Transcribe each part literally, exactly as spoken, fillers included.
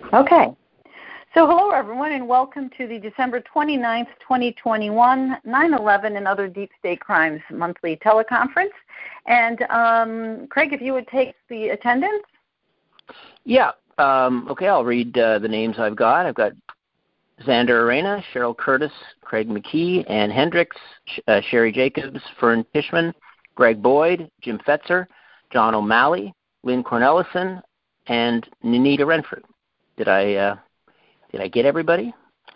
Okay. So hello, everyone, and welcome to the December twenty-ninth, twenty twenty-one nine eleven and Other Deep State Crimes monthly teleconference. And um, Craig, if you would take the attendance. Yeah. Um, okay, I'll read uh, the names I've got. I've got Xander Arena, Cheryl Curtis, Craig McKee, Ann Hendricks, uh, Sherry Jacobs, Fern Tishman, Greg Boyd, Jim Fetzer, John O'Malley, Lynn Cornelison, and Nanita Renfrew. Did I uh, did I get everybody?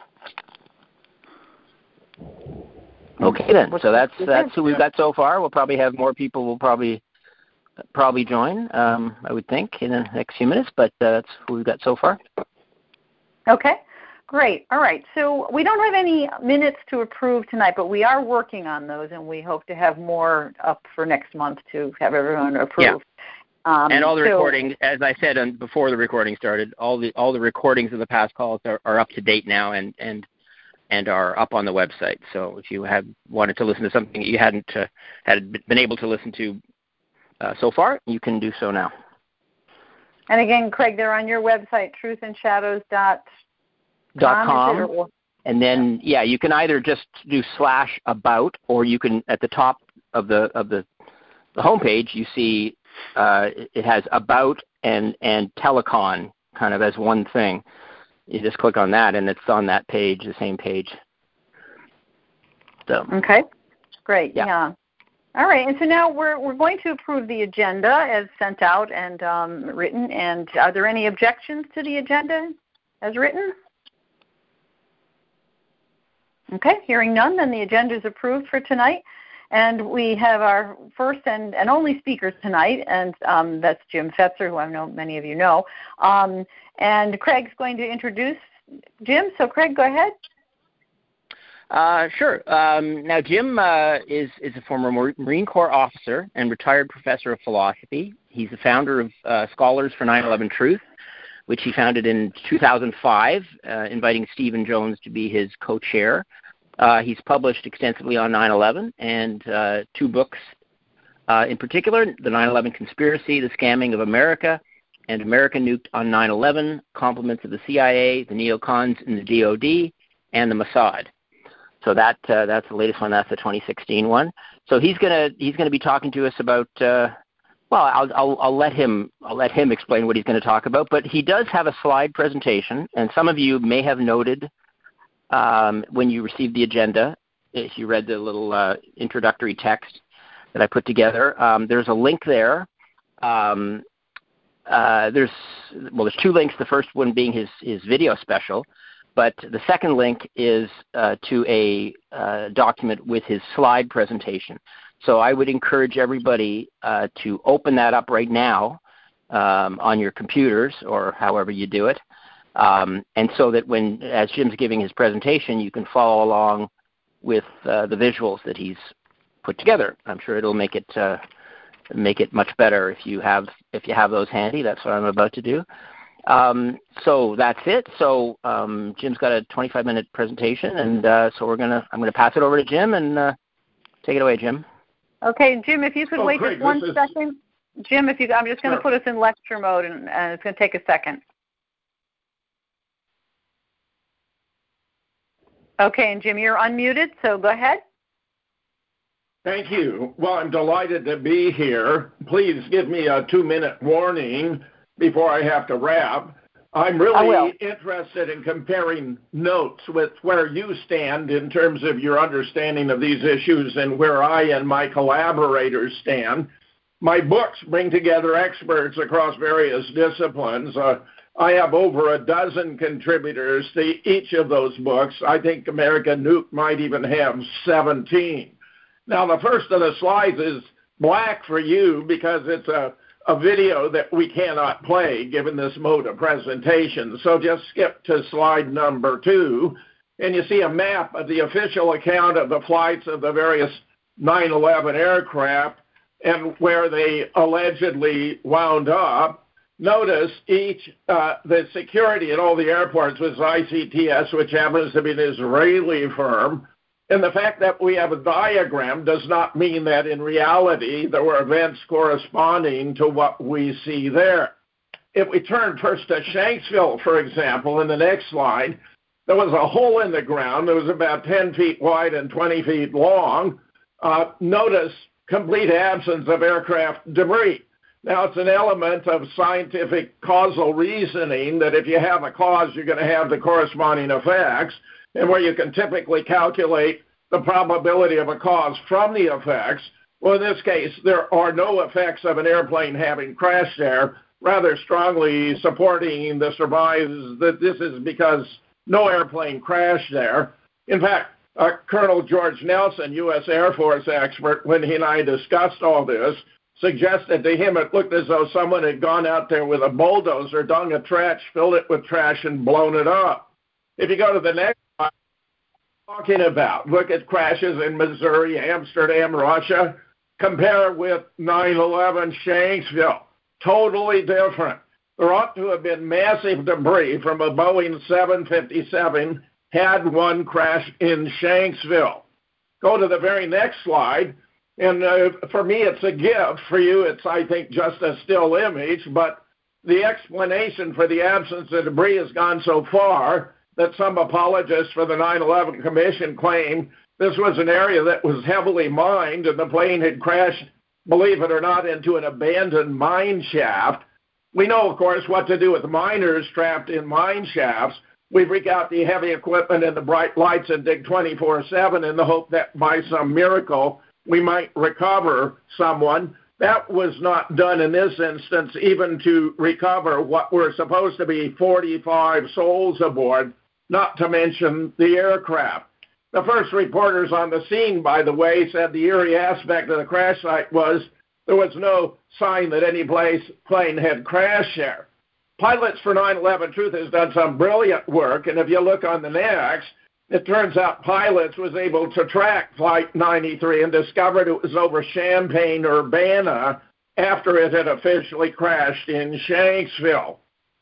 Okay then. So that's that's who we've got so far. We'll probably have more people. Will probably probably join. Um, I would think in the next few minutes. But uh, that's who we've got so far. Okay. Great. All right. So we don't have any minutes to approve tonight, but we are working on those, and we hope to have more up for next month to have everyone approve. Yeah. Um, and all the so, recordings, as I said um, before the recording started, all the all the recordings of the past calls are, are up to date now and, and and are up on the website. So if you had wanted to listen to something that you hadn't uh, had been able to listen to uh, so far, you can do so now. And again, Craig, they're on your website, truth and shadows dot com. Dot com. And then yeah, you can either just do slash about, or you can at the top of the of the, the homepage you see. Uh, it has about and, and telecon kind of as one thing. You just click on that, and it's on that page, the same page. So okay, great. Yeah. yeah. All right, and so now we're we're going to approve the agenda as sent out and um, written. And are there any objections to the agenda as written? Okay, hearing none, then the agenda is approved for tonight. And we have our first and, and only speaker tonight, and um, that's Jim Fetzer, who I know many of you know. Um, and Craig's going to introduce Jim. So, Craig, go ahead. Uh, sure. Um, now, Jim uh, is, is a former Marine Corps officer and retired professor of philosophy. He's the founder of uh, Scholars for nine eleven Truth, which he founded in two thousand five, uh, inviting Stephen Jones to be his co-chair. Uh, he's published extensively on nine eleven and uh, two books uh, in particular, The nine eleven Conspiracy, The Scamming of America, and America Nuked on nine eleven, Compliments of the C I A, the Neocons in the D O D, and the Mossad. So that uh, that's the latest one. That's the twenty sixteen one. So he's gonna he's gonna be talking to us about. Uh, well, I'll, I'll I'll let him I'll let him explain what he's going to talk about. But he does have a slide presentation, and some of you may have noted. Um, when you received the agenda, if you read the little uh, introductory text that I put together, um, there's a link there. Um, uh, there's well, there's two links. The first one being his his video special, but the second link is uh, to a uh, document with his slide presentation. So I would encourage everybody uh, to open that up right now um, on your computers or however you do it. Um, and so that when, as Jim's giving his presentation, you can follow along with uh, the visuals that he's put together. I'm sure it'll make it uh, make it much better if you have if you have those handy. That's what I'm about to do. Um, so that's it. So um, Jim's got a twenty-five minute presentation, and uh, so we're gonna I'm gonna pass it over to Jim and uh, take it away, Jim. Okay, Jim, if you could oh, wait Craig, just one is... second. Jim, if you I'm just going to sure. put us in lecture mode, and, and it's going to take a second. Okay, and Jim, you're unmuted, so go ahead. Thank you. Well, I'm delighted to be here. Please give me a two-minute warning before I have to wrap. I'm really interested in comparing notes with where you stand in terms of your understanding of these issues and where I and my collaborators stand. My books bring together experts across various disciplines. Uh, I have over a dozen contributors to each of those books. I think America Nuked might even have seventeen. Now, the first of the slides is black for you because it's a, a video that we cannot play given this mode of presentation. So just skip to slide number two, and you see a map of the official account of the flights of the various nine eleven aircraft and where they allegedly wound up. Notice each, uh, the security at all the airports was I C T S, which happens to be an Israeli firm. And the fact that we have a diagram does not mean that in reality there were events corresponding to what we see there. if we turn first to Shanksville, for example, in the next slide, there was a hole in the ground that was about ten feet wide and twenty feet long. Uh, notice complete absence of aircraft debris. Now, it's an element of scientific causal reasoning that if you have a cause, you're going to have the corresponding effects, and where you can typically calculate the probability of a cause from the effects. Well, in this case, there are no effects of an airplane having crashed there, rather strongly supporting the survives that this is because no airplane crashed there. In fact, uh, Colonel George Nelson, U S Air Force expert, when he and I discussed all this, suggested to him it looked as though someone had gone out there with a bulldozer, dug a trench, filled it with trash, and blown it up. If you go to the next slide, talking about, look at crashes in Missouri, Amsterdam, Russia, compare with nine eleven Shanksville. Totally different. There ought to have been massive debris from a Boeing seven fifty-seven had one crash in Shanksville. Go to the very next slide. And uh, for me, it's a gift. For you, it's, I think, just a still image. But the explanation for the absence of debris has gone so far that some apologists for the nine eleven Commission claim this was an area that was heavily mined and the plane had crashed, believe it or not, into an abandoned mine shaft. We know, of course, what to do with miners trapped in mine shafts. We break out the heavy equipment and the bright lights and dig twenty-four seven in the hope that by some miracle we might recover someone. That was not done in this instance, even to recover what were supposed to be forty-five souls aboard, not to mention the aircraft. The first reporters on the scene, by the way, said the eerie aspect of the crash site was there was no sign that any place, plane had crashed there. Pilots for nine eleven Truth has done some brilliant work, and if you look on the next, it turns out Pilots was able to track Flight ninety-three and discovered it was over Champaign, Urbana, after it had officially crashed in Shanksville.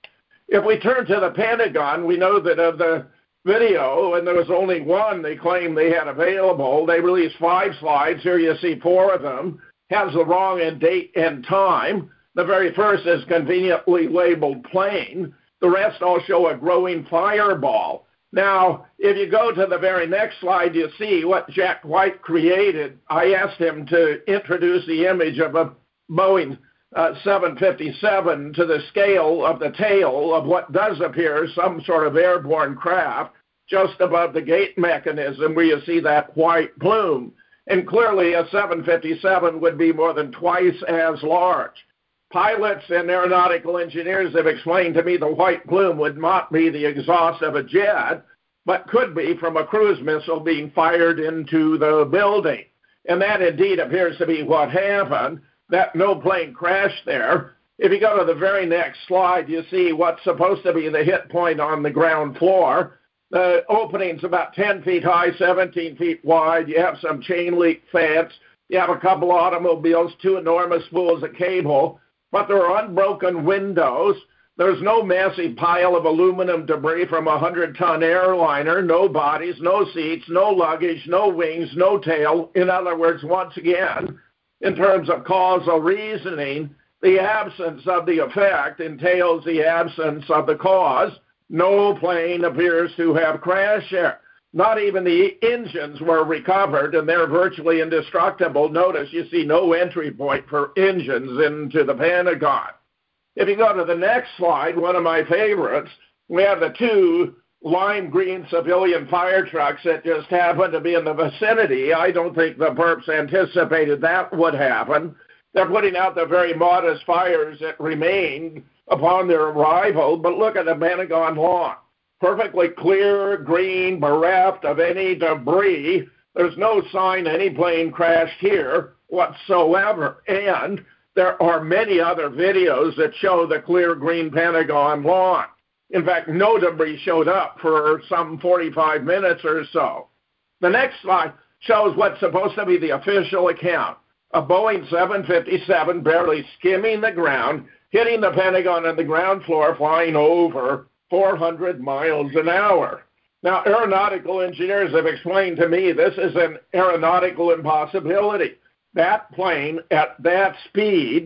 If we turn to the Pentagon, we know that of the video, and there was only one they claimed they had available, they released five slides. Here you see four of them. Has the wrong end date and time. The very first is conveniently labeled plane. The rest all show a growing fireball. Now, if you go to the very next slide, you see what Jack White created. I asked him to introduce the image of a Boeing uh, seven fifty-seven to the scale of the tail of what does appear some sort of airborne craft just above the gate mechanism where you see that white plume. And clearly a seven fifty-seven would be more than twice as large. Pilots and aeronautical engineers have explained to me the white plume would not be the exhaust of a jet, but could be from a cruise missile being fired into the building. And that indeed appears to be what happened, that no plane crashed there. If you go to the very next slide, you see what's supposed to be the hit point on the ground floor. The opening's about ten feet high, seventeen feet wide. You have some chain link fence. You have a couple of automobiles, two enormous spools of cable. But there are unbroken windows. There's no massive pile of aluminum debris from a hundred-ton airliner, no bodies, no seats, no luggage, no wings, no tail. In other words, once again, in terms of causal reasoning, the absence of the effect entails the absence of the cause. No plane appears to have crashed there. Not even the engines were recovered, and they're virtually indestructible. Notice you see no entry point for engines into the Pentagon. If you go to the next slide, one of my favorites, we have the two lime green civilian fire trucks that just happened to be in the vicinity. I don't think the perps anticipated that would happen. They're putting out the very modest fires that remained upon their arrival, but look at the Pentagon lawn. Perfectly clear, green, bereft of any debris. There's no sign any plane crashed here whatsoever. And there are many other videos that show the clear green Pentagon lawn. In fact, no debris showed up for some forty-five minutes or so. The next slide shows what's supposed to be the official account. A Boeing seven fifty-seven barely skimming the ground, hitting the Pentagon on the ground floor, flying over four hundred miles an hour. Now, aeronautical engineers have explained to me this is an aeronautical impossibility. That plane at that speed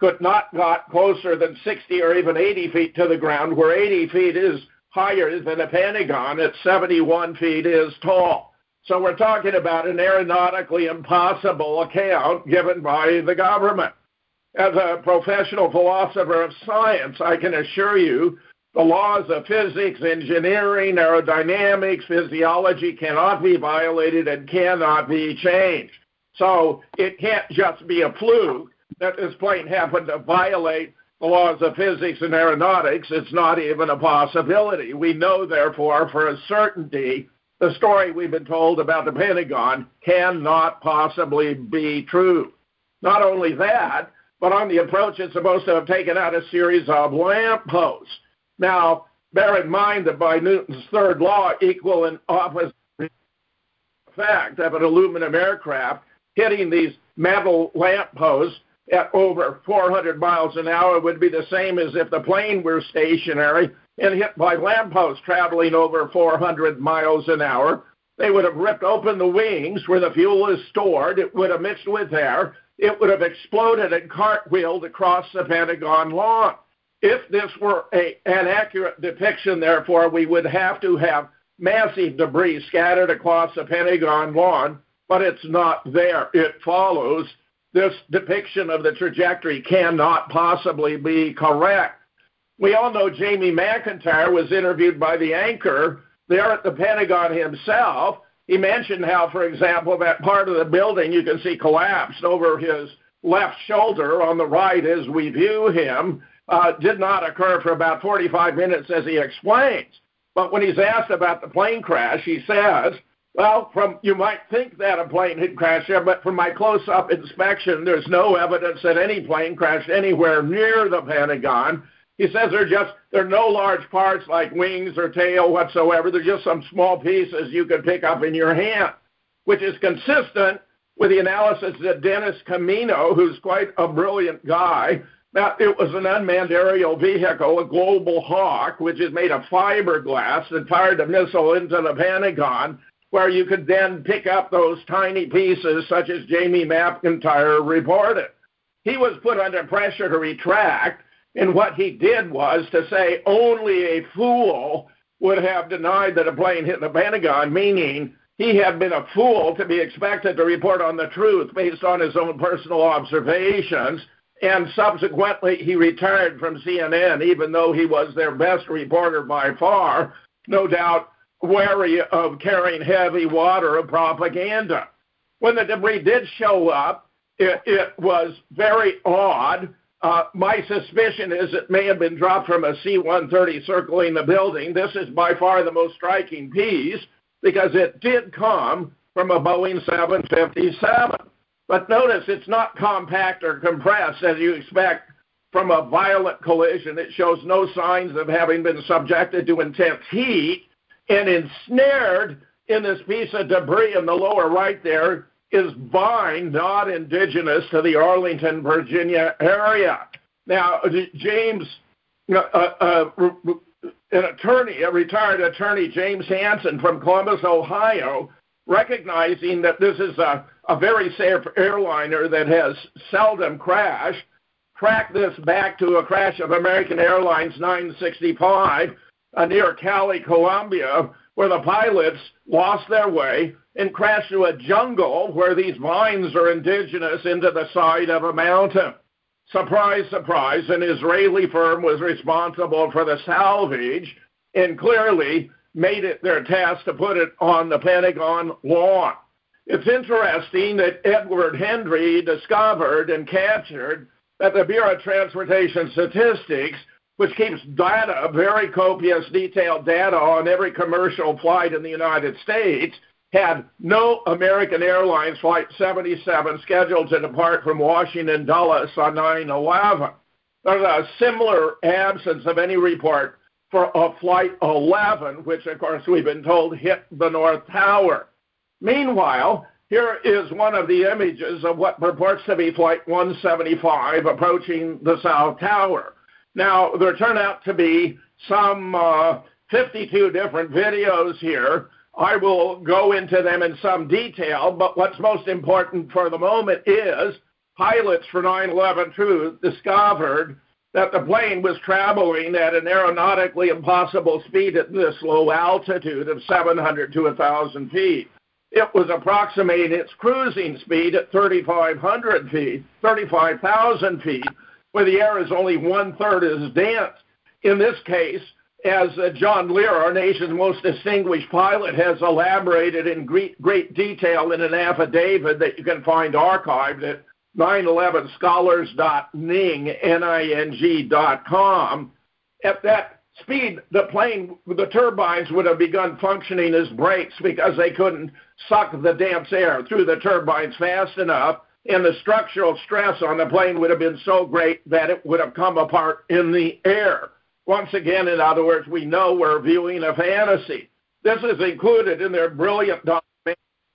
could not got closer than sixty or even eighty feet to the ground, where eighty feet is higher than the Pentagon at seventy-one feet is tall. So we're talking about an aeronautically impossible account given by the government. As a professional philosopher of science, I can assure you the laws of physics, engineering, aerodynamics, physiology cannot be violated and cannot be changed. So it can't just be a fluke that this plane happened to violate the laws of physics and aeronautics. It's not even a possibility. We know, therefore, for a certainty, the story we've been told about the Pentagon cannot possibly be true. Not only that, but on the approach, it's supposed to have taken out a series of lampposts. Now, bear in mind that by Newton's third law, equal and opposite effect of an aluminum aircraft hitting these metal lampposts at over four hundred miles an hour would be the same as if the plane were stationary and hit by lampposts traveling over four hundred miles an hour. They would have ripped open the wings where the fuel is stored. It would have mixed with air. It would have exploded and cartwheeled across the Pentagon lawn. If this were a, an accurate depiction, therefore, we would have to have massive debris scattered across the Pentagon lawn, but it's not there. It follows this depiction of the trajectory cannot possibly be correct. We all know Jamie McIntyre was interviewed by the anchor there at the Pentagon himself. He mentioned how, for example, that part of the building you can see collapsed over his left shoulder on the right as we view him uh, did not occur for about forty-five minutes, as he explains. But when he's asked about the plane crash, he says, well, from you might think that a plane had crashed there, but from my close-up inspection, there's no evidence that any plane crashed anywhere near the Pentagon. He says there are just there are no large parts like wings or tail whatsoever. They're just some small pieces you could pick up in your hand, which is consistent with the analysis that Dennis Camino, who's quite a brilliant guy, now it was an unmanned aerial vehicle, a Global Hawk, which is made of fiberglass that fired a missile into the Pentagon, where you could then pick up those tiny pieces, such as Jamie McIntyre reported. He was put under pressure to retract, and what he did was to say only a fool would have denied that a plane hit the Pentagon, meaning he had been a fool to be expected to report on the truth based on his own personal observations, and subsequently he retired from C N N, even though he was their best reporter by far, no doubt wary of carrying heavy water of propaganda. When the debris did show up, it, it was very odd. Uh, my suspicion is it may have been dropped from a C one thirty circling the building. This is by far the most striking piece because it did come from a Boeing seven fifty-seven. But notice it's not compact or compressed as you expect from a violent collision. It shows no signs of having been subjected to intense heat, and ensnared in this piece of debris in the lower right there is vine not indigenous to the Arlington, Virginia area. Now, James, uh, uh, an attorney, a retired attorney, James Hansen from Columbus, Ohio, recognizing that this is a, a very safe airliner that has seldom crashed, tracked this back to a crash of American Airlines nine sixty-five uh, near Cali, Colombia, where the pilots lost their way and crashed through a jungle where these vines are indigenous into the side of a mountain. Surprise, surprise, an Israeli firm was responsible for the salvage and clearly made it their task to put it on the Pentagon lawn. It's interesting that Edward Hendry discovered and captured that the Bureau of Transportation Statistics, which keeps data, very copious, detailed data on every commercial flight in the United States, had no American Airlines Flight seventy-seven scheduled to depart from Washington Dulles on nine eleven. There's a similar absence of any report for a Flight eleven, which, of course, we've been told hit the North Tower. Meanwhile, here is one of the images of what purports to be Flight one seventy-five approaching the South Tower. Now, there turn out to be some uh, fifty-two different videos here. I will go into them in some detail, but what's most important for the moment is pilots for nine eleven Truth discovered that the plane was traveling at an aeronautically impossible speed at this low altitude of seven hundred to one thousand feet. It was approximating its cruising speed at thirty-five hundred feet, thirty-five thousand feet, where the air is only one-third as dense. In this case, as uh, John Lear, our nation's most distinguished pilot, has elaborated in great, great detail in an affidavit that you can find archived at nine eleven scholars dot ning, N I N G dot com, at that speed, the plane, the turbines would have begun functioning as brakes because they couldn't suck the dense air through the turbines fast enough, and the structural stress on the plane would have been so great that it would have come apart in the air. Once again, in other words, we know we're viewing a fantasy. This is included in their brilliant document,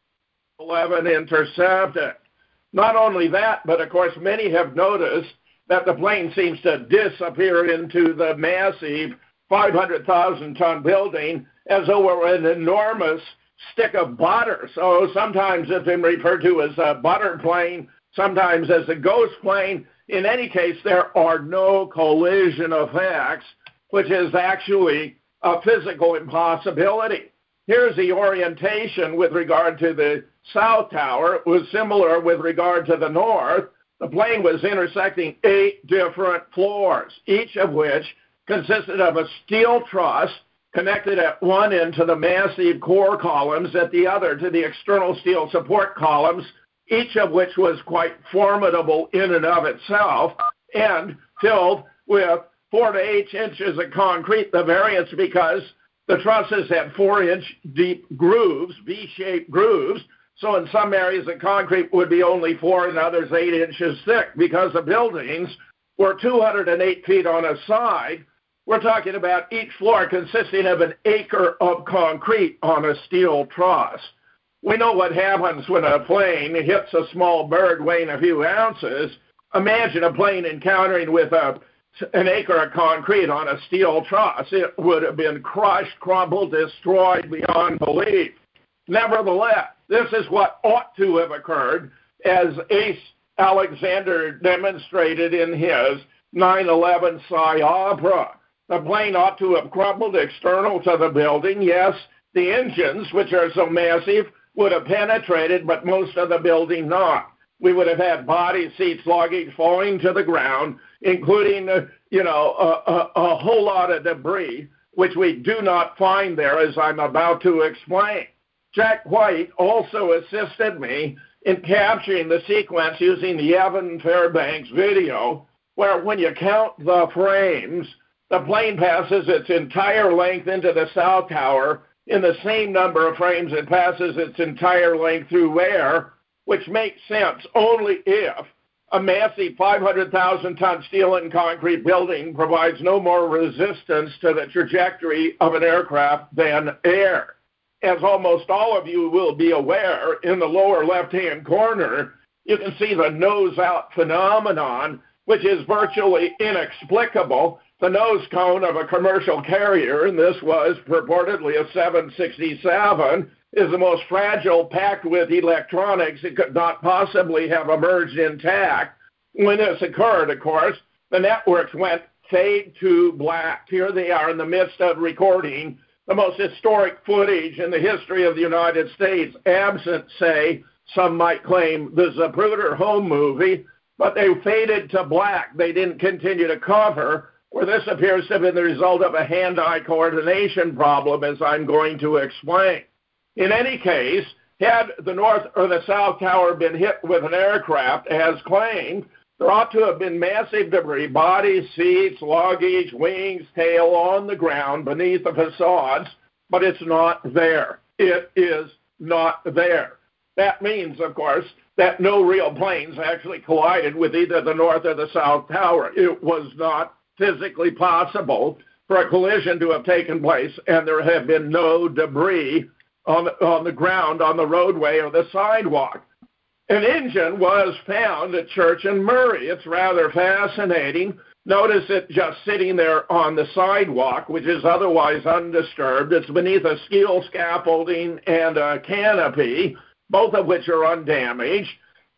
eleven Intercepted. Not only that, but of course, many have noticed that the plane seems to disappear into the massive five hundred thousand ton building as though it were an enormous stick of butter. So sometimes it's been referred to as a butter plane, sometimes as a ghost plane. In any case, there are no collision effects, which is actually a physical impossibility. Here's the orientation with regard to the South Tower. It was similar with regard to the North. The plane was intersecting eight different floors, each of which consisted of a steel truss connected at one end to the massive core columns, at the other to the external steel support columns, each of which was quite formidable in and of itself, and filled with four to eight inches of concrete, the variance because the trusses had four-inch deep grooves, V-shaped grooves, so in some areas the concrete would be only four and others eight inches thick because the buildings were two hundred eight feet on a side. We're talking about each floor consisting of an acre of concrete on a steel truss. We know what happens when a plane hits a small bird weighing a few ounces. Imagine a plane encountering with a, an acre of concrete on a steel truss. It would have been crushed, crumbled, destroyed beyond belief. Nevertheless, this is what ought to have occurred, as Ace Alexander demonstrated in his nine eleven Psi Opera. The plane ought to have crumbled external to the building. Yes, the engines, which are so massive, would have penetrated, but most of the building not. We would have had bodies, seats, luggage falling to the ground, including, uh, you know, a, a, a whole lot of debris, which we do not find there, as I'm about to explain. Jack White also assisted me in capturing the sequence using the Evan Fairbanks video, where when you count the frames, the plane passes its entire length into the South Tower in the same number of frames it passes its entire length through air, which makes sense only if a massive five hundred thousand ton steel and concrete building provides no more resistance to the trajectory of an aircraft than air. As almost all of you will be aware, in the lower left-hand corner, you can see the nose-out phenomenon, which is virtually inexplicable. The nose cone of a commercial carrier, and this was purportedly a seven sixty-seven, is the most fragile, packed with electronics. It could not possibly have emerged intact. When this occurred, of course, the networks went fade to black. Here they are in the midst of recording the most historic footage in the history of the United States, absent, say, some might claim, the Zapruder home movie, but they faded to black. They didn't continue to cover, where this appears to have been the result of a hand-eye coordination problem, as I'm going to explain. In any case, had the North or the South Tower been hit with an aircraft, as claimed, there ought to have been massive debris, bodies, seats, luggage, wings, tail on the ground beneath the facades, but it's not there. It is not there. That means, of course, that no real planes actually collided with either the North or the South Tower. It was not physically possible for a collision to have taken place, and there have been no debris on the, on the ground, on the roadway, or the sidewalk. An engine was found at Church and Murray. It's rather fascinating. Notice it just sitting there on the sidewalk, which is otherwise undisturbed. It's beneath a steel scaffolding and a canopy, both of which are undamaged.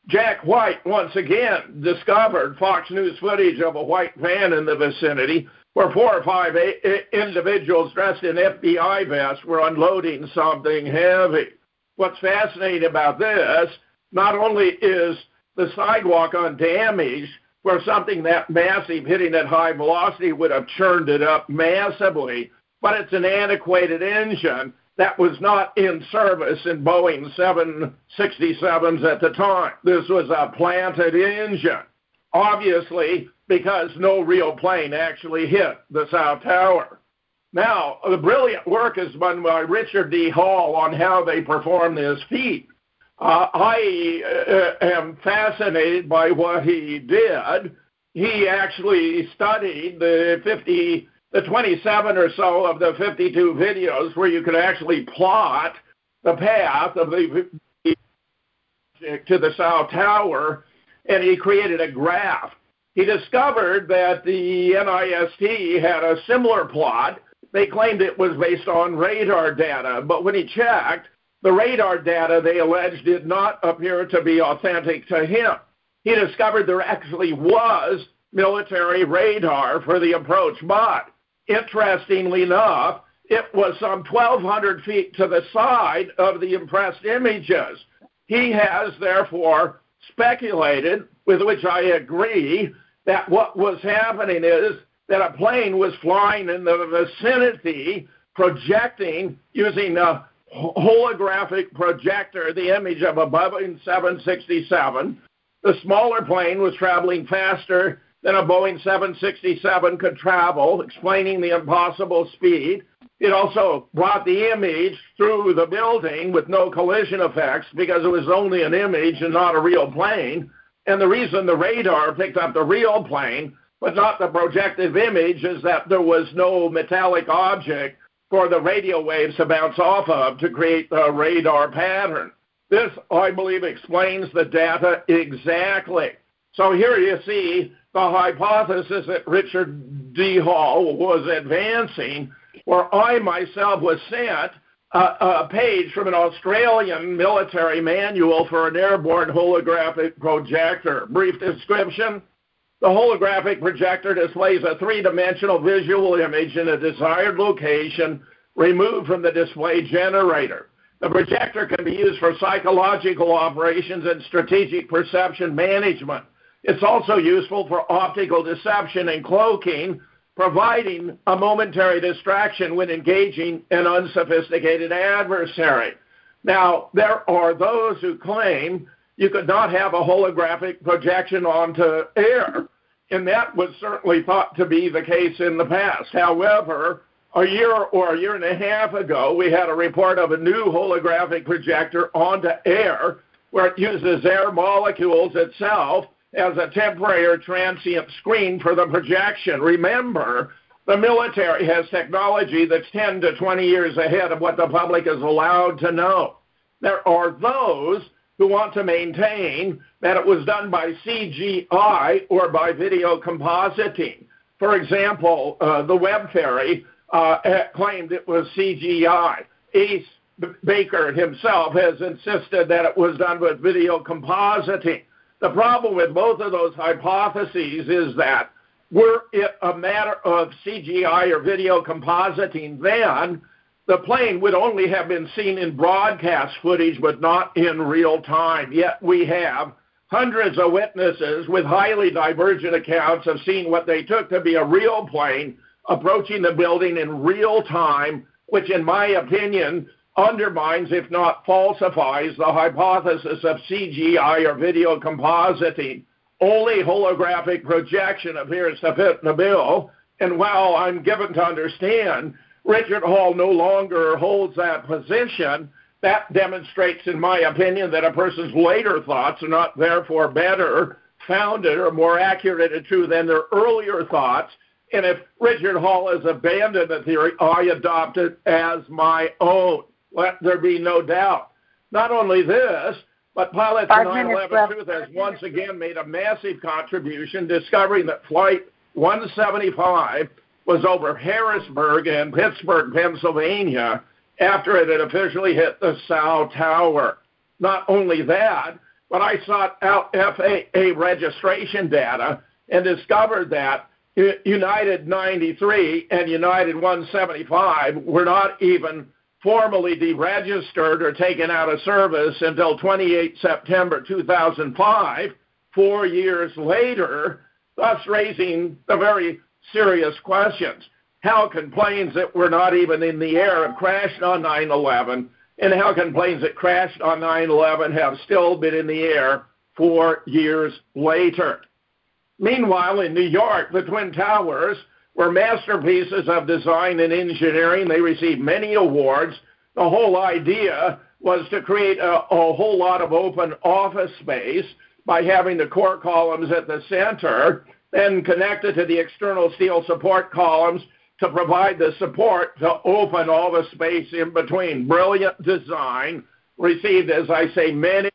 Jack White once again discovered Fox News footage of a white van in the vicinity where four or five a- individuals dressed in F B I vests were unloading something heavy. What's fascinating about this, not only is the sidewalk undamaged, where something that massive hitting at high velocity would have churned it up massively, but it's an antiquated engine that was not in service in Boeing seven sixty-sevens at the time. This was a planted engine, obviously because no real plane actually hit the South Tower. Now, the brilliant work is done by Richard D. Hall on how they perform this feat. Uh, I uh, am fascinated by what he did. He actually studied the fifty the twenty-seven or so of the fifty-two videos where you could actually plot the path of the to the South Tower, and he created a graph. He discovered that the N I S T had a similar plot. They claimed it was based on radar data, but when he checked, the radar data, they alleged, did not appear to be authentic to him. He discovered there actually was military radar for the approach, but interestingly enough, it was some twelve hundred feet to the side of the impressed images. He has, therefore, speculated, with which I agree, that what was happening is that a plane was flying in the vicinity, projecting, using a holographic projector, the image of a Boeing seven sixty-seven. The smaller plane was traveling faster than a Boeing seven sixty-seven could travel, explaining the impossible speed. It also brought the image through the building with no collision effects because it was only an image and not a real plane. And the reason the radar picked up the real plane but not the projective image is that there was no metallic object for the radio waves to bounce off of to create the radar pattern. This, I believe, explains the data exactly. So here you see the hypothesis that Richard D. Hall was advancing, where I myself was sent a, a page from an Australian military manual for an airborne holographic projector. Brief description. The holographic projector displays a three-dimensional visual image in a desired location removed from the display generator. The projector can be used for psychological operations and strategic perception management. It's also useful for optical deception and cloaking, providing a momentary distraction when engaging an unsophisticated adversary. Now, there are those who claim you could not have a holographic projection onto air, and that was certainly thought to be the case in the past. However, a year or a year and a half ago, we had a report of a new holographic projector onto air where it uses air molecules itself as a temporary or transient screen for the projection. Remember, the military has technology that's ten to twenty years ahead of what the public is allowed to know. There are those who want to maintain that it was done by C G I or by video compositing. For example, uh, the Webb Ferry uh, claimed it was C G I. Ace Baker himself has insisted that it was done with video compositing. The problem with both of those hypotheses is that were it a matter of C G I or video compositing, then the plane would only have been seen in broadcast footage, but not in real time. Yet we have hundreds of witnesses with highly divergent accounts of seeing what they took to be a real plane approaching the building in real time, which in my opinion undermines, if not falsifies, the hypothesis of C G I or video compositing. Only holographic projection appears to fit the bill, and while I'm given to understand Richard Hall no longer holds that position, that demonstrates, in my opinion, that a person's later thoughts are not therefore better founded or more accurate and true than their earlier thoughts. And if Richard Hall has abandoned the theory, I adopt it as my own. Let there be no doubt. Not only this, but pilots in nine eleven Truth has once again made a massive contribution, discovering that Flight one seventy-five was over Harrisburg and Pittsburgh, Pennsylvania, after it had officially hit the South Tower. Not only that, when I sought out F A A registration data and discovered that United ninety-three and United one seventy-five were not even formally deregistered or taken out of service until the twenty-eighth of September two thousand five, four years later, thus raising the very serious questions. How can planes that were not even in the air have crashed on nine eleven, and how can planes that crashed on nine eleven have still been in the air four years later? Meanwhile, in New York, the Twin Towers were masterpieces of design and engineering. They received many awards. The whole idea was to create a, a whole lot of open office space by having the core columns at the center, then connected to the external steel support columns to provide the support to open all the space in between. Brilliant design, received, as I say, many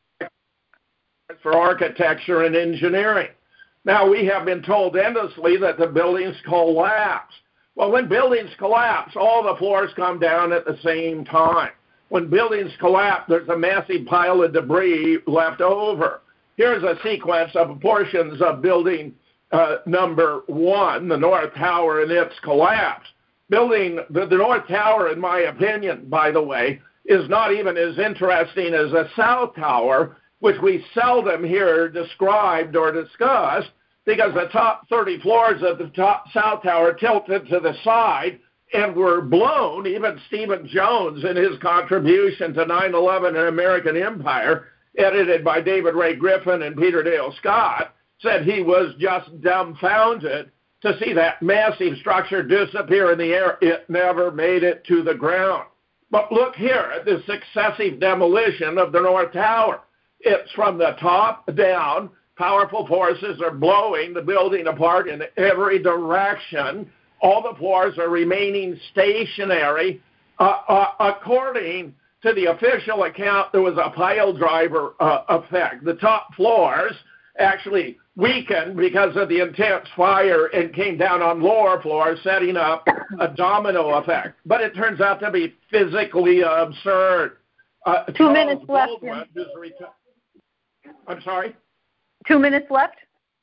for architecture and engineering. Now, we have been told endlessly that the buildings collapse. Well, when buildings collapse, all the floors come down at the same time. When buildings collapse, there's a massive pile of debris left over. Here's a sequence of portions of building uh, number one, the North Tower, and its collapse. Building the, the North Tower, in my opinion, by the way, is not even as interesting as the South Tower, which we seldom hear described or discussed, because the top thirty floors of the top South Tower tilted to the side and were blown. Even Stephen Jones, in his contribution to nine eleven and American Empire, edited by David Ray Griffin and Peter Dale Scott, said he was just dumbfounded to see that massive structure disappear in the air. It never made it to the ground. But look here at the successive demolition of the North Tower. It's from the top down. Powerful forces are blowing the building apart in every direction. All the floors are remaining stationary. Uh, uh, according to the official account, there was a pile driver uh, effect. The top floors actually weakened because of the intense fire and came down on lower floors, setting up a domino effect. But it turns out to be physically absurd. Uh, Two Charles minutes left. Baldwin is reti- I'm sorry? Two minutes left?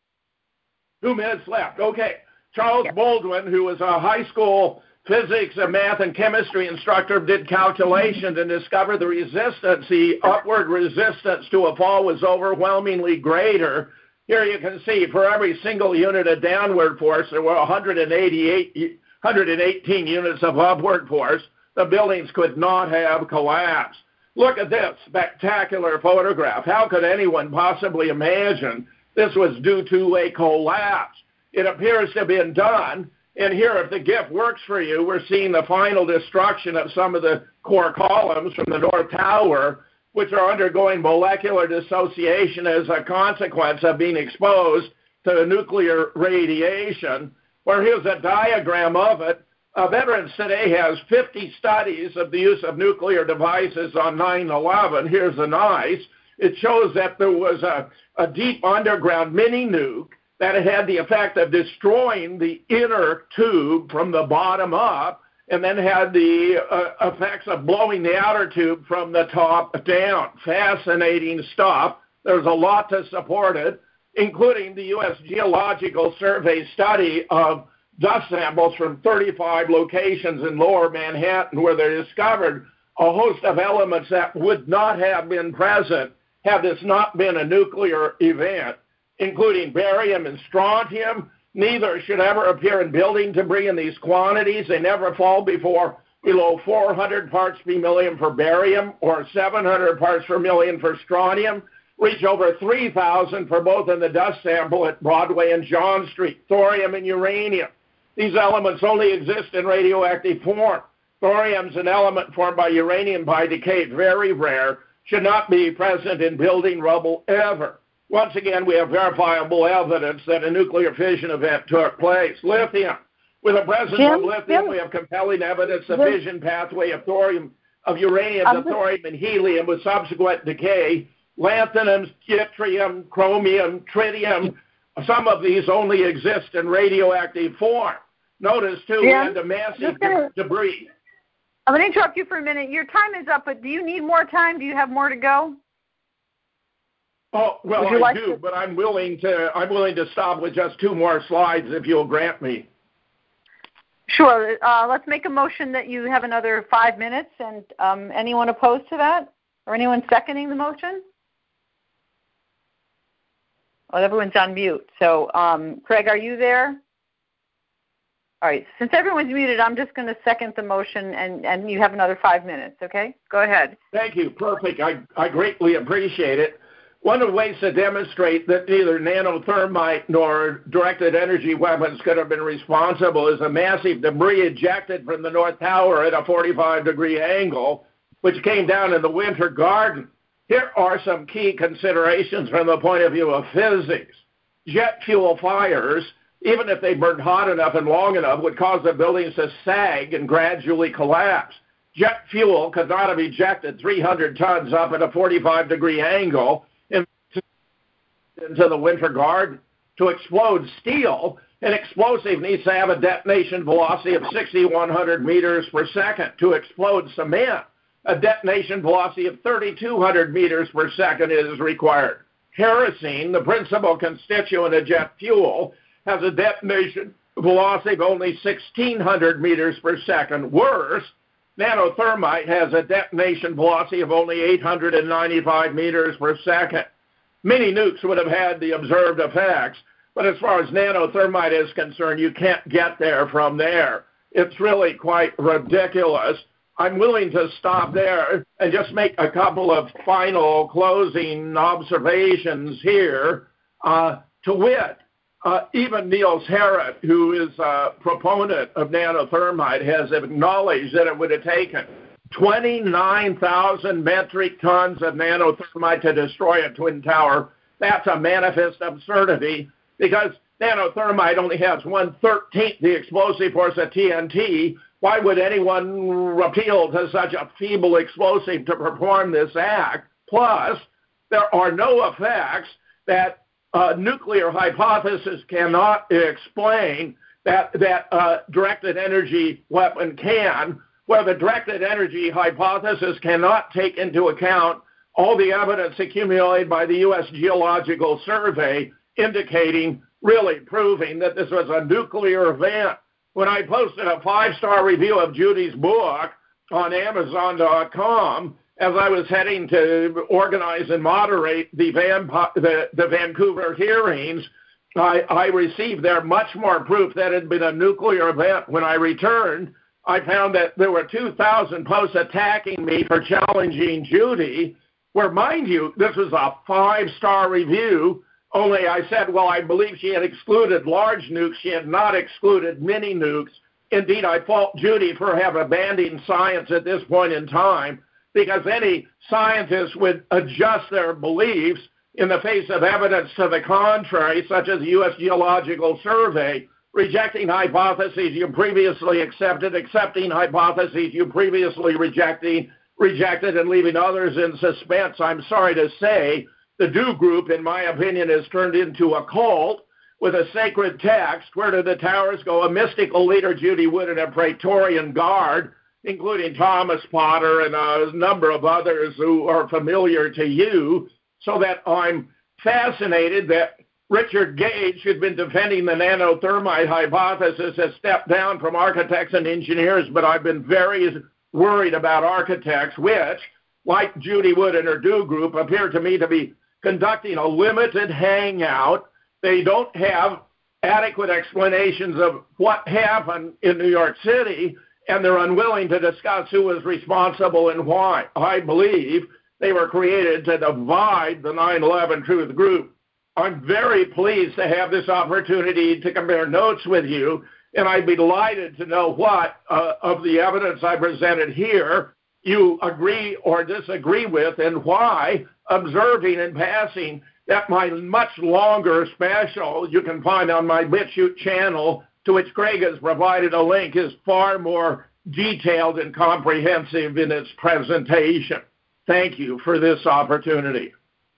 Two minutes left. Okay. Charles Yes. Baldwin, who was a high school physics and math and chemistry instructor, did calculations and discovered the resistance, the upward resistance to a fall was overwhelmingly greater. Here you can see for every single unit of downward force, there were one hundred eighty-eight, one hundred eighteen units of upward force. The buildings could not have collapsed. Look at this spectacular photograph. How could anyone possibly imagine this was due to a collapse? It appears to have been done. And here, if the GIF works for you, we're seeing the final destruction of some of the core columns from the North Tower, which are undergoing molecular dissociation as a consequence of being exposed to nuclear radiation. Where here's a diagram of it. Uh, Veterans Today has fifty studies of the use of nuclear devices on nine eleven. Here's a nice. It shows that there was a, a deep underground mini-nuke that had the effect of destroying the inner tube from the bottom up, and then had the uh, effects of blowing the outer tube from the top down. Fascinating stuff. There's a lot to support it, including the U S Geological Survey study of dust samples from thirty-five locations in lower Manhattan, where they discovered a host of elements that would not have been present had this not been a nuclear event, including barium and strontium. Neither should ever appear in building debris in these quantities. They never fall before below four hundred parts per million for barium or seven hundred parts per million for strontium, reach over three thousand for both in the dust sample at Broadway and John Street. Thorium and uranium. These elements only exist in radioactive form. Thorium is an element formed by uranium by decay, very rare, should not be present in building rubble ever. Once again, we have verifiable evidence that a nuclear fission event took place. Lithium. With the presence Jim, of lithium, Jim, we have compelling evidence of Jim, fission pathway of thorium, of uranium I'm to thorium and helium with subsequent decay. Lanthanum, yttrium, chromium, tritium. Some of these only exist in radioactive form. Notice, too, Jim, we had the massive gonna, de- debris. I'm going to interrupt you for a minute. Your time is up, but do you need more time? Do you have more to go? Oh, well, I like do, to... but I'm willing to I'm willing to stop with just two more slides if you'll grant me. Sure. Uh, let's make a motion that you have another five minutes. And um, anyone opposed to that? Or anyone seconding the motion? Well, everyone's on mute. So, um, Craig, are you there? All right. Since everyone's muted, I'm just going to second the motion, and, and you have another five minutes, okay? Go ahead. Thank you. Perfect. I, I greatly appreciate it. One of the ways to demonstrate that neither nanothermite nor directed energy weapons could have been responsible is a massive debris ejected from the North Tower at a forty-five degree angle, which came down in the Winter Garden. Here are some key considerations from the point of view of physics. Jet fuel fires, even if they burned hot enough and long enough, would cause the buildings to sag and gradually collapse. Jet fuel could not have ejected three hundred tons up at a forty-five degree angle into the Winter Garden. To explode steel, an explosive needs to have a detonation velocity of six thousand one hundred meters per second. To explode cement, a detonation velocity of three thousand two hundred meters per second is required. Kerosene, the principal constituent of jet fuel, has a detonation velocity of only sixteen hundred meters per second. Worse, nanothermite has a detonation velocity of only eight hundred ninety-five meters per second. Many nukes would have had the observed effects, but as far as nanothermite is concerned, you can't get there from there. It's really quite ridiculous. I'm willing to stop there and just make a couple of final closing observations here. Uh, to wit, uh, even Niels Harrit, who is a proponent of nanothermite, has acknowledged that it would have taken twenty-nine thousand metric tons of nanothermite to destroy a Twin Tower. That's a manifest absurdity because nanothermite only has one thirteenth the explosive force of T N T. Why would anyone appeal to such a feeble explosive to perform this act? Plus, there are no effects that a nuclear hypothesis cannot explain that, that a directed energy weapon can, where the directed energy hypothesis cannot take into account all the evidence accumulated by the U S Geological Survey indicating, really proving that this was a nuclear event. When I posted a five-star review of Judy's book on Amazon dot com, as I was heading to organize and moderate the, Van, the, the Vancouver hearings, I, I received there much more proof that it had been a nuclear event. When I returned, I found that there were two thousand posts attacking me for challenging Judy, where, mind you, this was a five-star review, only I said, well, I believe she had excluded large nukes. She had not excluded mini nukes. Indeed, I fault Judy for having abandoned science at this point in time, because any scientist would adjust their beliefs in the face of evidence to the contrary, such as the U S Geological Survey, rejecting hypotheses you previously accepted, accepting hypotheses you previously rejected, rejected, and leaving others in suspense. I'm sorry to say, the Do Group, in my opinion, has turned into a cult with a sacred text. Where do the towers go? A mystical leader, Judy Wood, and a Praetorian Guard, including Thomas Potter and a number of others who are familiar to you, so that I'm fascinated that Richard Gage, who'd been defending the nanothermite hypothesis, has stepped down from architects and engineers, but I've been very worried about architects, which, like Judy Wood and her Do Group, appear to me to be conducting a limited hangout. They don't have adequate explanations of what happened in New York City, and they're unwilling to discuss who was responsible and why. I believe they were created to divide the nine eleven Truth Group. I'm very pleased to have this opportunity to compare notes with you, and I'd be delighted to know what uh, of the evidence I presented here you agree or disagree with, and why, observing and passing that my much longer special you can find on my BitChute channel, to which Craig has provided a link, is far more detailed and comprehensive in its presentation. Thank you for this opportunity.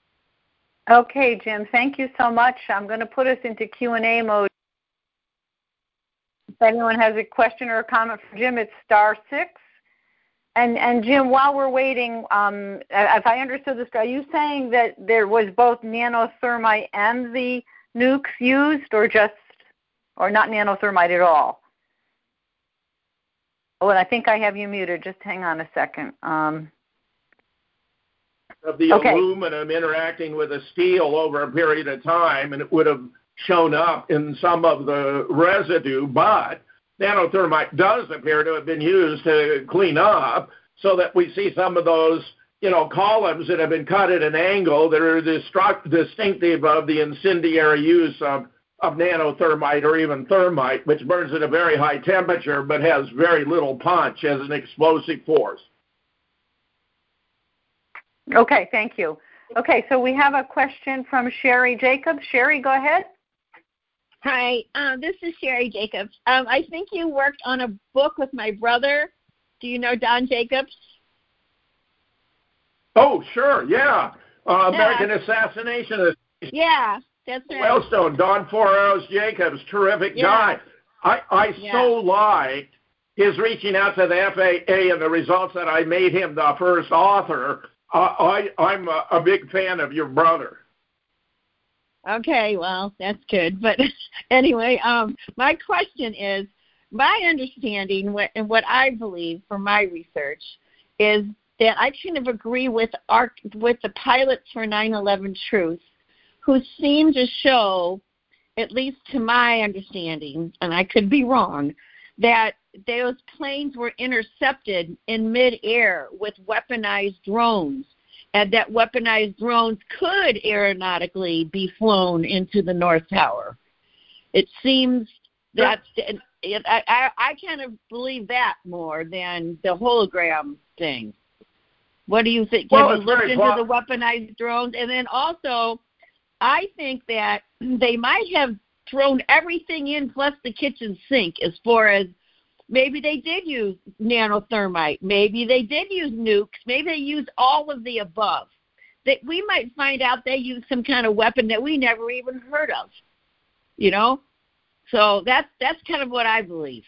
Okay, Jim, thank you so much. I'm going to put us into Q and A mode. If anyone has a question or a comment for Jim, it's star six. And and Jim, while we're waiting, um, if I understood this, are you saying that there was both nanothermite and the nukes used, or just, or not nanothermite at all? Oh, and I think I have you muted. Just hang on a second. Um, of the okay. aluminum interacting with the steel over a period of time, and it would have shown up in some of the residue, but nanothermite does appear to have been used to clean up, so that we see some of those, you know, columns that have been cut at an angle that are destruct- distinctive of the incendiary use of, of nanothermite or even thermite, which burns at a very high temperature but has very little punch as an explosive force. Okay, thank you. Okay, so we have a question from Sherry Jacobs. Sherry, go ahead. Hi, um, this is Sherry Jacobs. Um, I think you worked on a book with my brother. Do you know Don Jacobs? Oh, sure, yeah. Uh, American yeah. Assassination. Yeah, that's right. Wellstone, Don Four Arrows Jacobs, terrific yeah. guy. I, I yeah. so liked his reaching out to the F A A and the results that I made him the first author. Uh, I, I'm a, a big fan of your brother. Okay, well, that's good. But anyway, um, my question is, my understanding what, and what I believe from my research is that I kind of agree with our, with the pilots for nine eleven Truth, who seem to show, at least to my understanding, and I could be wrong, that those planes were intercepted in midair with weaponized drones, and that weaponized drones could aeronautically be flown into the North Tower. It seems that it, I, I, I kind of believe that more than the hologram thing. What do you think? Well, Have you looked into pl- the weaponized drones? And then also, I think that they might have thrown everything in plus the kitchen sink, as far as maybe they did use nanothermite, maybe they did use nukes, maybe they used all of the above. That we might find out they used some kind of weapon that we never even heard of, you know? So that's that's kind of what I believe.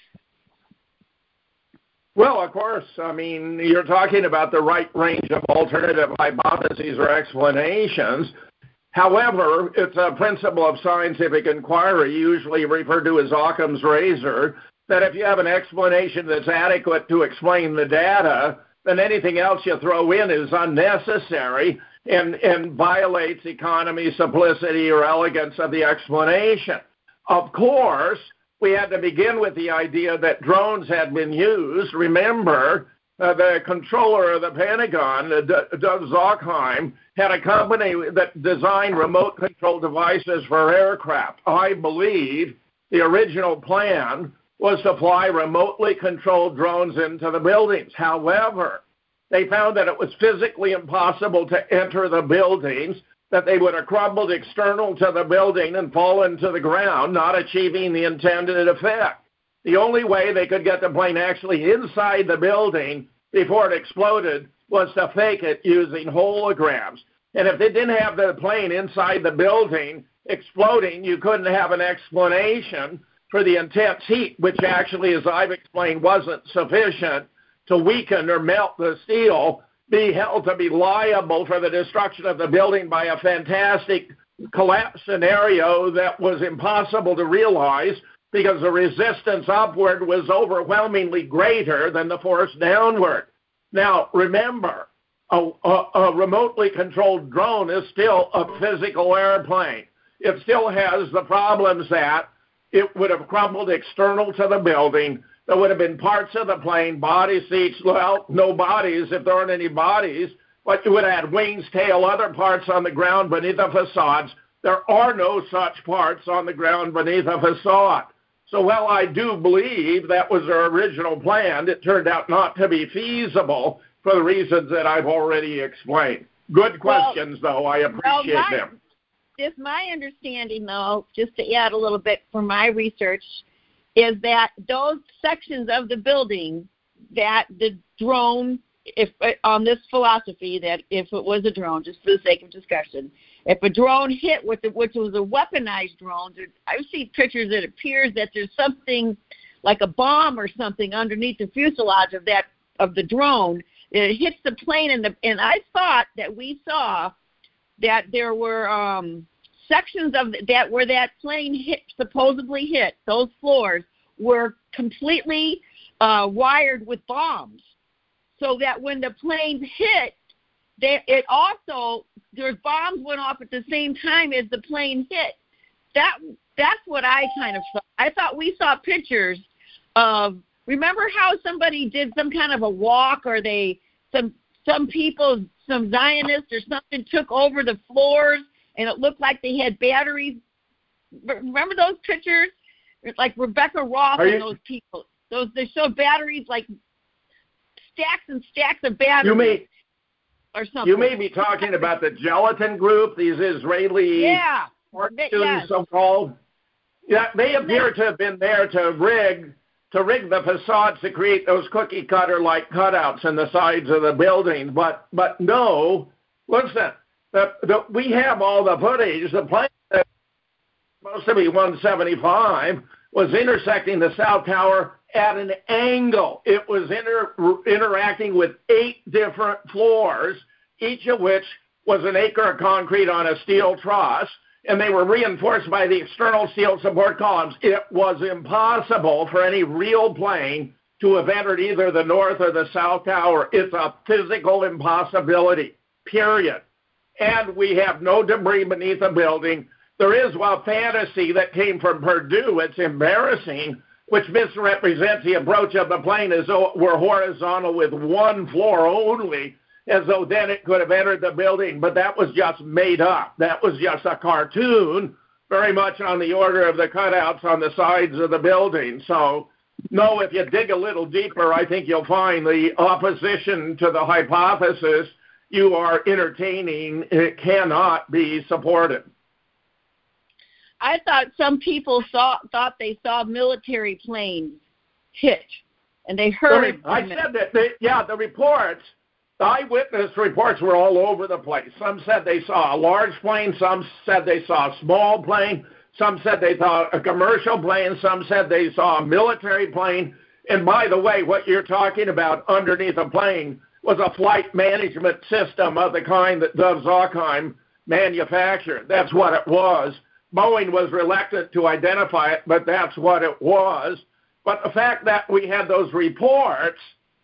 Well, of course, I mean, you're talking about the right range of alternative hypotheses or explanations. However, it's a principle of scientific inquiry, usually referred to as Occam's razor, that if you have an explanation that's adequate to explain the data, then anything else you throw in is unnecessary and, and violates economy, simplicity, or elegance of the explanation. Of course, we had to begin with the idea that drones had been used. Remember, uh, the controller of the Pentagon, uh, D- Doug Zockheim, had a company that designed remote control devices for aircraft. I believe the original plan was to fly remotely controlled drones into the buildings. However, they found that it was physically impossible to enter the buildings, that they would have crumbled external to the building and fallen to the ground, not achieving the intended effect. The only way they could get the plane actually inside the building before it exploded was to fake it using holograms. And if they didn't have the plane inside the building exploding, you couldn't have an explanation for the intense heat, which actually, as I've explained, wasn't sufficient to weaken or melt the steel, be held to be liable for the destruction of the building by a fantastic collapse scenario that was impossible to realize because the resistance upward was overwhelmingly greater than the force downward. Now, remember, a, a, a remotely controlled drone is still a physical airplane. It still has the problems that it would have crumbled external to the building. There would have been parts of the plane, body seats, well, no bodies if there aren't any bodies, but you would have had wings, tail, other parts on the ground beneath the facades. There are no such parts on the ground beneath a facade. So while I do believe that was their original plan, it turned out not to be feasible for the reasons that I've already explained. Good questions, well, though. I appreciate well, my, them. Just my understanding, though, just to add a little bit from my research, is that those sections of the building that the drone, if on this philosophy that if it was a drone, just for the sake of discussion, if a drone hit with the, which was a weaponized drone, I've seen pictures that appears that there's something like a bomb or something underneath the fuselage of that of the drone. It hits the plane, and the and I thought that we saw that there were um, sections of that where that plane hit supposedly hit those floors were completely uh, wired with bombs, so that when the plane hit, they, it also their bombs went off at the same time as the plane hit. That that's what I kind of thought. I thought we saw pictures of. Remember how somebody did some kind of a walk, or they some some people, some Zionists or something, took over the floors, and it looked like they had batteries. Remember those pictures? Like Rebecca Roth and those people. Those they showed batteries, like stacks and stacks of batteries. You may, or something. You may be talking about the Gelatin Group, these Israeli yeah, cartoons, yes. so-called. Yeah, they appear to have been there to rig to rig the facades to create those cookie cutter like cutouts in the sides of the buildings. But but no, listen, the, the, we have all the footage. The plane that was supposed to be one seventy-five was intersecting the South Tower at an angle. It was inter, interacting with eight different floors, each of which was an acre of concrete on a steel truss, and they were reinforced by the external steel support columns. It was impossible for any real plane to have entered either the North or the South Tower. It's a physical impossibility, period. And we have no debris beneath the building. There is a fantasy that came from Purdue. It's embarrassing, which misrepresents the approach of the plane as though it were horizontal with one floor only, as though then it could have entered the building. But that was just made up. That was just a cartoon, very much on the order of the cutouts on the sides of the building. So, no, if you dig a little deeper, I think you'll find the opposition to the hypothesis you are entertaining. It cannot be supported. I thought some people saw thought they saw military planes hit, and they heard. I said that, they, yeah, the reports, the eyewitness reports were all over the place. Some said they saw a large plane, some said they saw a small plane, some said they saw a commercial plane, some said they saw a military plane. And by the way, what you're talking about underneath a plane was a flight management system of the kind that Dov Zakheim manufactured. That's what it was. Boeing was reluctant to identify it, but that's what it was. But the fact that we had those reports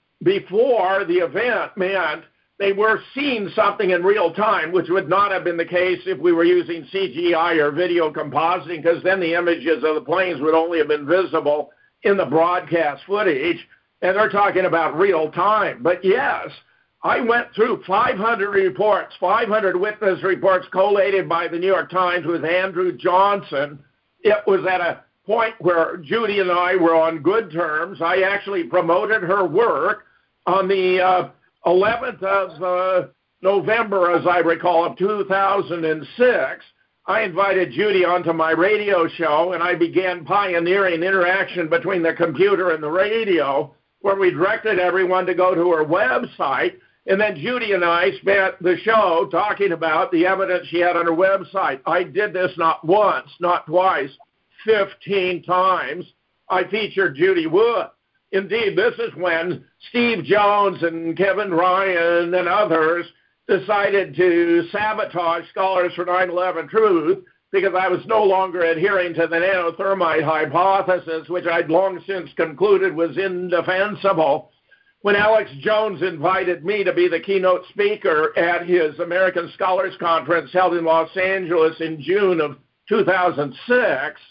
before the event meant they were seeing something in real time, which would not have been the case if we were using C G I or video compositing, because then the images of the planes would only have been visible in the broadcast footage, and they're talking about real time. But yes, I went through five hundred reports, five hundred witness reports collated by the New York Times with Andrew Johnson. It was at a point where Judy and I were on good terms. I actually promoted her work on the uh, eleventh of uh, November, as I recall, of two thousand six. I invited Judy onto my radio show, and I began pioneering interaction between the computer and the radio, where we directed everyone to go to her website. And then Judy and I spent the show talking about the evidence she had on her website. I did this not once, not twice, fifteen times. I featured Judy Wood. Indeed, this is when Steve Jones and Kevin Ryan and others decided to sabotage Scholars for nine eleven Truth, because I was no longer adhering to the nanothermite hypothesis, which I'd long since concluded was indefensible. When Alex Jones invited me to be the keynote speaker at his American Scholars Conference held in Los Angeles in June of two thousand six,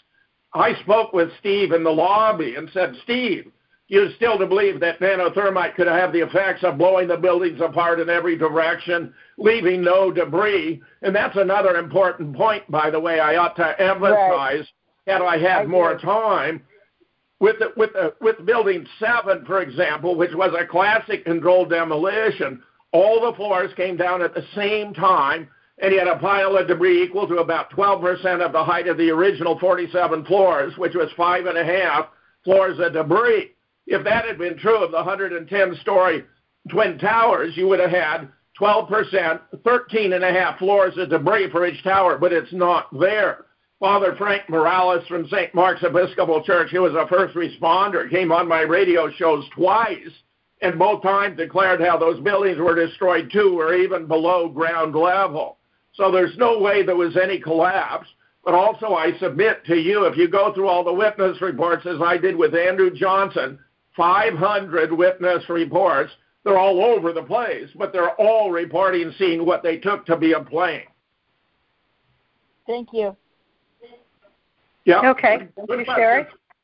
I spoke with Steve in the lobby and said, Steve, you still to believe that nanothermite could have the effects of blowing the buildings apart in every direction, leaving no debris? And that's another important point, by the way, I ought to emphasize, right, had I had I more agree. time. With the, with the, with Building seven, for example, which was a classic controlled demolition, all the floors came down at the same time, and you had a pile of debris equal to about twelve percent of the height of the original forty-seven floors, which was five and a half floors of debris. If that had been true of the one hundred ten story Twin Towers, you would have had twelve percent, thirteen and a half floors of debris for each tower, but it's not there. Father Frank Morales from Saint Mark's Episcopal Church, who was a first responder, came on my radio shows twice and both times declared how those buildings were destroyed too, or even below ground level. So there's no way there was any collapse. But also I submit to you, if you go through all the witness reports, as I did with Andrew Johnson, five hundred witness reports, they're all over the place, but they're all reporting seeing what they took to be a plane. Thank you. Yeah. Okay. Thank you, Sherry.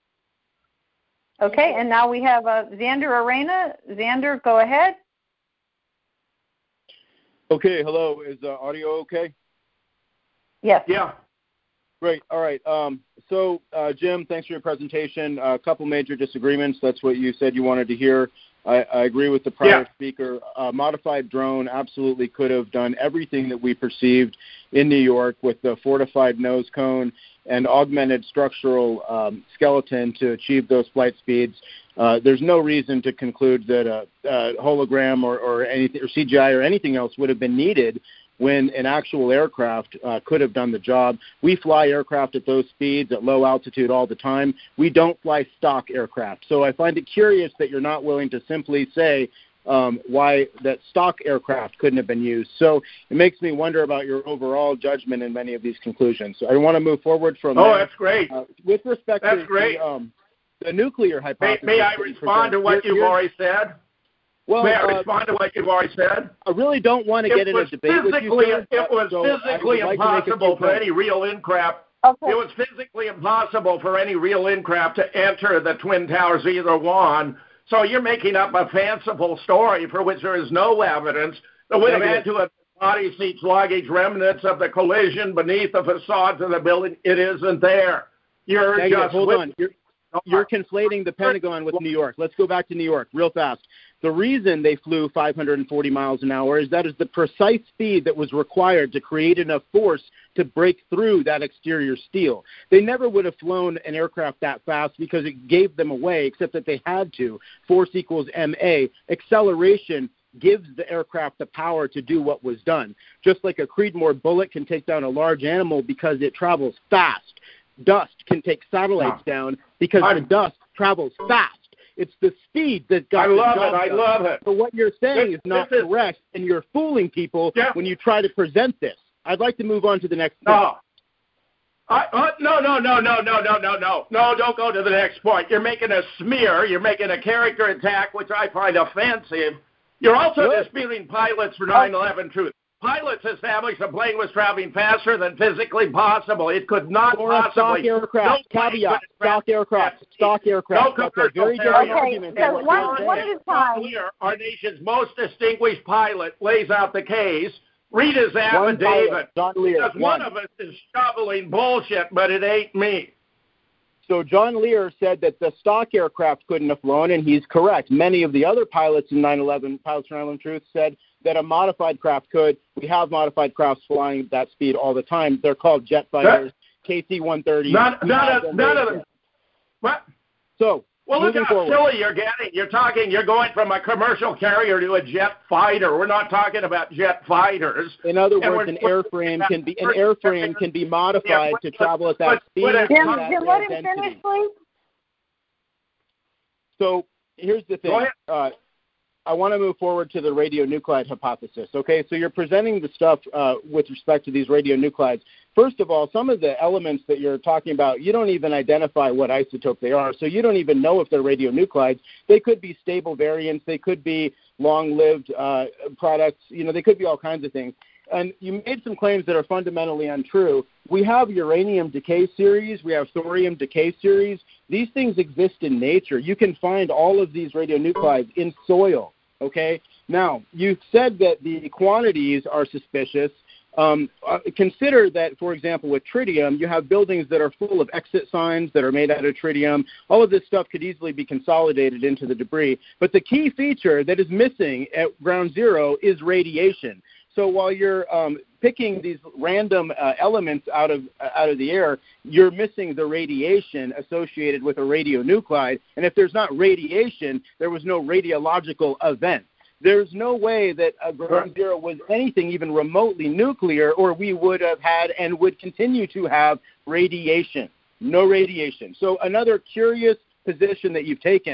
Okay, and now we have uh, Xander Arena. Xander, go ahead. Okay, hello. Is uh, audio okay? Yes. Yeah. Great. All right. Um, so, uh, Jim, thanks for your presentation. A couple major disagreements. That's what you said you wanted to hear. I, I agree with the prior yeah. speaker. A modified drone absolutely could have done everything that we perceived in New York with the fortified nose cone and augmented structural um, skeleton to achieve those flight speeds. Uh, there's no reason to conclude that a, a hologram or, or anything or C G I or anything else would have been needed when an actual aircraft uh, could have done the job. We fly aircraft at those speeds at low altitude all the time. We don't fly stock aircraft. So I find it curious that you're not willing to simply say um, why that stock aircraft couldn't have been used. So it makes me wonder about your overall judgment in many of these conclusions. So I want to move forward from oh, there. Oh, that's great. Uh, with respect that's to great. The, um, the nuclear hypothesis. May, may I respond to what you've already said? Well, May I uh, respond to what you've already said? I really don't want to get in a debate with you, sir. It was so physically like impossible for any real aircraft. Okay. It was physically impossible for any real aircraft to enter the Twin Towers, either one. So you're making up a fanciful story for which there is no evidence that would have had to have body seats, luggage, remnants of the collision beneath the facades of the building. It isn't there. You're Negative. just hold with- on. You're, you're conflating the Pentagon with New York. Let's go back to New York real fast. The reason they flew five hundred forty miles an hour is that is the precise speed that was required to create enough force to break through that exterior steel. They never would have flown an aircraft that fast because it gave them away, except that they had to. Force equals M A. Acceleration gives the aircraft the power to do what was done. Just like a Creedmoor bullet can take down a large animal because it travels fast. Dust can take satellites no. down because I'm, the dust travels fast. It's the speed that got I love the job it. I done. love it. So what you're saying this, is not is, correct, and you're fooling people yeah. when you try to present this. I'd like to move on to the next no. point. I, uh, no, no, no, no, no, no, no, no. No, don't go to the next point. You're making a smear. You're making a character attack, which I find offensive. You're also Good. disputing pilots for nine eleven truth. Pilots established the plane was traveling faster than physically possible. It could not For possibly. Stock aircraft. No Caveat. Stock aircraft. Stock aircraft. No That's a very different okay. argument. So one, one at a time. Here, our nation's most distinguished pilot lays out the case. Read his affidavit. John Lear. Because one. one of us is shoveling bullshit, but it ain't me. So John Lear said that the stock aircraft couldn't have flown, and he's correct. Many of the other pilots in nine eleven, Pilots for nine eleven Truth, said that a modified craft could. We have modified crafts flying at that speed all the time. They're called jet fighters, K C one thirty. None, none of, none of them. What? So, well, look how forward. silly you're getting. You're talking, you're going from a commercial carrier to a jet fighter. We're not talking about jet fighters. In other words, an airframe can be an airframe can be modified yeah, to travel at that speed. Jim, Jim, let him finish, please. So here's the thing. Uh, I want to move forward to the radionuclide hypothesis. Okay, so you're presenting the stuff uh, with respect to these radionuclides. First of all, some of the elements that you're talking about, you don't even identify what isotope they are, so you don't even know if they're radionuclides. They could be stable variants. They could be long-lived uh, products. You know, they could be all kinds of things. And you made some claims that are fundamentally untrue. We have uranium decay series. We have thorium decay series. These things exist in nature. You can find all of these radionuclides in soil. Okay. Now, you said that the quantities are suspicious. Um, uh, consider that, for example, with tritium, you have buildings that are full of exit signs that are made out of tritium. All of this stuff could easily be consolidated into the debris. But the key feature that is missing at ground zero is radiation. So while you're um, picking these random uh, elements out of uh, out of the air, you're missing the radiation associated with a radionuclide. And if there's not radiation, there was no radiological event. There's no way that uh, ground zero was anything even remotely nuclear, or we would have had and would continue to have radiation. No radiation. So another curious position that you've taken.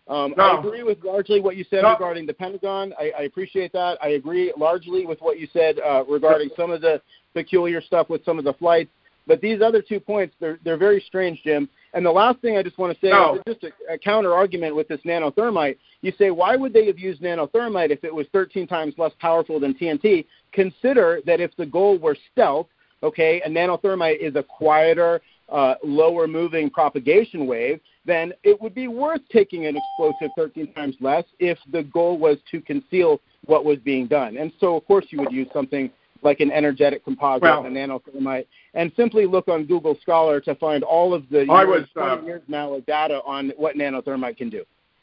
Um, no. I agree with largely what you said no. regarding the Pentagon. I, I appreciate that. I agree largely with what you said uh, regarding some of the peculiar stuff with some of the flights. But these other two points, they're, they're very strange, Jim. And the last thing I just want to say no. is just a, a counter-argument with this nanothermite. You say, why would they have used nanothermite if it was thirteen times less powerful than T N T? Consider that if the goal were stealth, okay, a nanothermite is a quieter, uh, lower-moving propagation wave, then it would be worth taking an explosive thirteen times less if the goal was to conceal what was being done. And so, of course, you would use something like an energetic composite, well, a nanothermite, and simply look on Google Scholar to find all of the I years, was, uh, twenty years now of data on what nanothermite can do.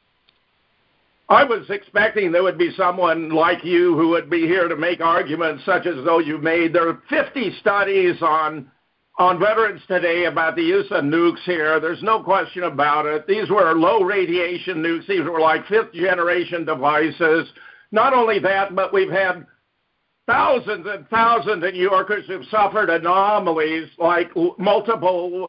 I was expecting there would be someone like you who would be here to make arguments such as though you made. There are fifty studies on on veterans today about the use of nukes here. There's no question about it. These were low radiation nukes. These were like fifth generation devices. Not only that, but we've had thousands and thousands of New Yorkers who've suffered anomalies like multiple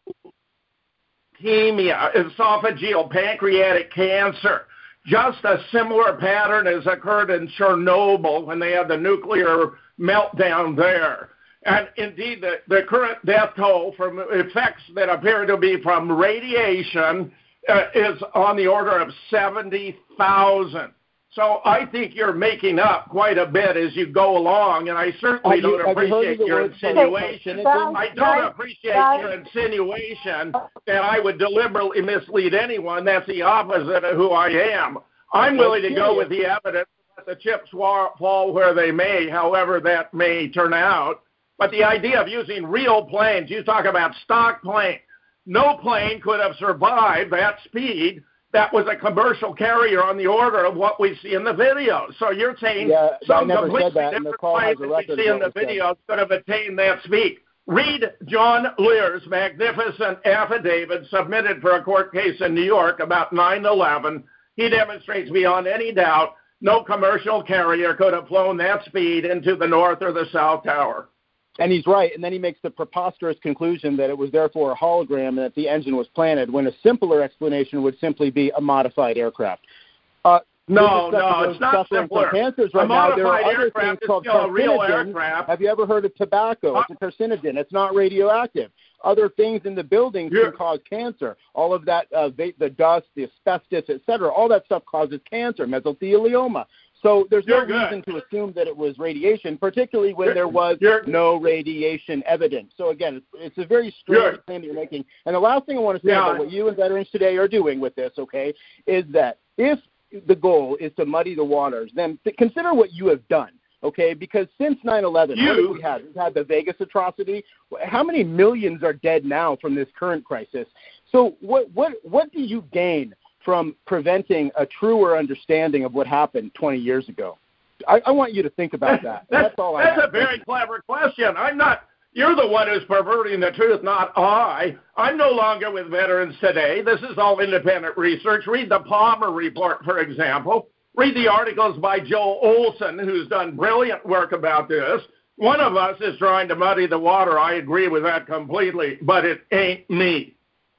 leukemia, esophageal, pancreatic cancer. Just a similar pattern has occurred in Chernobyl when they had the nuclear meltdown there. And indeed, the, the current death toll from effects that appear to be from radiation uh, is on the order of seventy thousand. So I think you're making up quite a bit as you go along, and I certainly you, don't appreciate your insinuation. I don't appreciate your insinuation that I would deliberately mislead anyone. That's the opposite of who I am. I'm willing to go with the evidence, let the chips fall where they may, however that may turn out. But the idea of using real planes, you talk about stock plane. No plane could have survived that speed. That was a commercial carrier on the order of what we see in the videos. So you're saying yeah, some completely different plane that we see in the videos could have attained that speed. Read John Lear's magnificent affidavit submitted for a court case in New York about nine eleven. He demonstrates beyond any doubt no commercial carrier could have flown that speed into the North or the South Tower. And he's right. And then he makes the preposterous conclusion that it was therefore a hologram and that the engine was planted, when a simpler explanation would simply be a modified aircraft. Uh, no, no, it's not simpler. Cancers right now. There are other things called carcinogens. Have you ever heard of tobacco? It's a carcinogen. It's not radioactive. Other things in the buildings yeah. can cause cancer. All of that, uh, the dust, the asbestos, et cetera, all that stuff causes cancer, mesothelioma. So there's You're no good. reason to assume that it was radiation, particularly when you're, there was no radiation evidence. So, again, it's, it's a very strange claim that you're making. And the last thing I want to say yeah. about what you and veterans today are doing with this, okay, is that if the goal is to muddy the waters, then th- consider what you have done, okay? Because since nine eleven, you, what have we had? We've had the Vegas atrocity. How many millions are dead now from this current crisis? So what what what do you gain from preventing a truer understanding of what happened twenty years ago? I, I want you to think about that. That's, that's all I That's have. a very clever question. I'm not, you're the one who's perverting the truth, not I. I'm no longer with Veterans Today. This is all independent research. Read the Palmer Report, for example. Read the articles by Joe Olson, who's done brilliant work about this. One of us is trying to muddy the water. I agree with that completely, but it ain't me.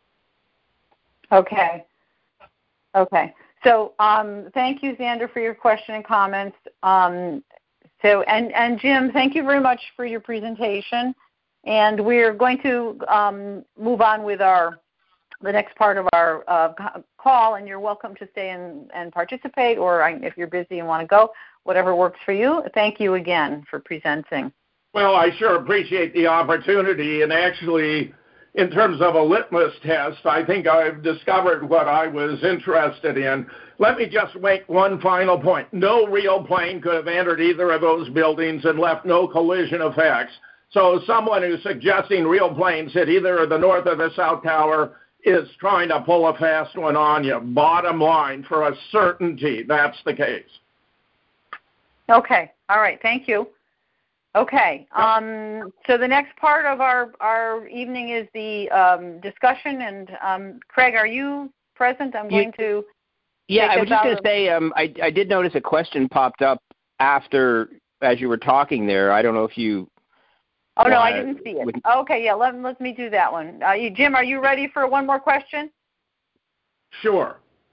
Okay. Okay. So um, thank you, Xander, for your question and comments. Um, so, and, and Jim, thank you very much for your presentation. And we're going to um, move on with our the next part of our uh, call, and you're welcome to stay and, and participate, or if you're busy and want to go, whatever works for you. Thank you again for presenting. Well, I sure appreciate the opportunity, and actually, in terms of a litmus test, I think I've discovered what I was interested in. Let me just make one final point. No real plane could have entered either of those buildings and left no collision effects. So someone who's suggesting real planes hit either the North or the South Tower is trying to pull a fast one on you. Bottom line, for a certainty, that's the case. Okay. All right. Thank you. Okay, um, so the next part of our, our evening is the um, discussion, and um, Craig, are you present? I'm going to Yeah, I was just going to say, um, I, I did notice a question popped up after, as you were talking there. I don't know if you... Oh, no, I didn't see it. Would, okay, yeah, let, let me do that one. Uh, you, Jim, are you ready for one more question? Sure.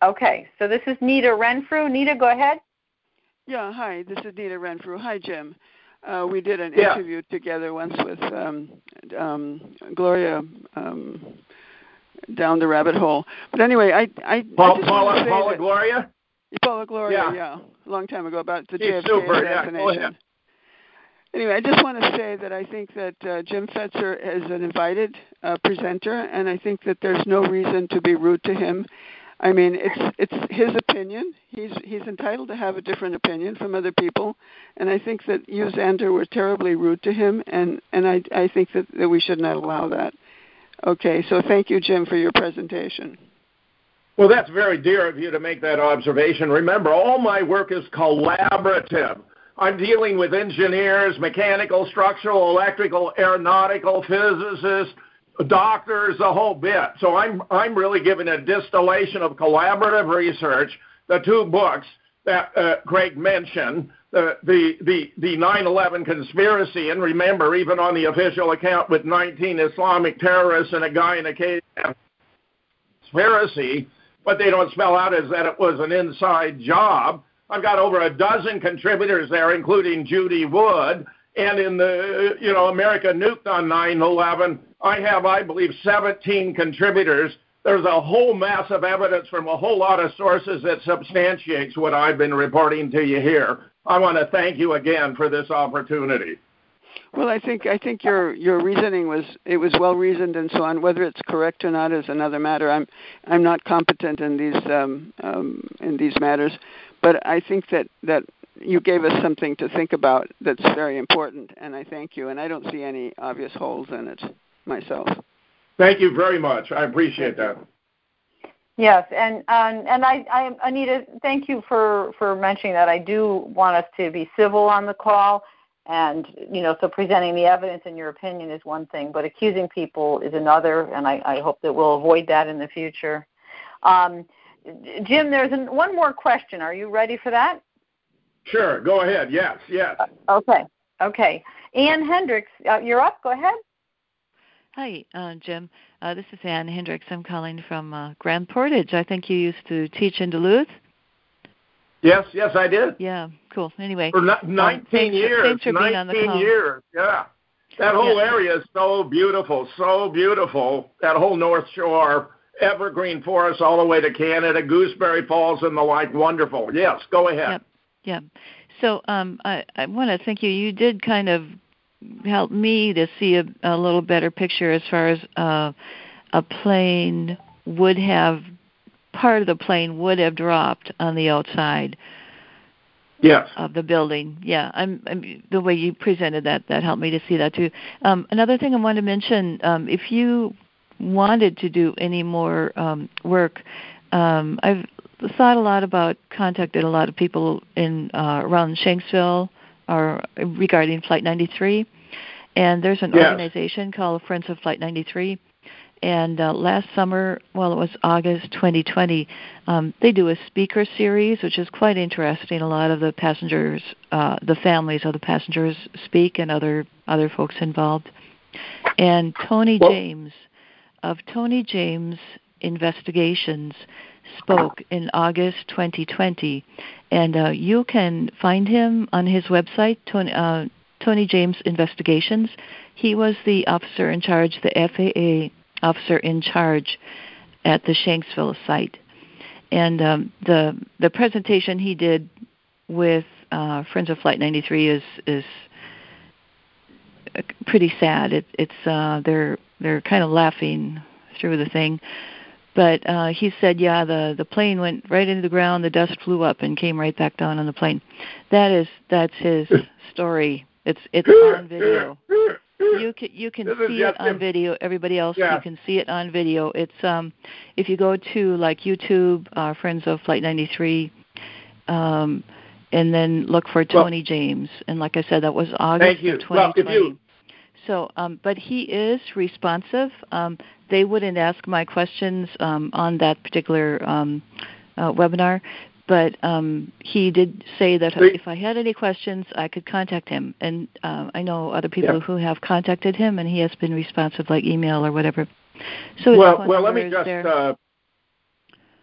Okay, so this is Nita Renfrew. Nita, go ahead. Yeah, hi, this is Nita Renfrew. Hi, Jim. Uh, we did an yeah. interview together once with um, um, Gloria um, down the rabbit hole. But anyway, I, I, Paul, I just Paula, want to say Paula that, Gloria? Paula Gloria, yeah. yeah, a long time ago about the She's J F K super. assassination. Yeah, Anyway, I just want to say that I think that uh, Jim Fetzer is an invited uh, presenter, and I think that there's no reason to be rude to him. I mean, it's it's his opinion. He's he's entitled to have a different opinion from other people, and I think that you, Xander, were terribly rude to him, and, and I I think that, that we should not allow that. Okay, so thank you, Jim, for your presentation. Well, that's very dear of you to make that observation. Remember, all my work is collaborative. I'm dealing with engineers, mechanical, structural, electrical, aeronautical, physicists, doctors, the whole bit. So I'm I'm really giving a distillation of collaborative research. The two books that uh, Craig mentioned, the the the the nine eleven conspiracy, and remember, even on the official account with nineteen Islamic terrorists and a guy in a cave conspiracy, what they don't spell out is that it was an inside job. I've got over a dozen contributors there, including Judy Wood. And in the, you know, America Nuked on nine eleven, I have, I believe, seventeen contributors. There's a whole mass of evidence from a whole lot of sources that substantiates what I've been reporting to you here. I want to thank you again for this opportunity. Well, I think I think your your reasoning was it was well reasoned and so on. Whether it's correct or not is another matter. I'm I'm not competent in these um, um, in these matters, but I think that that. You gave us something to think about that's very important, and I thank you. And I don't see any obvious holes in it myself. Thank you very much. I appreciate that. Yes, and and, and I, I, Anita, thank you for, for mentioning that. I do want us to be civil on the call, and you know, so presenting the evidence in your opinion is one thing, but accusing people is another, and I, I hope that we'll avoid that in the future. Um, Jim, there's an, one more question. Are you ready for that? Sure, go ahead. Yes, yes. Okay, okay. Ann Hendricks, uh, you're up. Go ahead. Hi, uh, Jim. Uh, this is Ann Hendricks. I'm calling from uh, Grand Portage. I think you used to teach in Duluth. Yes, yes, I did. Yeah, cool. Anyway. For nineteen um, thanks years. For, thanks for nineteen being on the call. years, yeah. That whole yeah. area is so beautiful, so beautiful. That whole North Shore, evergreen forest all the way to Canada, Gooseberry Falls and the like, wonderful. Yes, go ahead. Yep. Yeah. So um, I, I want to thank you. You did kind of help me to see a, a little better picture as far as uh, a plane would have, part of the plane would have dropped on the outside yes. of the building. Yeah, I'm, I'm the way you presented that, that helped me to see that too. Um, another thing I wanted to mention, um, if you wanted to do any more um, work, um, I've thought a lot about, contacted a lot of people in uh, around Shanksville or regarding Flight ninety-three, and there's an yes. organization called Friends of Flight ninety-three, and uh, last summer, well, it was August twenty twenty, um, they do a speaker series, which is quite interesting. A lot of the passengers, uh, the families of the passengers speak, and other other folks involved. And Tony well, James of Tony James Investigations spoke in August twenty twenty, and uh, you can find him on his website, Tony, uh, Tony James Investigations. He was the officer in charge, the F A A officer in charge at the Shanksville site, and um, the the presentation he did with uh, Friends of Flight ninety-three is is pretty sad. It, it's uh, they're they're kind of laughing through the thing. But uh, he said, yeah, the, the plane went right into the ground, the dust flew up and came right back down on the plane. That is that's his story. It's it's on video. You can you can see it on video. Everybody else, yeah. You can see it on video. It's um, if you go to like YouTube, uh, Friends of Flight ninety-three, um, and then look for Tony well, James. And like I said, that was August of twenty twenty. Well, if you... So, um, but he is responsive. Um, they wouldn't ask my questions um, on that particular um, uh, webinar, but um, he did say that if I had any questions, I could contact him. And uh, I know other people yeah. who have contacted him, and he has been responsive, like email or whatever. So well, well, let me just uh,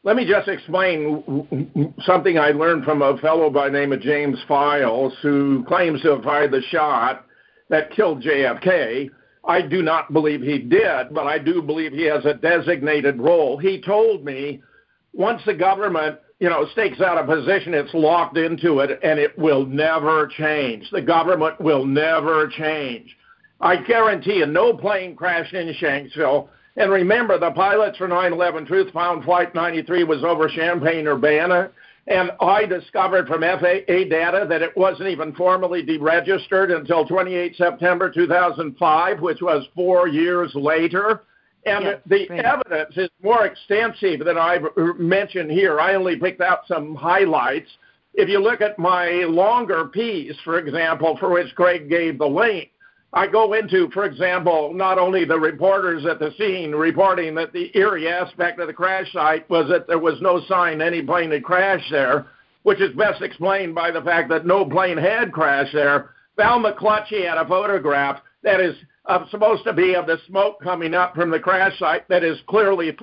let me just explain something I learned from a fellow by the name of James Files, who claims to have fired the shot that killed J F K. I do not believe he did, but I do believe he has a designated role. He told me once the government, you know, stakes out a position, it's locked into it, and it will never change. The government will never change. I guarantee you, no plane crashed in Shanksville. And remember, the pilots for nine eleven Truth found Flight ninety-three was over Champaign-Urbana. And I discovered from F A A data that it wasn't even formally deregistered until twenty-eighth September two thousand five, which was four years later. And yeah, the right. evidence is more extensive than I've mentioned here. I only picked out some highlights. If you look at my longer piece, for example, for which Craig gave the link, I go into, for example, not only the reporters at the scene reporting that the eerie aspect of the crash site was that there was no sign any plane had crashed there, which is best explained by the fact that no plane had crashed there. Val McClutchy had a photograph that is uh, supposed to be of the smoke coming up from the crash site that is clearly,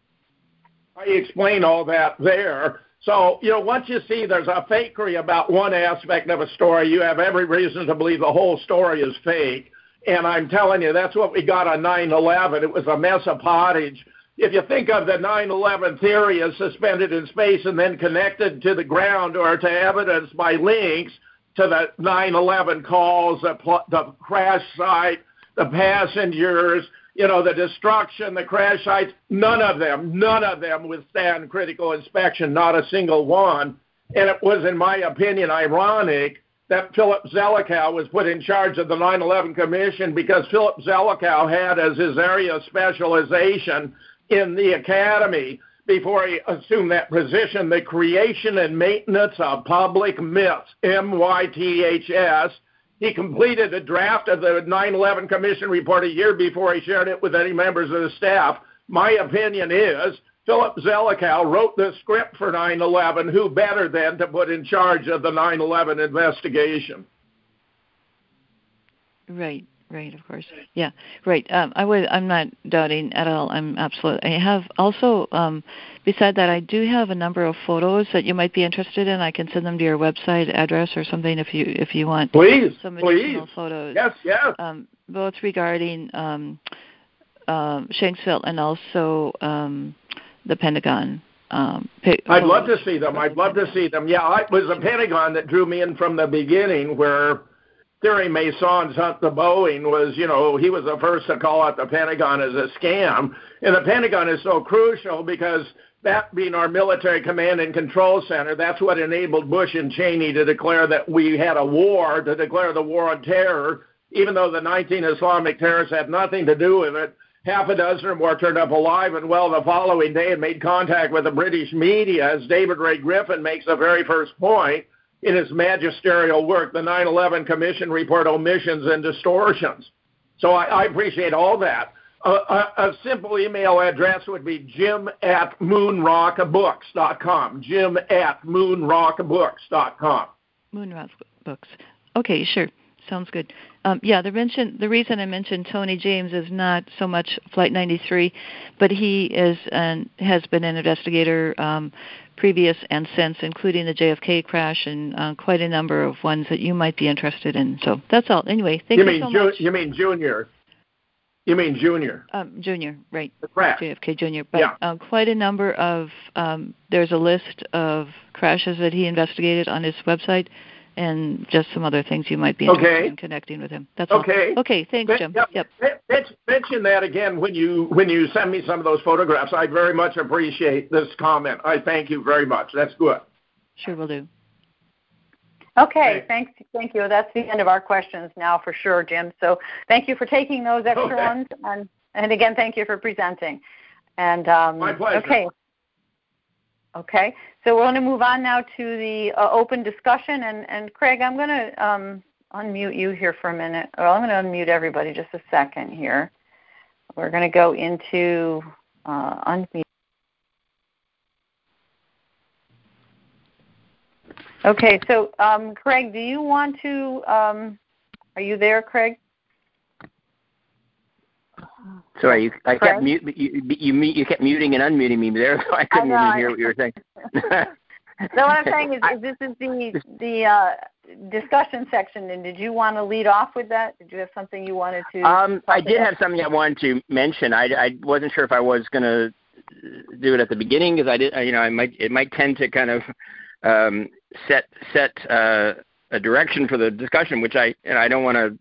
I explain all that there. So, you know, once you see there's a fakery about one aspect of a story, you have every reason to believe the whole story is fake. And I'm telling you, that's what we got on nine eleven. It was a mess of pottage. If you think of the nine eleven theory as suspended in space and then connected to the ground or to evidence by links to the nine eleven calls, the, pl- the crash site, the passengers, you know, the destruction, the crash sites, none of them, none of them withstand critical inspection, not a single one. And it was, in my opinion, ironic that Philip Zelikow was put in charge of the nine eleven Commission because Philip Zelikow had as his area of specialization in the academy, before he assumed that position, the creation and maintenance of public myths, M Y T H S. He completed a draft of the nine eleven Commission report a year before he shared it with any members of the staff. My opinion is Philip Zelikow wrote the script for nine eleven. Who better than to put in charge of the nine eleven investigation? Right, right, of course. Yeah, right. Um, I would. I'm not doubting at all. I'm absolutely. I have also, um, beside that, I do have a number of photos that you might be interested in. I can send them to your website address or something if you if you want. Please, some additional please. photos. Yes, yes. Um, both regarding um, um, Shanksville and also um, the Pentagon. Um, I'd love to see them. I'd love to see them. Yeah, it was the Pentagon that drew me in from the beginning, where Thierry Mason's Hunt the Boeing was, you know, he was the first to call out the Pentagon as a scam. And the Pentagon is so crucial because that being our military command and control center, that's what enabled Bush and Cheney to declare that we had a war, to declare the war on terror, even though the nineteen Islamic terrorists had nothing to do with it. Half a dozen or more turned up alive, and well, the following day had made contact with the British media, as David Ray Griffin makes the very first point in his magisterial work, the nine eleven Commission Report Omissions and Distortions. So I, I appreciate all that. Uh, a, a simple email address would be jim at moonrockbooks dot com. Jim at moonrockbooks dot com. Moonrock Books. Okay, sure. Sounds good. Um, yeah, the mention the reason I mentioned Tony James is not so much Flight ninety-three, but he is and has been an investigator um, previous and since, including the J F K crash and uh, quite a number of ones that you might be interested in. So that's all. Anyway, thank you, you mean so ju- much. You mean Junior? You mean Junior? Um, junior, right. The crash. J F K Junior But yeah. uh, quite a number of, um, there's a list of crashes that he investigated on his website, and just some other things you might be interested okay. in connecting with him. That's okay. all. Okay, thanks, Jim. Yep. yep. Mention that again when you when you send me some of those photographs. I very much appreciate this comment. I thank you very much. That's good. Sure will do. Okay, thanks. Thank you. That's the end of our questions now for sure, Jim. So thank you for taking those extra okay. ones. And, and again, thank you for presenting. And um, My pleasure. Okay. Okay. So we're going to move on now to the uh, open discussion. And, and Craig, I'm going to um, unmute you here for a minute. Well, I'm going to unmute everybody just a second here. We're going to go into uh, unmute. Okay, so um, Craig, do you want to, um, are you there, Craig? Sorry, you, I kept mute, you, you, you kept muting and unmuting me there, so I couldn't I even hear what you were saying. No, what I'm saying is, is this is the the uh, discussion section, and did you want to lead off with that? Did you have something you wanted to? Um, I did about? have something I wanted to mention. I, I wasn't sure if I was going to do it at the beginning because I did. You know, I might it might tend to kind of um, set set uh, a direction for the discussion, which I and I don't want to.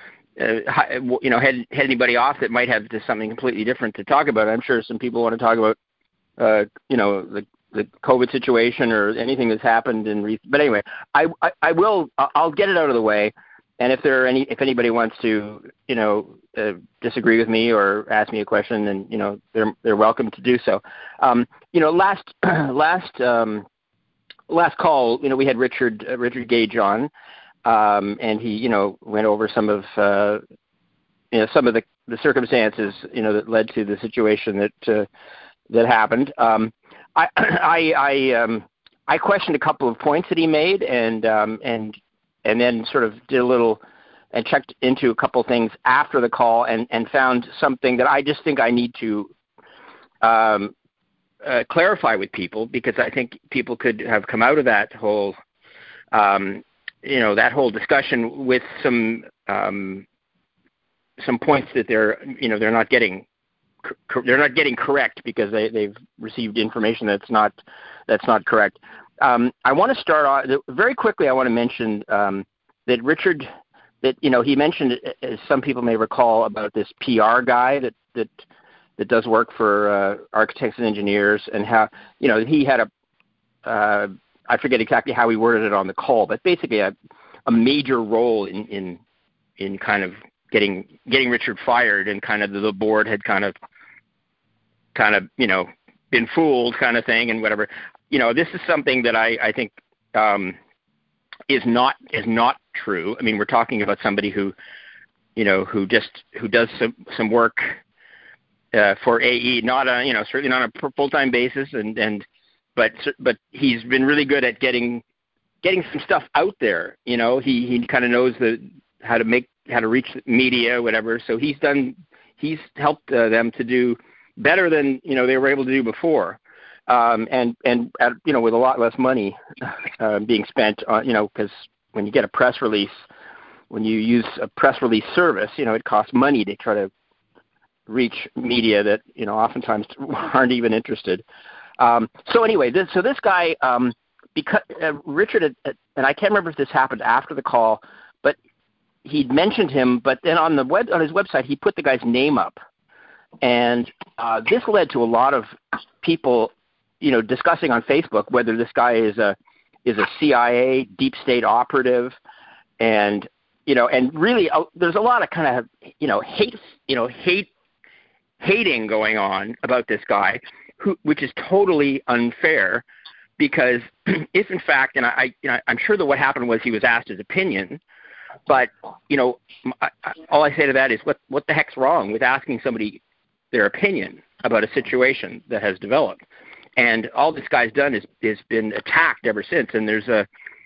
Uh, you know, head, head anybody off that might have just something completely different to talk about. I'm sure some people want to talk about, uh, you know, the, the COVID situation or anything that's happened in. Re- but anyway, I, I, I will. I'll get it out of the way. And if there are any, if anybody wants to, you know, uh, disagree with me or ask me a question, then you know, they're they're welcome to do so. Um, you know, last last um, last call, you know, we had Richard uh, Richard Gage on. Um, and he, you know, went over some of, uh, you know, some of the, the circumstances, you know, that led to the situation that uh, that happened. Um, I, I, I, um, I questioned a couple of points that he made, and um, and and then sort of did a little and checked into a couple of things after the call, and, and found something that I just think I need to um, uh, clarify with people, because I think people could have come out of that whole. Um, you know, that whole discussion with some um, some points that they're, you know, they're not getting they're not getting correct because they, they've received information that's not that's not correct. Um, I want to start off very quickly. I want to mention um, that Richard, that you know, he mentioned, as some people may recall, about this P R guy that that that does work for uh, architects and engineers, and how, you know, he had a uh, I forget exactly how he worded it on the call, but basically a, a major role in, in in kind of getting getting Richard fired, and kind of the board had kind of kind of you know been fooled, kind of thing, and whatever. You know, this is something that I I think um, is not is not true. I mean, we're talking about somebody who you know who just who does some some work uh, for A E, not a you know certainly not on a full time basis, and and. But but he's been really good at getting getting some stuff out there. You know, he, he kind of knows the how to make how to reach media, whatever. So he's done he's helped uh, them to do better than you know they were able to do before, um, and and at, you know with a lot less money uh, being spent on you know because when you get a press release, when you use a press release service, you know it costs money to try to reach media that you know oftentimes aren't even interested. Um, so anyway, this, so this guy, um, because uh, Richard, had, and I can't remember if this happened after the call, but he'd mentioned him. But then on the web, on his website, he put the guy's name up, and uh, this led to a lot of people, you know, discussing on Facebook whether this guy is a is a C I A deep state operative, and you know, and really, uh, there's a lot of kind of you know hate, you know, hate, hating going on about this guy. Who, which is totally unfair, because if in fact, and I, you know, I'm sure that what happened was he was asked his opinion, but you know, I, I, all I say to that is, what what the heck's wrong with asking somebody their opinion about a situation that has developed? And all this guy's done is is been attacked ever since. And there's a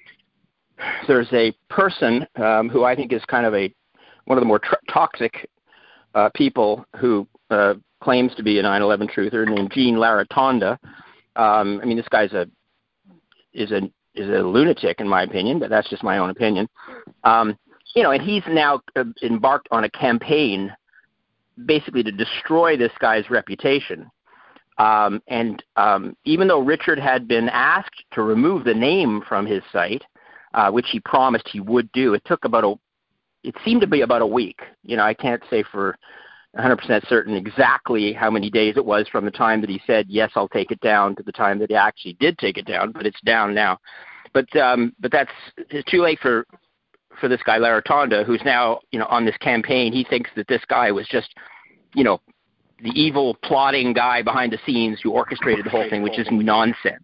there's a person um, who I think is kind of a one of the more tr- toxic uh, people who. Uh, claims to be a nine eleven truther named Gene Laratonda. Um, I mean, this guy's a is a is a lunatic in my opinion, but that's just my own opinion. Um, you know, and he's now uh, embarked on a campaign basically to destroy this guy's reputation. Um, and um, even though Richard had been asked to remove the name from his site, uh, which he promised he would do, it took about a it seemed to be about a week. You know, I can't say for one hundred percent certain exactly how many days it was from the time that he said, yes, I'll take it down, to the time that he actually did take it down, but it's down now. But um, but that's it's too late for for this guy Laratonda, who's now, you know, on this campaign. He thinks that this guy was just, you know, the evil plotting guy behind the scenes who orchestrated the whole thing, which is nonsense.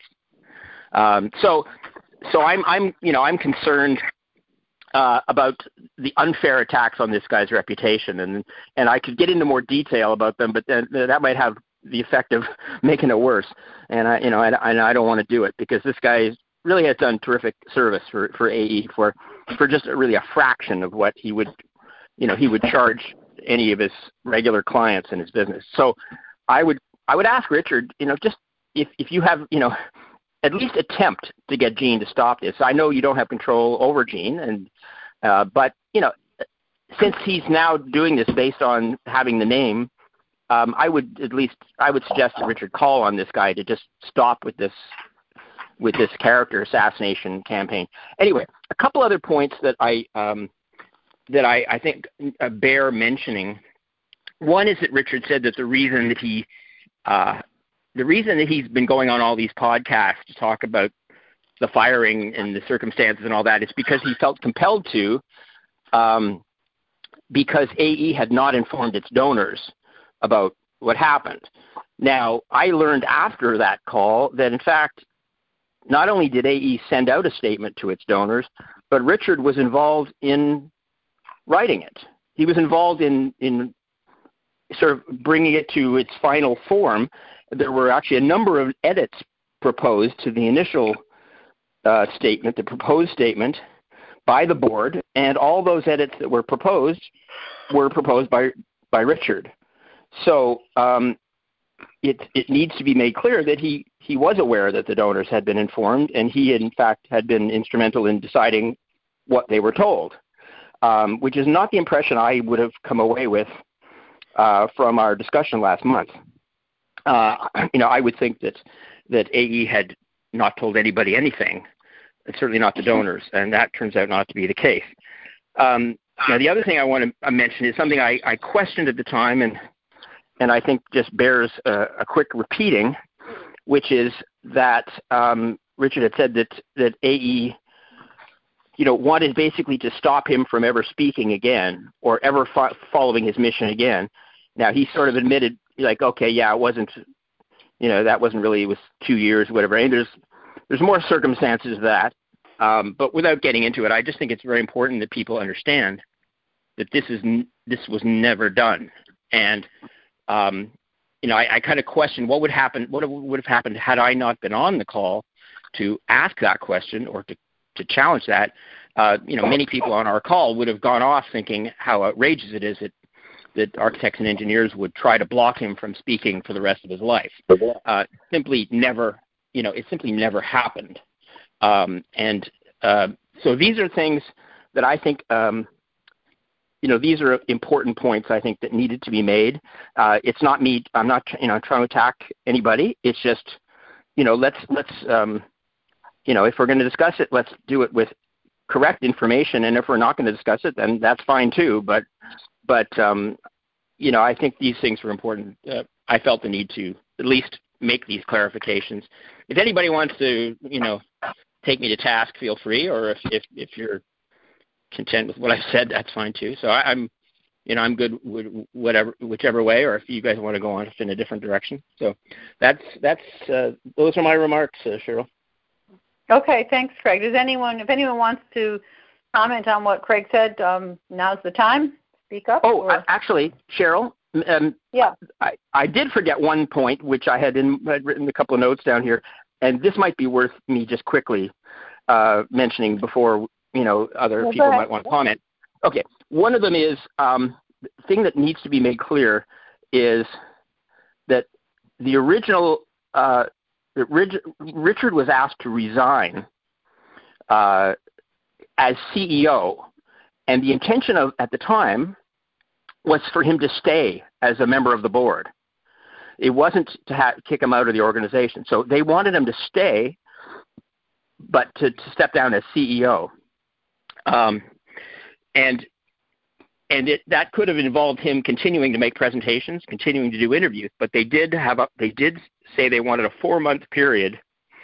Um, so so I'm I'm you know I'm concerned Uh, about the unfair attacks on this guy's reputation, and and I could get into more detail about them, but then that might have the effect of making it worse. And I, you know, I, I don't want to do it, because this guy really has done terrific service for for A E for for just really a fraction of what he would, you know, he would charge any of his regular clients in his business. So I would I would ask Richard, you know, just if, if you have, you know, at least attempt to get Gene to stop this. I know you don't have control over Gene, and uh, but, you know, since he's now doing this based on having the name, um, I would at least I would suggest that Richard call on this guy to just stop with this with this character assassination campaign. Anyway, a couple other points that I um, that I, I think uh, bear mentioning. One is that Richard said that the reason that he uh, the reason that he's been going on all these podcasts to talk about the firing and the circumstances and all that is because he felt compelled to, um, because A E had not informed its donors about what happened. Now, I learned after that call that, in fact, not only did A E send out a statement to its donors, but Richard was involved in writing it. He was involved in, in sort of bringing it to its final form. There were actually a number of edits proposed to the initial uh, statement, the proposed statement, by the board, and all those edits that were proposed were proposed by by Richard. So um, it it needs to be made clear that he, he was aware that the donors had been informed, and he, in fact, had been instrumental in deciding what they were told, um, which is not the impression I would have come away with uh, from our discussion last month. Uh, you know, I would think that, that A E had not told anybody anything, certainly not the donors, and that turns out not to be the case. Um, now, the other thing I want to mention is something I, I questioned at the time, and and I think just bears a, a quick repeating, which is that um, Richard had said that, that A E, you know, wanted basically to stop him from ever speaking again or ever fo- following his mission again. Now, he sort of admitted, like, okay, yeah, it wasn't, you know, that wasn't really, it was two years, whatever. And there's there's more circumstances to that. Um, but without getting into it, I just think it's very important that people understand that this is n- this was never done. And um, you know, I, I kind of question what would happen, what would have happened had I not been on the call to ask that question or to, to challenge that. Uh, you know, many people on our call would have gone off thinking how outrageous it is that, that architects and engineers would try to block him from speaking for the rest of his life. Uh, simply never, you know, it simply never happened. Um, and uh, so these are things that I think, um, you know, these are important points I think that needed to be made. Uh, it's not me. I'm not, you know, trying to attack anybody. It's just, you know, let's let's, um, you know, if we're going to discuss it, let's do it with correct information. And if we're not going to discuss it, then that's fine too. But, but um, you know, I think these things were important. Uh, I felt the need to at least make these clarifications. If anybody wants to, you know, take me to task, feel free. Or if if, if you're content with what I said, that's fine too. So I, I'm, you know, I'm good with whatever, whichever way, or if you guys want to go on in a different direction. So that's that's uh, those are my remarks, uh, Cheryl. Okay, thanks, Craig. Does anyone, if anyone wants to comment on what Craig said, um, now's the time. Speak up. Oh, or? actually, Cheryl. Um, yeah. I, I did forget one point, which I had, in, I'd written a couple of notes down here, and this might be worth me just quickly uh, mentioning before, you know, other well, people might want to comment. Okay, one of them is, um, the thing that needs to be made clear is that the original, uh, Richard was asked to resign uh, as C E O, and the intention of, at the time, was for him to stay as a member of the board. It wasn't to ha- kick him out of the organization. So they wanted him to stay, but to, to step down as C E O. Um, and and it, that could have involved him continuing to make presentations, continuing to do interviews. But they did have a, they did say they wanted a four month period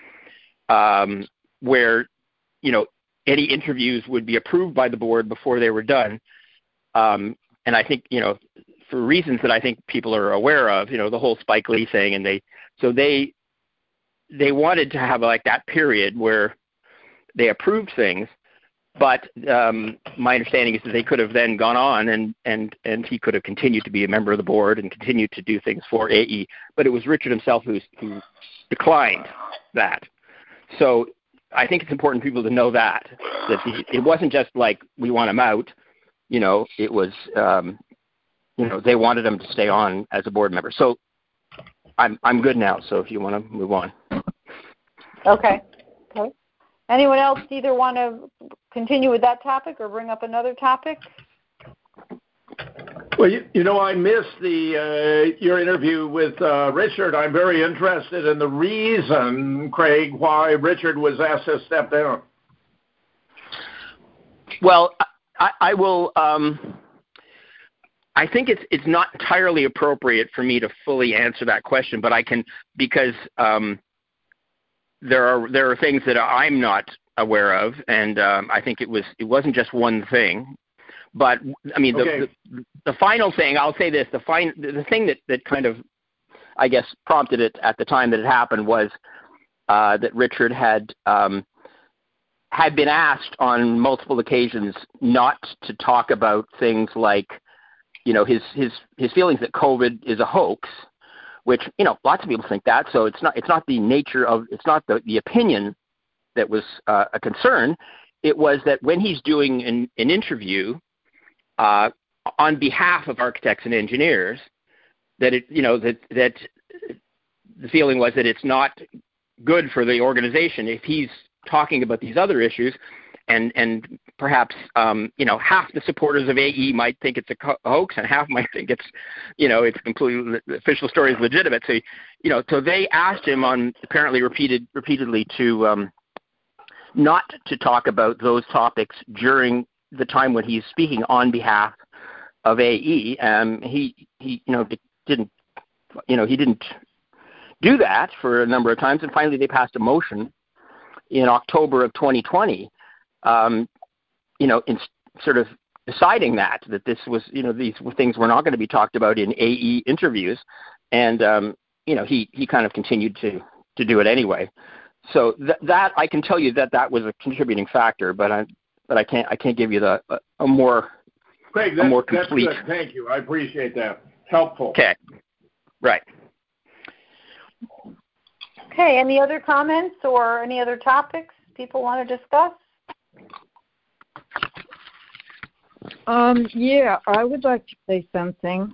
um, where, you know, any interviews would be approved by the board before they were done. Um, and I think, you know, for reasons that I think people are aware of, you know, the whole Spike Lee thing, and they so they they wanted to have like that period where they approved things. But um, my understanding is that they could have then gone on and, and, and he could have continued to be a member of the board and continued to do things for A E. But it was Richard himself who's, who declined that. So I think it's important for people to know that, that the, it wasn't just like we want him out. You know, it was, um, you know, they wanted him to stay on as a board member. So I'm I'm good now. So if you want to move on. Okay. Okay. Anyone else either want to continue with that topic or bring up another topic? Well, you, you know, I missed the uh, your interview with uh, Richard. I'm very interested in the reason, Craig, why Richard was asked to step down. Well, I, I will. Um, I think it's it's not entirely appropriate for me to fully answer that question, but I can because um, there are there are things that I'm not aware of, and um, I think it was it wasn't just one thing. But I mean, okay. the, the the final thing I'll say this: the fine the thing that, that kind of, I guess, prompted it at the time that it happened was uh, that Richard had um, had been asked on multiple occasions not to talk about things like, you know, his his his feelings that COVID is a hoax, which, you know, lots of people think that. So it's not it's not the nature of it's not the, the opinion that was uh, a concern. It was that when he's doing an, an interview uh, on behalf of architects and engineers, that it you know that that the feeling was that it's not good for the organization if he's talking about these other issues. And and perhaps um, you know half the supporters of A E might think it's a hoax, and half might think it's you know it's completely the official story is legitimate. So you know so they asked him on apparently repeated repeatedly to um, not to talk about those topics during the time when he's speaking on behalf of A E. Um, he he you know didn't you know he didn't do that for a number of times, and finally they passed a motion in October of twenty twenty. Um, you know, in sort of deciding that, that this was, you know, these things were not going to be talked about in A E interviews. And, um, you know, he, he kind of continued to, to do it anyway. So th- that, I can tell you that that was a contributing factor, but I, but I can't, I can't give you the, a, a more, Craig, a more complete. That's good. Thank you. I appreciate that. Helpful. Okay. Right. Okay. Any other comments or any other topics people want to discuss? Um, yeah, I would like to say something.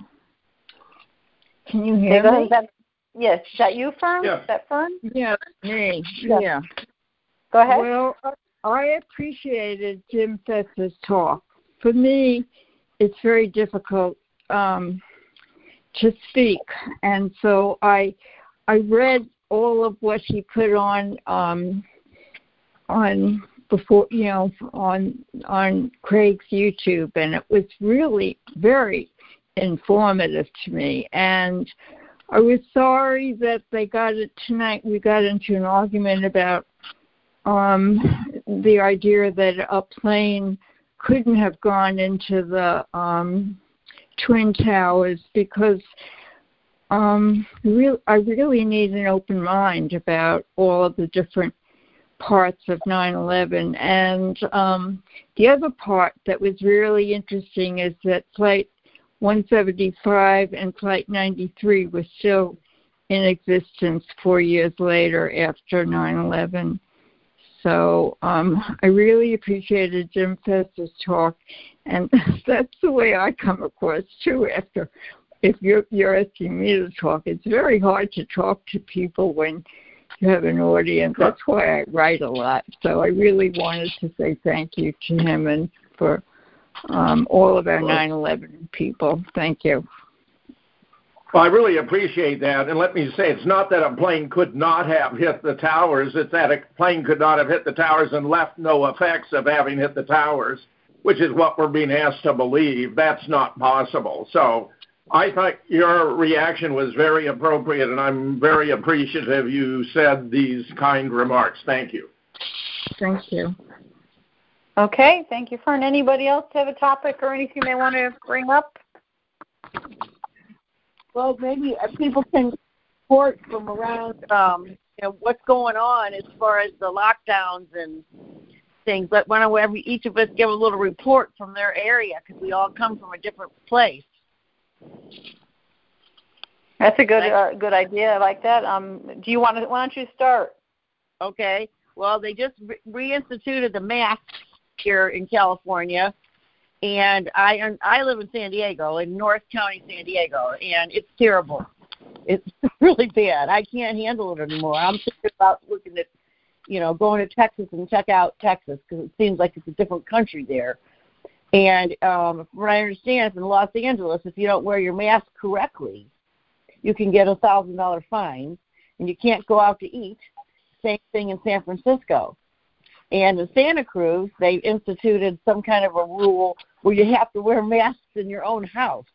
Can you hear okay, me? Is that, yes. Is that you, Fern? Yeah. Is that Fern? Yeah, me. Yeah. yeah. Go ahead. Well, I appreciated Jim Fetzer's talk. For me, it's very difficult um, to speak, and so I I read all of what he put on um, on. before you know on on Craig's YouTube, and it was really very informative to me, and I was sorry that they got it tonight. We got into an argument about um the idea that a plane couldn't have gone into the um Twin Towers because um real I really need an open mind about all of the different parts of nine eleven. And um, the other part that was really interesting is that Flight one seventy-five and Flight ninety-three were still in existence four years later after nine eleven. So um, I really appreciated Jim Fetzer's talk, and that's the way I come across too. After, if you're, you're asking me to talk, it's very hard to talk to people when you have an audience. That's why I write a lot. So I really wanted to say thank you to him and for um, all of our nine eleven people. Thank you. Well, I really appreciate that. And let me say, it's not that a plane could not have hit the towers. It's that a plane could not have hit the towers and left no effects of having hit the towers, which is what we're being asked to believe. That's not possible. So I thought your reaction was very appropriate, and I'm very appreciative you said these kind remarks. Thank you. Thank you. Okay, thank you, Fern. Anybody else have a topic or anything they want to bring up? Well, maybe people can report from around, um, you know, what's going on as far as the lockdowns and things. But why don't we, each of us give a little report from their area, because we all come from a different place. That's a good uh, good idea. I like that. Um, do you want to? Why don't you start? Okay. Well, they just re- reinstituted the masks here in California, And I I live in San Diego, in North County, San Diego, and it's terrible. It's really bad. I can't handle it anymore. I'm thinking about looking at, you know, going to Texas and check out Texas because it seems like it's a different country there. And um, from what I understand, in Los Angeles, if you don't wear your mask correctly, you can get a one thousand dollars fine, and you can't go out to eat. Same thing in San Francisco. And in Santa Cruz, they instituted some kind of a rule where you have to wear masks in your own house.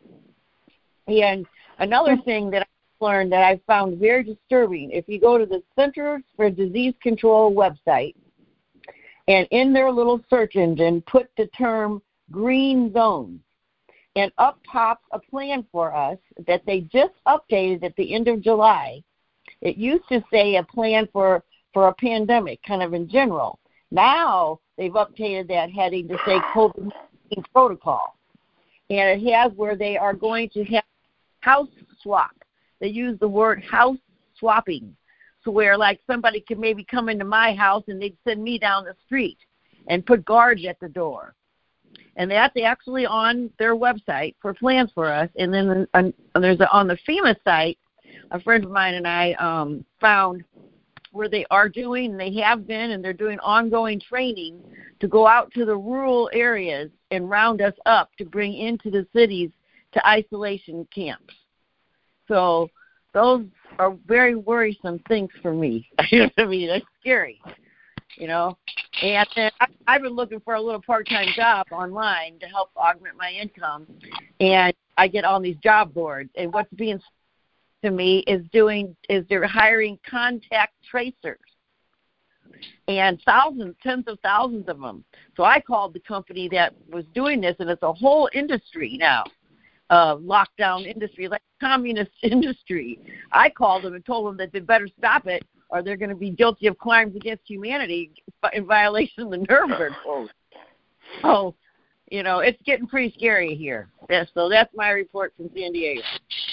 And another thing that I learned that I found very disturbing, if you go to the Centers for Disease Control website, and in their little search engine, put the term green zone, and up pops a plan for us that they just updated at the end of July. It used to say a plan for, for a pandemic, kind of in general. Now they've updated that heading to say COVID nineteen protocol. And it has where they are going to have house swap. They use the word house swapping. So where, like, somebody could maybe come into my house and they'd send me down the street and put guards at the door. And that's actually on their website for plans for us. And then on, there's a, on the FEMA site, a friend of mine and I um, found where they are doing, and they have been, and they're doing ongoing training to go out to the rural areas and round us up to bring into the cities to isolation camps. So those are very worrisome things for me. You know what I mean? That's scary, you know. And then I, I've been looking for a little part-time job online to help augment my income, and I get on these job boards. And what's being to me is doing is they're hiring contact tracers, and thousands, tens of thousands of them. So I called the company that was doing this, and it's a whole industry now. Uh, lockdown industry, like communist industry. I called them and told them that they better stop it or they're going to be guilty of crimes against humanity in violation of the Nuremberg Code. So, you know, it's getting pretty scary here. Yeah, so that's my report from San Diego.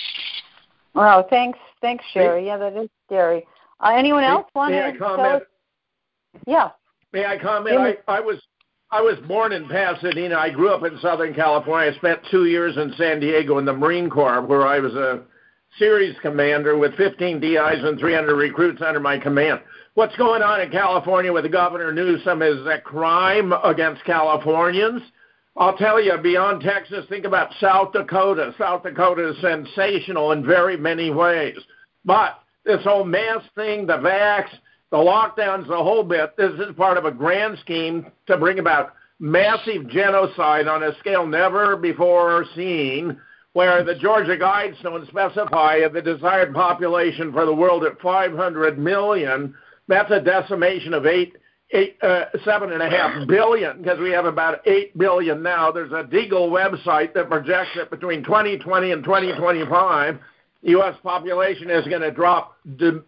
Wow, thanks, thanks, Sherry. Yeah, that is scary. Uh, anyone else want to comment? Yeah. May I comment? I, I was I was born in Pasadena. I grew up in Southern California. I spent two years in San Diego in the Marine Corps, where I was a series commander with fifteen D Is and three hundred recruits under my command. What's going on in California with Governor Newsom is a crime against Californians. I'll tell you, beyond Texas, think about South Dakota. South Dakota is sensational in very many ways. But this whole mask thing, the vax, the lockdowns, the whole bit, this is part of a grand scheme to bring about massive genocide on a scale never before seen, where the Georgia Guidestones specify the desired population for the world at five hundred million. That's a decimation of eight, eight, uh, seven and a half billion, because we have about eight billion now. There's a Deagle website that projects that between twenty twenty and twenty twenty-five, the U S population is going to drop di-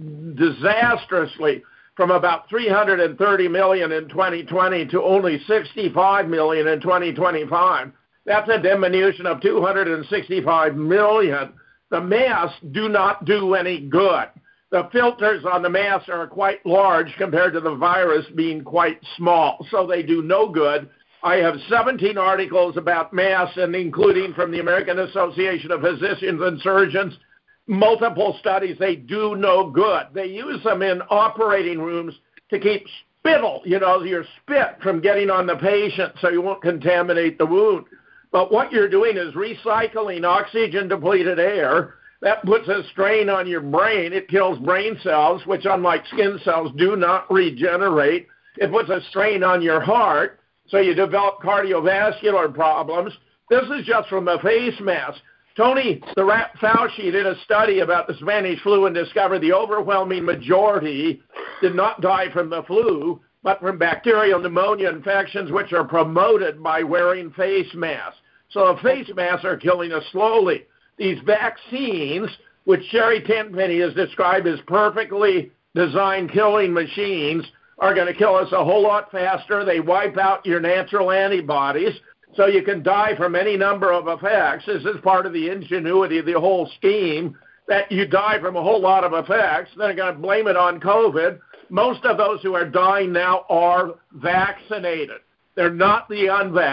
disastrously from about three hundred thirty million in twenty twenty to only sixty-five million in twenty twenty-five. That's a diminution of two hundred sixty-five million. The masks do not do any good. The filters on the masks are quite large compared to the virus being quite small, so they do no good. I have seventeen articles about masks, and including from the American Association of Physicians and Surgeons, multiple studies. They do no good. They use them in operating rooms to keep spittle, you know, your spit from getting on the patient so you won't contaminate the wound. But what you're doing is recycling oxygen-depleted air. That puts a strain on your brain. It kills brain cells, which, unlike skin cells, do not regenerate. It puts a strain on your heart, so you develop cardiovascular problems. This is just from a face mask. Tony the Rat Fauci did a study about the Spanish flu and discovered the overwhelming majority did not die from the flu, but from bacterial pneumonia infections, which are promoted by wearing face masks. So the face masks are killing us slowly. These vaccines, which Sherry Tenpenny has described as perfectly designed killing machines, are going to kill us a whole lot faster. They wipe out your natural antibodies, so you can die from any number of effects. This is part of the ingenuity of the whole scheme, that you die from a whole lot of effects. They're going to blame it on COVID. Most of those who are dying now are vaccinated. They're not the unvaxxed.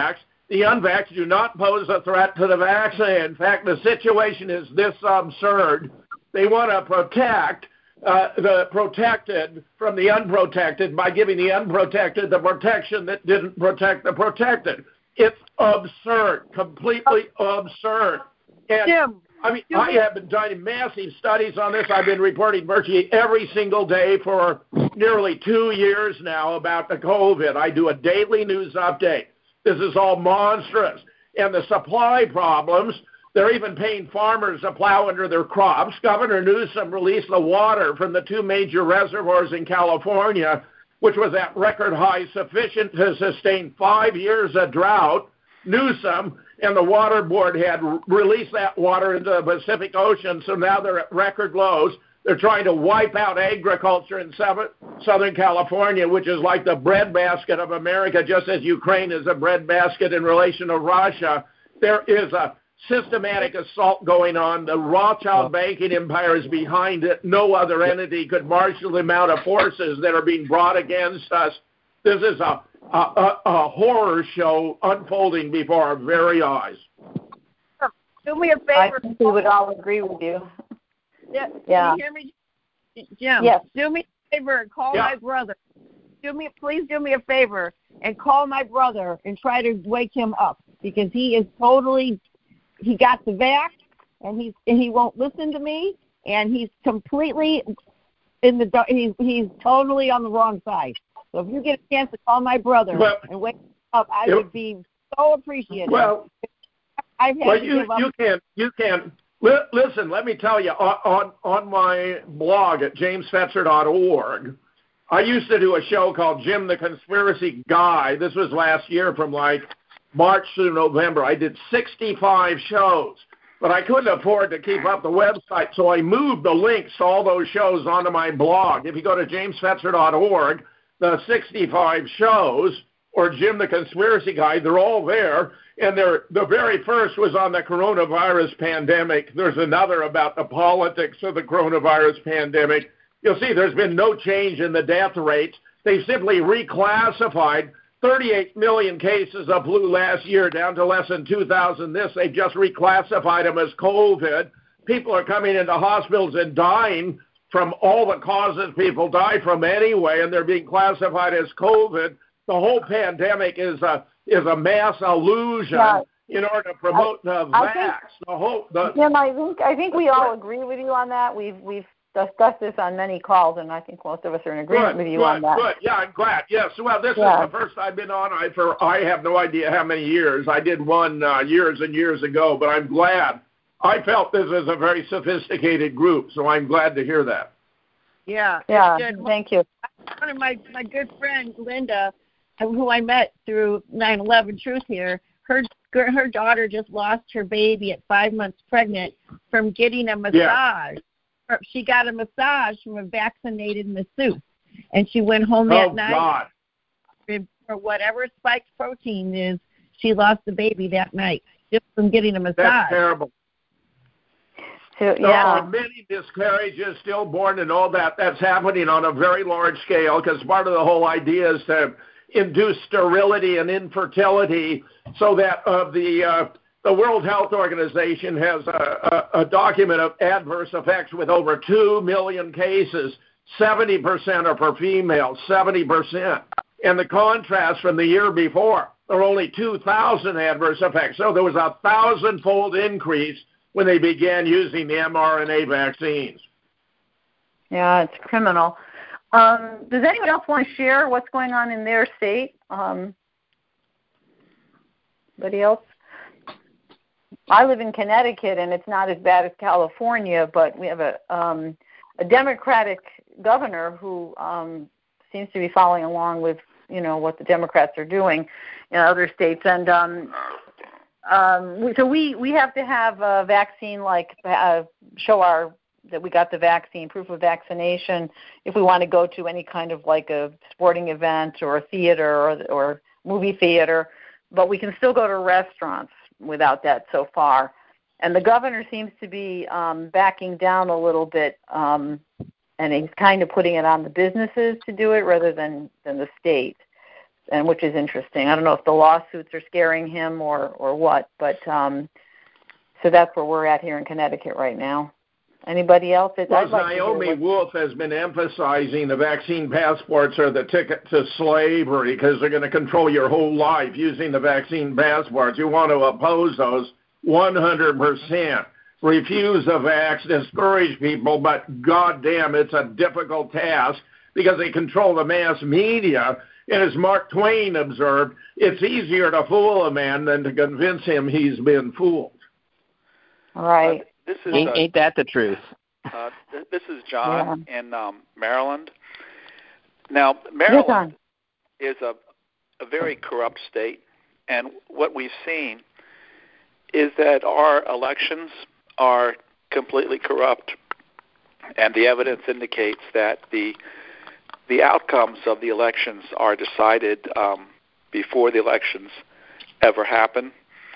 the unvaxxed do not pose a threat to the vaccine. In fact, the situation is this absurd. They want to protect uh, the protected from the unprotected by giving the unprotected the protection that didn't protect the protected. It's absurd, completely absurd. And Jim, I mean, I have been doing massive studies on this. I've been reporting virtually every single day for nearly two years now about the COVID. I do a daily news update. This is all monstrous. And the supply problems, they're even paying farmers to plow under their crops. Governor Newsom released the water from the two major reservoirs in California, which was at record high, sufficient to sustain five years of drought. Newsom and the Water Board had released that water into the Pacific Ocean, so now they're at record lows. They're trying to wipe out agriculture in Southern California, which is like the breadbasket of America, just as Ukraine is a breadbasket in relation to Russia. There is a systematic assault going on. The Rothschild banking empire is behind it. No other entity could marshal the amount of forces that are being brought against us. This is a, a, a, a horror show unfolding before our very eyes. Do me a favor. I think we would all agree with you. Yeah. yeah. Can you hear me, Jim? Yes. Do me a favor and call yeah. my brother. Do me, please do me a favor and call my brother and try to wake him up, because he is totally, he got the vax and he's and he won't listen to me, and he's completely in the he's he's totally on the wrong side. So if you get a chance to call my brother well, and wake him up, I it, would be so appreciative. Well, I've had well to you give up. you can you can. Listen, let me tell you, on, on my blog at james fetzer dot org, I used to do a show called Jim the Conspiracy Guy. This was last year from like March through November. I did sixty-five shows, but I couldn't afford to keep up the website, so I moved the links to all those shows onto my blog. If you go to james fetzer dot org, the sixty-five shows, or Jim the Conspiracy Guy, they're all there. And there, the very first was on the coronavirus pandemic. There's another about the politics of the coronavirus pandemic. You'll see there's been no change in the death rates. They simply reclassified thirty-eight million cases of flu last year down to less than two thousand this. They just reclassified them as COVID. People are coming into hospitals and dying from all the causes people die from anyway, and they're being classified as COVID. The whole pandemic is a is a mass illusion yeah. in order to promote I, the vax. Think, the whole, the, Jim, I think I think we all agree with you on that. We've we've discussed this on many calls, and I think most of us are in agreement good, with you good, on that. Good, yeah, I'm glad. Yes, well, this yeah. is the first I've been on I for I have no idea how many years. I did one uh, years and years ago, but I'm glad. I felt this is a very sophisticated group, so I'm glad to hear that. Yeah, yeah. Thank you. One of my my good friend Linda, who I met through nine eleven Truth here, her her daughter just lost her baby at five months pregnant from getting a massage. Yeah. She got a massage from a vaccinated masseuse, and she went home that oh, night. God. For whatever spiked protein is, she lost the baby that night just from getting a massage. That's terrible. So, yeah. There are many miscarriages, stillborn, and all that. That's happening on a very large scale, because part of the whole idea is to induce sterility and infertility, so that uh, the uh, the World Health Organization has a, a, a document of adverse effects with over two million cases. seventy percent are for females, seventy percent. And the contrast from the year before, there were only two thousand adverse effects. So there was a thousand-fold increase when they began using the mRNA vaccines. Yeah, it's criminal. Um, does anyone else want to share what's going on in their state? Um, anybody else? I live in Connecticut, and it's not as bad as California, but we have a um, a Democratic governor who um, seems to be following along with, you know, what the Democrats are doing in other states. And um, um, we, so we, we have to have a vaccine, like uh, show our that we got the vaccine, proof of vaccination, if we want to go to any kind of like a sporting event or a theater or, or movie theater, but we can still go to restaurants without that so far. And the governor seems to be um, backing down a little bit, um, and he's kind of putting it on the businesses to do it rather than, than the state. and which is interesting. I don't know if the lawsuits are scaring him or, or what, but um, so that's where we're at here in Connecticut right now. Anybody else? It's, well, like Naomi Wolf has been emphasizing the vaccine passports are the ticket to slavery because they're going to control your whole life using the vaccine passports. You want to oppose those one hundred percent. Refuse the vax, discourage people, but goddamn, it's a difficult task because they control the mass media. And as Mark Twain observed, it's easier to fool a man than to convince him he's been fooled. Right. Uh, this is, ain't, uh, ain't that the truth? Uh, th- this is John yeah. in um, Maryland. Now, Maryland yes, is a, a very corrupt state, and what we've seen is that our elections are completely corrupt, and the evidence indicates that the the outcomes of the elections are decided um, before the elections ever happen.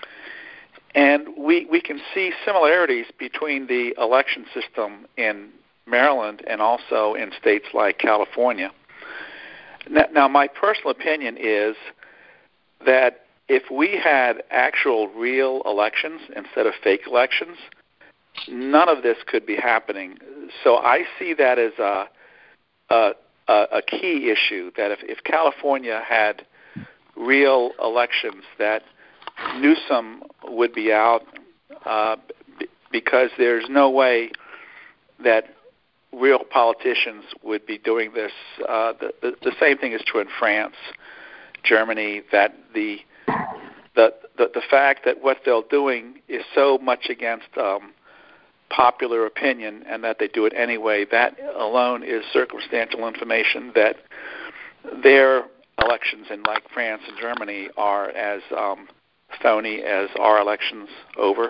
And we, we can see similarities between the election system in Maryland and also in states like California. Now, now, my personal opinion is that if we had actual real elections instead of fake elections, none of this could be happening. So I see that as a, a, a key issue, that if, if California had real elections, that Newsom would be out uh, b- because there's no way that real politicians would be doing this. Uh, the, the, the same thing is true in France, Germany, that the, the the the fact that what they're doing is so much against um, popular opinion and that they do it anyway, that alone is circumstantial information that their elections in like France and Germany are as um, phony as our elections over.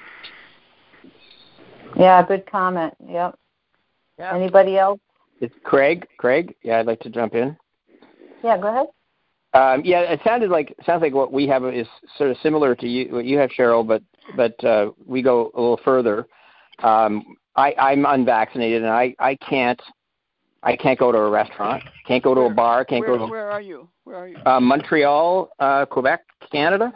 Yeah, good comment. Yep. Yeah. Anybody else? It's Craig. Craig, yeah, I'd like to jump in. Yeah, go ahead. Um, yeah, it sounded like sounds like what we have is sort of similar to you, what you have, Cheryl, but but uh, we go a little further. Um, I, I'm unvaccinated, and I, I can't I can't go to a restaurant, can't go to where, a bar, can't where, go to. Where are you? Where are you? Uh, Montreal, uh, Quebec, Canada.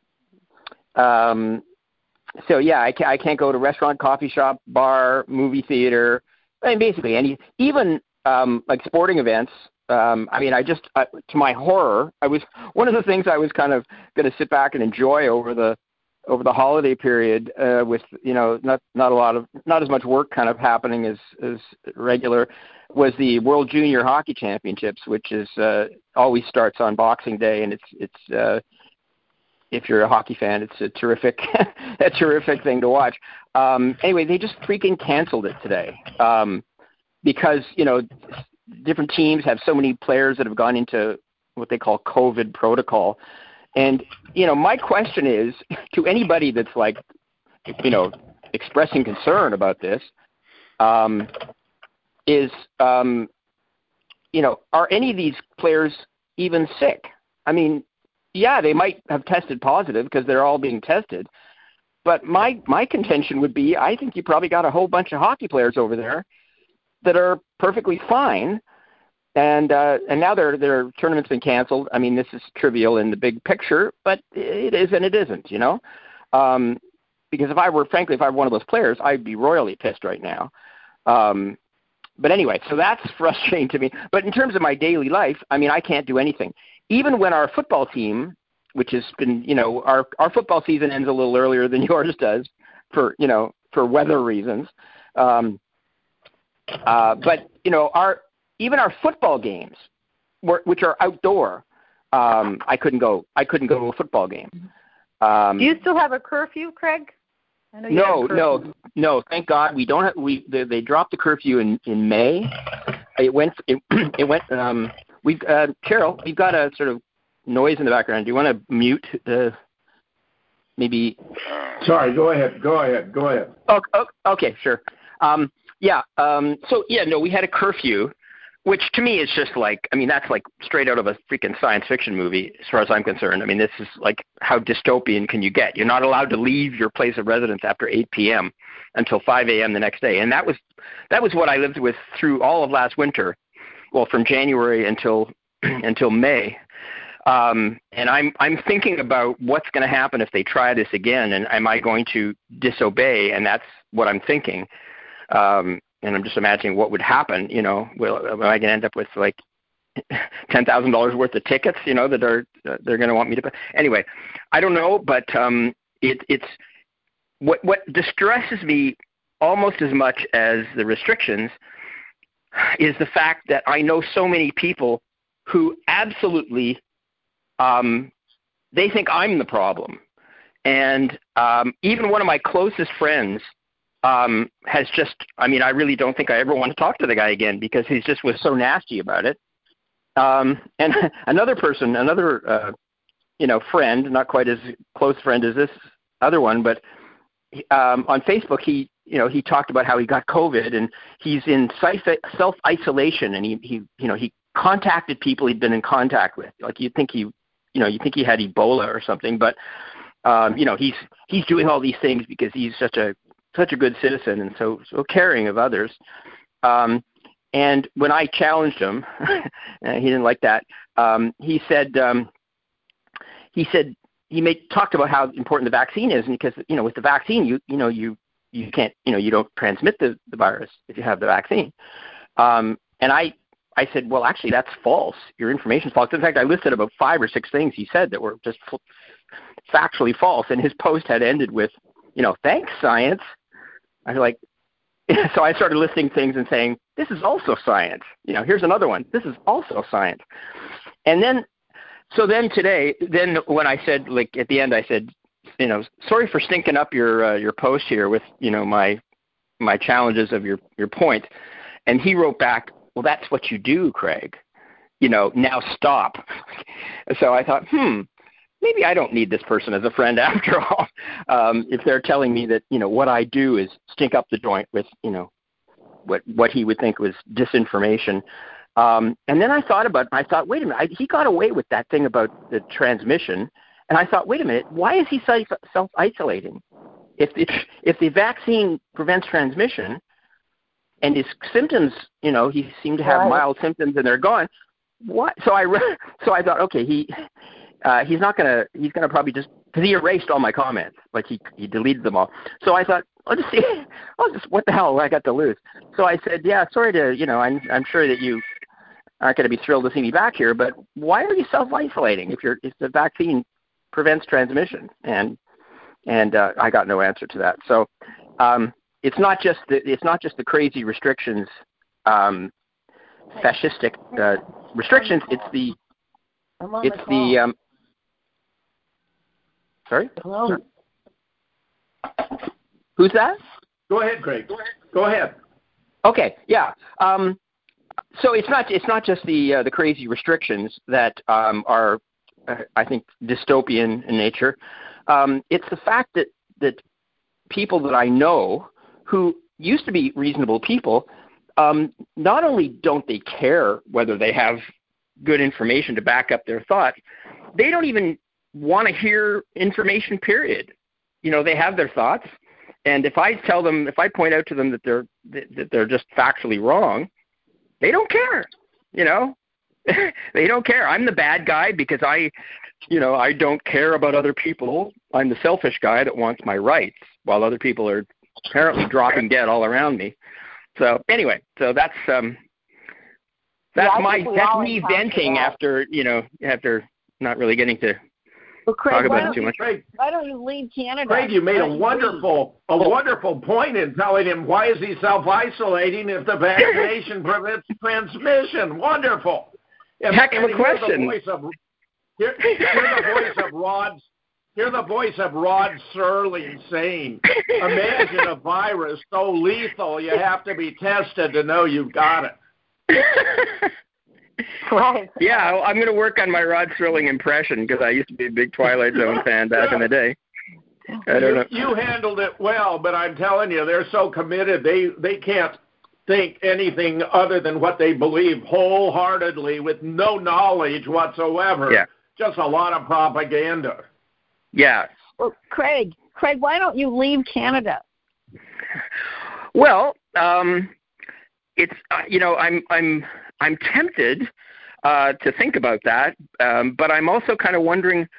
Um, so yeah, I can't, I can't go to restaurant, coffee shop, bar, movie theater. I mean, basically any, even um, like sporting events. Um, I mean, I just, uh, to my horror, I was one of the things I was kind of going to sit back and enjoy over the over the holiday period, uh, with you know not not a lot of not as much work kind of happening as as regular, was the World Junior Hockey Championships, which is uh, always starts on Boxing Day, and it's it's uh, if you're a hockey fan, it's a terrific a terrific thing to watch. Um, anyway, they just freaking canceled it today um, because you know. different teams have so many players that have gone into what they call COVID protocol. And, you know, my question is to anybody that's like, you know, expressing concern about this, um, is, um, you know, are any of these players even sick? I mean, yeah, they might have tested positive because they're all being tested. But my, my contention would be, I think you probably got a whole bunch of hockey players over there that are perfectly fine, and uh, and now their their tournament's been canceled. I mean, this is trivial in the big picture, but it is and it isn't, you know. Um, because if I were, frankly, if I were one of those players, I'd be royally pissed right now. Um, but anyway, so that's frustrating to me. But in terms of my daily life, I mean, I can't do anything. Even when our football team, which has been, you know, our our football season ends a little earlier than yours does, for you know for weather reasons. Um, Uh, but you know, our even our football games, were, which are outdoor, um, I couldn't go. I couldn't go to a football game. Um, Do you still have a curfew, Craig? I know you no, have a no, no. Thank God we don't have. We they, they dropped the curfew in, in May. It went. It, it went. Um, we've uh, Cheryl, we've got a sort of noise in the background. Do you want to mute the? Maybe. Sorry. Go ahead. Go ahead. Go ahead. Oh, oh, okay, sure. Um, Yeah. Um, so yeah, no, we had a curfew, which to me is just like, I mean, that's like straight out of a freaking science fiction movie, as far as I'm concerned. I mean, this is like, how dystopian can you get? You're not allowed to leave your place of residence after eight p.m. until five a.m. the next day, and that was that was what I lived with through all of last winter. Well, from January until until May. Um, and I'm I'm thinking about what's going to happen if they try this again, and am I going to disobey? And that's what I'm thinking. Um, and I'm just imagining what would happen. You know, will am I going to end up with like ten thousand dollars worth of tickets? You know, that are uh, they're going to want me to pay. Anyway, I don't know, but um, it, it's what what distresses me almost as much as the restrictions is the fact that I know so many people who absolutely um, they think I'm the problem. And um, even one of my closest friends um, has just, I mean, I really don't think I ever want to talk to the guy again because he just was so nasty about it. Um, and another person, another, uh, you know, friend, not quite as close friend as this other one, but um, on Facebook, he, you know, he talked about how he got COVID and he's in self-isolation and he, he, you know, he contacted people he'd been in contact with. Like you'd think he, you know, you think he had Ebola or something, but, um, you know, he's, he's doing all these things because he's such a, such a good citizen and so, so caring of others. Um, and when I challenged him, he didn't like that. Um, he said, um, he said, he made, talked about how important the vaccine is, and because, you know, with the vaccine, you, you know, you, you can't, you know, you don't transmit the, the virus if you have the vaccine. Um, and I, I said, well, actually, that's false. Your information's false. In fact, I listed about five or six things he said that were just f- factually false, and his post had ended with, you know, thanks, science. I was like, so I started listing things and saying, this is also science. You know, here's another one. This is also science. And then, so then today, then when I said, like, at the end, I said, you know, sorry for stinking up your uh, your post here with, you know, my my challenges of your, your point. And he wrote back, well, that's what you do, Craig. You know, now stop. So I thought, hmm, maybe I don't need this person as a friend after all. Um, if they're telling me that, you know, what I do is stink up the joint with, you know, what what he would think was disinformation. Um, and then I thought about it, I thought, wait a minute, I, he got away with that thing about the transmission. And I thought, wait a minute, why is he self-isolating? If, if, if the vaccine prevents transmission and his symptoms, you know, he seemed to have right. mild symptoms and they're gone, what? So I, re- so I thought, okay, he, uh, he's not going to, he's going to probably just, because he erased all my comments, like he, he deleted them all. So I thought, I'll just see, I'll just, what the hell I got to lose? So I said, yeah, sorry to, you know, I'm, I'm sure that you aren't going to be thrilled to see me back here, but why are you self-isolating if you're if the vaccine prevents transmission? And and uh, I got no answer to that. So um, it's not just the, it's not just the crazy restrictions, um, fascistic uh, restrictions. It's the it's the um, sorry. Hello. Who's that? Go ahead, Craig. Go ahead. Okay. Yeah. Um, So it's not it's not just the uh, the crazy restrictions that um, are, uh, I think, dystopian in nature. Um, it's the fact that that people that I know who used to be reasonable people, um, not only don't they care whether they have good information to back up their thoughts, they don't even want to hear information, period. You know, they have their thoughts, and if I tell them, if I point out to them that they're that they're just factually wrong, they don't care, you know. They don't care. I'm the bad guy because I, you know, I don't care about other people. I'm the selfish guy that wants my rights while other people are apparently dropping dead all around me. So anyway, so that's um, that's yeah, my that's me venting after you know after not really getting to well, Craig, talk about it too much. Craig, why don't you leave Canada? Craig, you made why a wonderful a wonderful point in telling him why is he self-isolating if the vaccination prevents transmission. Wonderful. And, Heck of a question. The voice of, hear, hear the voice of Rod. Hear the voice of Rod Serling saying, "Imagine a virus so lethal you have to be tested to know you've got it." Right. Yeah, I'm going to work on my Rod Serling impression because I used to be a big Twilight Zone fan back in the day. I don't you, know. You handled it well, but I'm telling you, they're so committed. They they can't think anything other than what they believe wholeheartedly with no knowledge whatsoever. Yeah. Just a lot of propaganda. Yeah. Well, Craig, Craig, why don't you leave Canada? Well, um, it's uh, you know I'm I'm I'm tempted uh, to think about that. Um, but I'm also kind of wondering,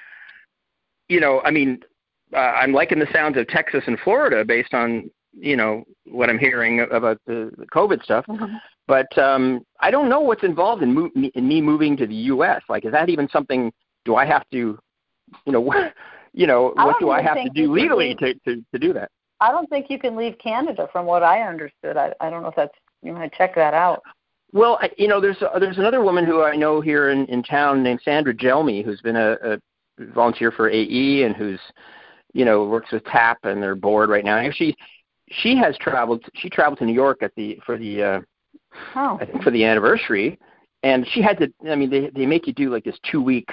you know, I mean, uh, I'm liking the sounds of Texas and Florida based on, you know, what I'm hearing about the, the COVID stuff. Mm-hmm. But um, I don't know what's involved in, mo- in me moving to the U S. Like, is that even something? Do I have to, you know, you know, what do I have to do legally to, to, to do that? I don't think you can leave Canada, from what I understood. I, I don't know if that's, you know, I check that out. Well, I, you know, there's uh, there's another woman who I know here in, in town named Sandra Gelmy, who's been a, a volunteer for A E and who's, you know, works with TAP and their board right now. And she she has traveled. She traveled to New York at the for the uh, oh. I think for the anniversary, and she had to. I mean, they they make you do like this two week,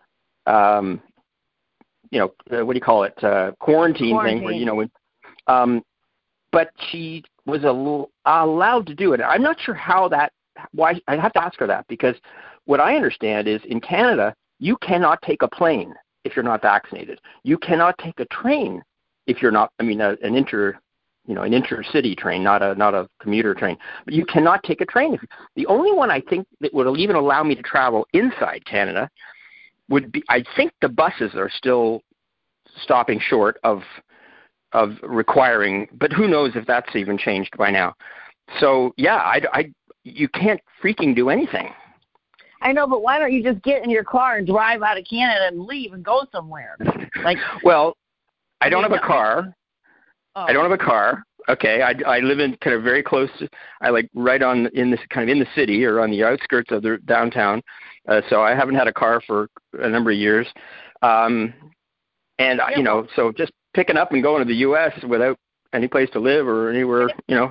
um, you know, uh, what do you call it, uh, quarantine, quarantine thing where you know, when, um, but she was a little, allowed to do it. I'm not sure how that. Why I have to ask her that, because what I understand is in Canada you cannot take a plane if you're not vaccinated. You cannot take a train if you're not. I mean, a, an inter, you know, an intercity train, not a not a commuter train. But you cannot take a train. If, the only one I think that would even allow me to travel inside Canada would be. I think the buses are still stopping short of of requiring, but who knows if that's even changed by now. So yeah, I, I you can't freaking do anything. I know, but why don't you just get in your car and drive out of Canada and leave and go somewhere? Like, well, I don't have a car. Oh. I don't have a car. Okay, I, I live in kind of very close to, I like right on in this kind of in the city or on the outskirts of the downtown. Uh, so I haven't had a car for a number of years. Um, and yeah, you know, well, so just picking up and going to the U S without any place to live or anywhere, you know.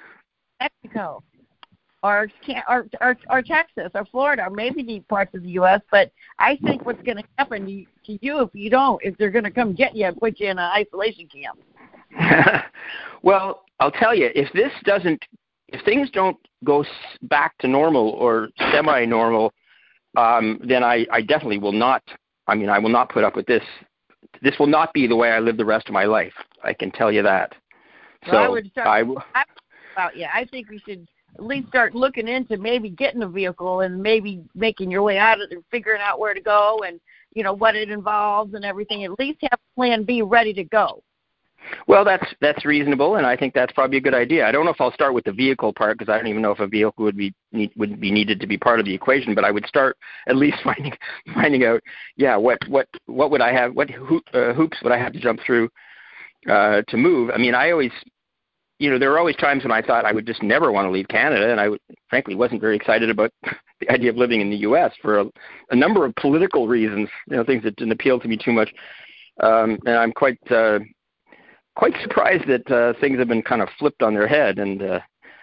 Mexico. Or, or, or, or Texas, or Florida, or maybe the parts of the U S. But I think what's going to happen to you if you don't is they're going to come get you and put you in an isolation camp. Well, I'll tell you, if this doesn't, if things don't go back to normal or semi-normal, um, then I, I definitely will not. I mean, I will not put up with this. This will not be the way I live the rest of my life. I can tell you that. So well, I would start. I, I, well, yeah, I think we should at least start looking into maybe getting a vehicle and maybe making your way out of it, figuring out where to go and, you know, what it involves and everything. At least have plan B ready to go. Well, that's that's reasonable, and I think that's probably a good idea. I don't know if I'll start with the vehicle part because I don't even know if a vehicle would be need, would be needed to be part of the equation. But I would start at least finding finding out, yeah, what what what would I have? What hoop, uh, hoops would I have to jump through uh, to move? I mean, I always. You know, there were always times when I thought I would just never want to leave Canada, and I would, frankly wasn't very excited about the idea of living in the U S for a, a number of political reasons, you know, things that didn't appeal to me too much. Um, and I'm quite uh, quite surprised that uh, things have been kind of flipped on their head. And uh,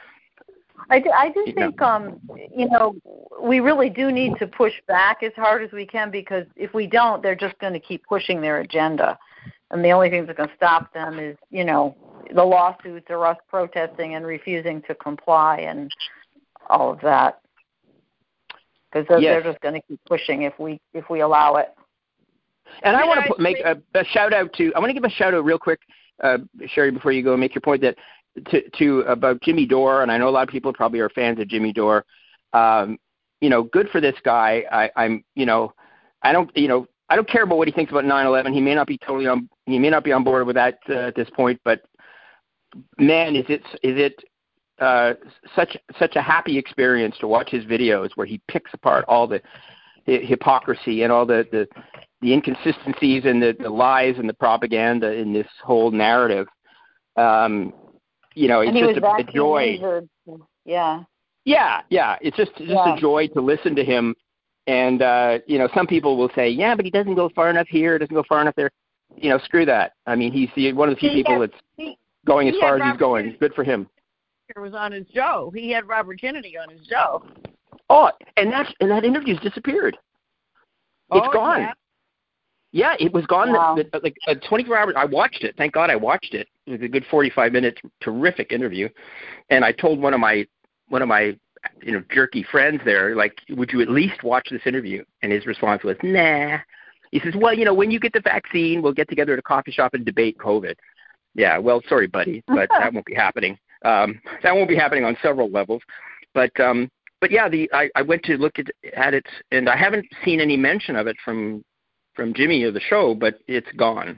I do, I do think, know. um, you know, we really do need to push back as hard as we can, because if we don't, they're just going to keep pushing their agenda. And the only thing that's going to stop them is, you know, the lawsuits or us protesting and refusing to comply and all of that. Because they're, yes. they're just going to keep pushing if we if we allow it. And I want to make a, a shout out to, I want to give a shout out real quick, uh, Sherry, before you go and make your point, that to, to about Jimmy Dore, and I know a lot of people probably are fans of Jimmy Dore. Um, you know, good for this guy. I, I'm, you know, I don't, you know, I don't care about what he thinks about nine eleven. He may not be totally on, he may not be on board with that uh, at this point, but man, is it is it uh, such such a happy experience to watch his videos where he picks apart all the, the hypocrisy and all the, the, the inconsistencies and the, the lies and the propaganda in this whole narrative. Um, you know, it's just a, a joy. Or, yeah. Yeah, yeah. It's just just yeah. a joy to listen to him. And, uh, you know, some people will say, yeah, but he doesn't go far enough here, doesn't go far enough there. You know, screw that. I mean, he's the, one of the few people that's he, going as far as Robert he's going. Kennedy. Good for him. Was on his show. He had Robert Kennedy on his show. Oh, and that and that interview's disappeared. It's oh, gone. Yeah. yeah, it was gone. Wow. The, the, like uh, twenty-four hours. I watched it. Thank God I watched it. It was a good forty-five minute, terrific interview. And I told one of my one of my you know jerky friends there, like, would you at least watch this interview? And his response was, nah. He says, well, you know, when you get the vaccine, we'll get together at a coffee shop and debate COVID. Yeah, well, sorry, buddy, but that won't be happening. Um, that won't be happening on several levels. But, um, but yeah, the I, I went to look at, at it, and I haven't seen any mention of it from from Jimmy or the show, but it's gone.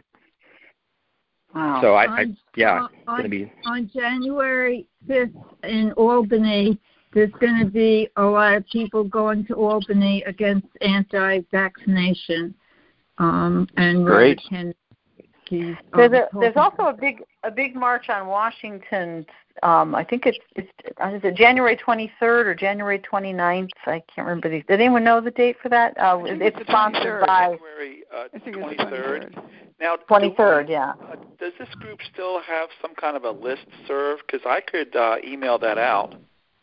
Wow. So I, on, I yeah, on, it's going to be on January fifth in Albany. There's going to be a lot of people going to Albany against anti-vaccination, um, and great. Can, um, there's, a, there's also a big a big march on Washington. Um, I think it's it's is it January twenty-third or January twenty-ninth? I can't remember. The, did anyone know the date for that? Uh, it's, it's sponsored by January uh, twenty-third. Now, twenty-third, do we, yeah. Uh, does this group still have some kind of a list serve? Because I could uh, email that out.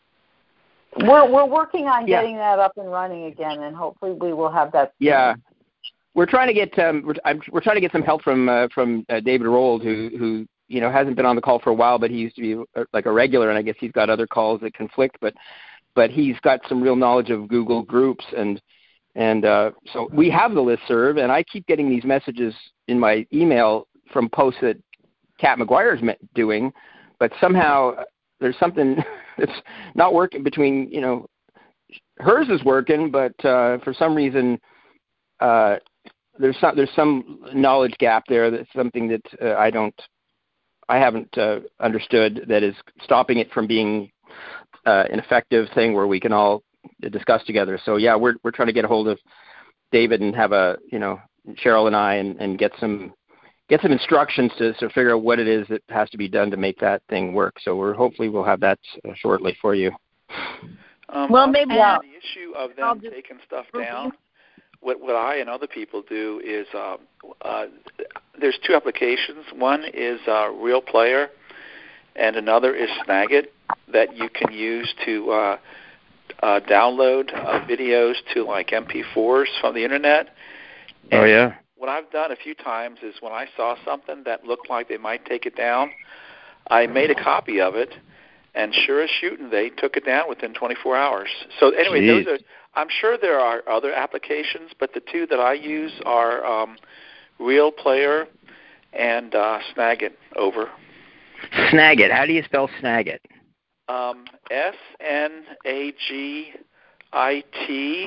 We're we're working on yeah. getting that up and running again, and hopefully we will have that. Soon. Yeah, we're trying to get um, we're, I'm, we're trying to get some help from uh, from uh, David Rold, who who you know hasn't been on the call for a while, but he used to be uh, like a regular, and I guess he's got other calls that conflict, but but he's got some real knowledge of Google Groups, and and uh, so we have the listserv, and I keep getting these messages in my email from posts that Kat McGuire's doing, but somehow there's something that's not working between, you know, hers is working, but uh, for some reason uh, there's some there's some knowledge gap there. That's something that uh, I don't, I haven't uh, understood that is stopping it from being uh, an effective thing where we can all discuss together. So yeah, we're we're trying to get a hold of David and have a, you know, Cheryl and I and, and get some get some instructions to, to figure out what it is that has to be done to make that thing work. So we're hopefully we'll have that uh, shortly for you. Um, well, maybe on the issue of them just, taking stuff down. What what I and other people do is uh, uh, there's two applications. One is uh, Real Player, and another is Snagit that you can use to uh, uh, download uh, videos to like M P fours from the internet. And oh yeah. What I've done a few times is when I saw something that looked like they might take it down, I made a copy of it, and sure as shooting, they took it down within twenty-four hours. So anyway, Jeez. those are. I'm sure there are other applications, but the two that I use are um, Real Player and uh, Snagit. Over. Snagit. How do you spell Snagit? Um, S N A G I T.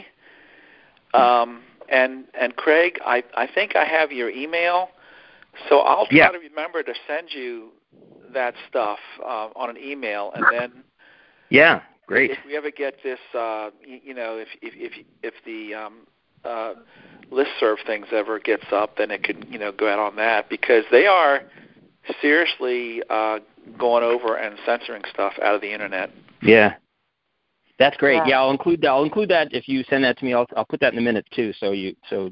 Um, and and Craig, I, I think I have your email, so I'll try yeah. to remember to send you that stuff uh, on an email, and then yeah, great. If we ever get this, uh, you, you know, if if if, if the um, uh, listserv things ever gets up, then it could, you know, go out on that, because they are seriously uh, going over and censoring stuff out of the internet. Yeah. That's great. Yeah. yeah, I'll include that. I'll include that if you send that to me. I'll I'll put that in a minute too, so you so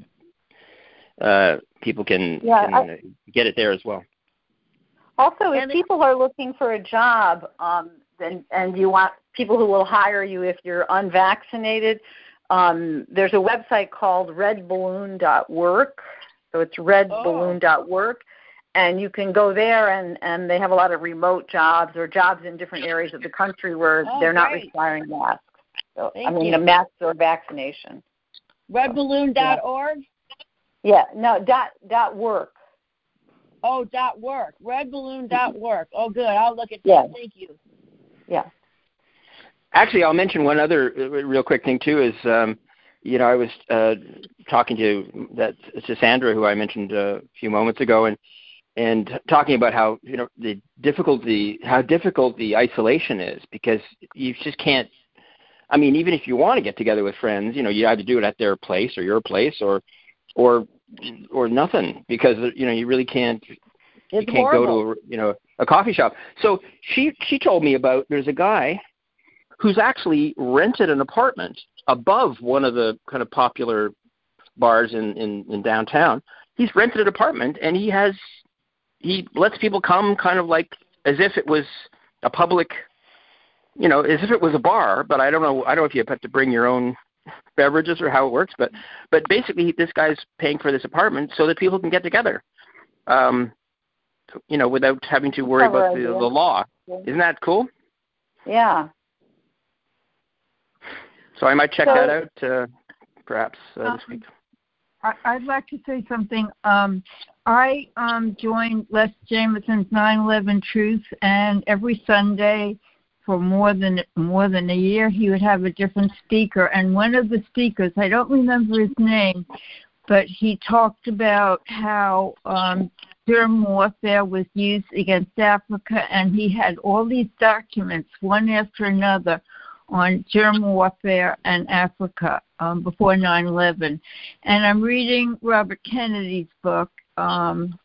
uh, people can, yeah, can I, get it there as well. Also, if people are looking for a job, um, and and you want people who will hire you if you're unvaccinated, um, there's a website called red balloon dot work. So it's red balloon dot work. And you can go there, and, and they have a lot of remote jobs or jobs in different areas of the country where oh, they're not great. requiring masks. So, Thank I mean, you. a mask or vaccination. red balloon dot org? Yeah, no, dot, dot work. Oh, dot work. red balloon dot work. Oh, good. I'll look at that. Yeah. Thank you. Yeah. Actually, I'll mention one other real quick thing, too, is, um, you know, I was uh, talking to that to Sandra, who I mentioned a few moments ago, and and talking about how, you know, the difficulty, how difficult the isolation is, because you just can't, I mean, even if you want to get together with friends, you know, you either do it at their place or your place or, or, or nothing, because, you know, you really can't, it's you can't horrible. go to, a, you know, a coffee shop. So she, she told me about, there's a guy who's actually rented an apartment above one of the kind of popular bars in, in, in downtown. He's rented an apartment, and he has, he lets people come kind of like as if it was a public, you know, as if it was a bar, but I don't know, I don't know if you have to bring your own beverages or how it works, but, but basically this guy's paying for this apartment so that people can get together, um, you know, without having to worry about the, the law. Yeah. Isn't that cool? Yeah. So I might check so, that out, uh, perhaps uh, um, this week. I'd like to say something. Um, I um, joined Les Jameson's nine eleven Truth, and every Sunday for more than more than a year, he would have a different speaker. And one of the speakers, I don't remember his name, but he talked about how um, germ warfare was used against Africa, and he had all these documents, one after another, on germ warfare and Africa um, before nine eleven. And I'm reading Robert Kennedy's book, um,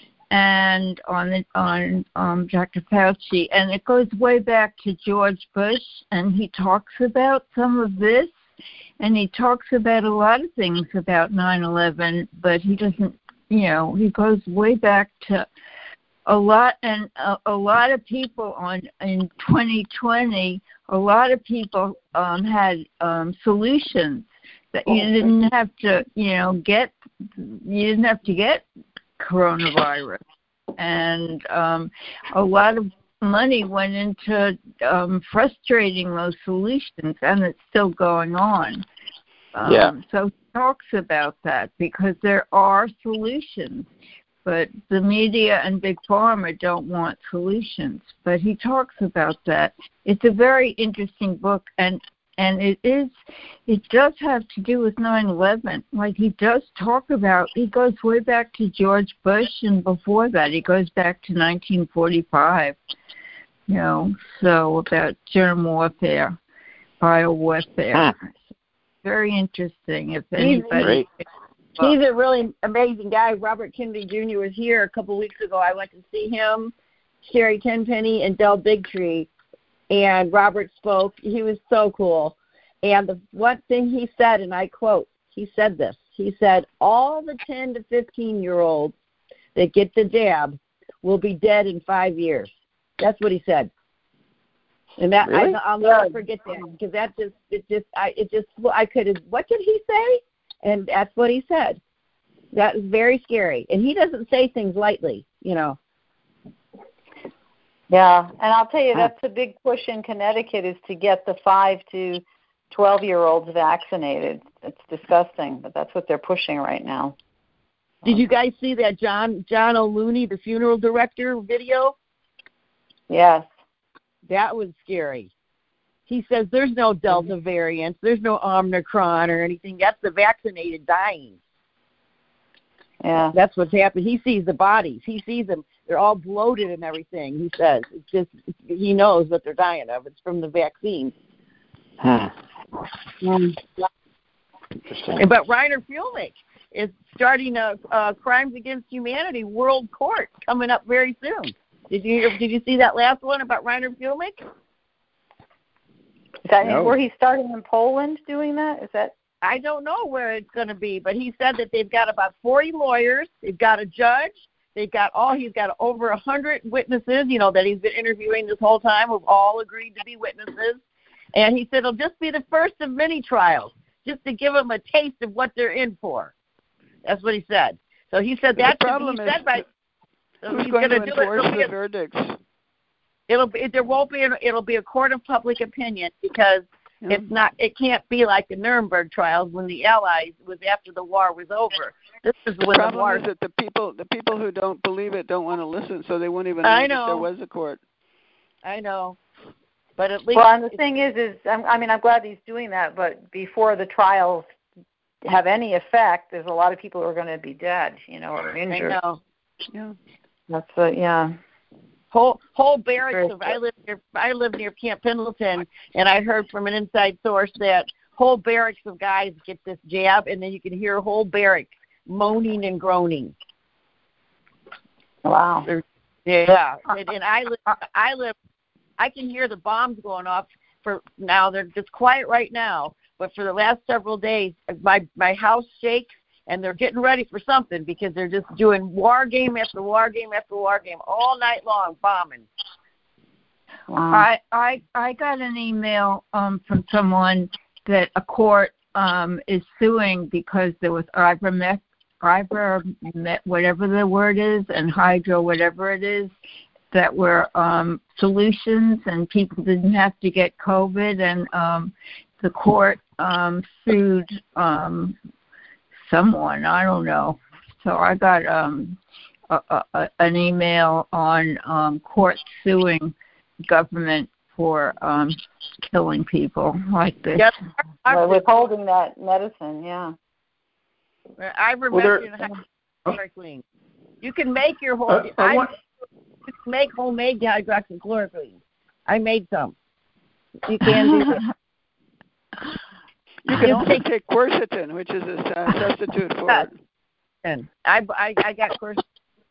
and on the, on um, Doctor Fauci, and it goes way back to George Bush, and he talks about some of this, and he talks about a lot of things about nine eleven, but he doesn't, you know, he goes way back to a lot, and a, a lot of people on in twenty twenty, a lot of people um, had um, solutions that you didn't have to, you know, get, you didn't have to get coronavirus, and um, a lot of money went into um, frustrating those solutions, and it's still going on. Um, yeah. So he talks about that because there are solutions, but the media and Big Pharma don't want solutions. But he talks about that. It's a very interesting book, and and it is, it does have to do with nine eleven. Like he does talk about, he goes way back to George Bush, and before that he goes back to nineteen forty-five, you know, so about germ warfare, biowarfare. Huh. Very interesting, if anybody. He's a really amazing guy. Robert Kennedy Junior was here a couple weeks ago. I went to see him, Sherry Tenpenny, and Del Bigtree, and Robert spoke. He was so cool. And the one thing he said, and I quote, he said this. He said, all the ten to fifteen-year-olds that get the jab will be dead in five years. That's what he said. And that really? I, I'll never forget that, because that just it just I it just I could have, what did he say? And that's what he said. That was very scary. And he doesn't say things lightly, you know. Yeah, and I'll tell you, that's a big push in Connecticut, is to get the five to twelve-year-olds vaccinated. It's disgusting, but that's what they're pushing right now. Did you guys see that John John O'Looney, the funeral director, video? Yes. That was scary. He says there's no Delta variant, there's no Omicron or anything. That's the vaccinated dying. Yeah. That's what's happening. He sees the bodies. He sees them. They're all bloated and everything. He says it's just he knows what they're dying of. It's from the vaccine. Huh. Um, Interesting. But Reiner Fuelnick is starting a, a crimes against humanity world court coming up very soon. Did you hear, did you see that last one about Reiner Fuelnick? Is that no. where he's starting in Poland doing that? Is that? I don't know where it's going to be, but he said that they've got about forty lawyers. They've got a judge. They've got all. He's got over a hundred witnesses. You know that he's been interviewing this whole time, who've all agreed to be witnesses. And he said it'll just be the first of many trials, just to give them a taste of what they're in for. That's what he said. So he said that. The problem he is said by, so who's he's going to do enforce it. the a, verdicts? It'll be there won't be. An, it'll be a court of public opinion because. It's not. It can't be like the Nuremberg trials when the Allies was after the war was over. This is the when problem the war. is that the people, the people who don't believe it, don't want to listen, so they won't even know, I know. that there was a court. I know, but at least. Well, and the thing is, is I mean, I'm glad he's doing that, but before the trials have any effect, there's a lot of people who are going to be dead, you know, or injured. I know. Yeah. That's a, yeah. Whole whole barracks of I live near I live near Camp Pendleton, and I heard from an inside source that whole barracks of guys get this jab, and then you can hear whole barracks moaning and groaning. Wow. Yeah, and, and I live I live I can hear the bombs going off. For now, they're just quiet right now, but for the last several days, my my house shakes. And they're getting ready for something because they're just doing war game after war game after war game all night long, bombing. Wow. I I I got an email um, from someone that a court um, is suing because there was ivermectin, ivermectin, whatever the word is, and hydro, whatever it is, that were um, solutions, and people didn't have to get COVID, and um, the court um, sued. Um, Someone, I don't know. So I got um, a, a, an email on um, court suing government for um, killing people like this. Yep. Well, withholding that medicine, yeah. Ivermectin well, hydroxychloroquine. You can make your whole. Uh, I want, you can make homemade hydroxychloroquine. I made some. You can do it. You can also take quercetin, which is a uh, substitute for it. And I, I, I got quercetin.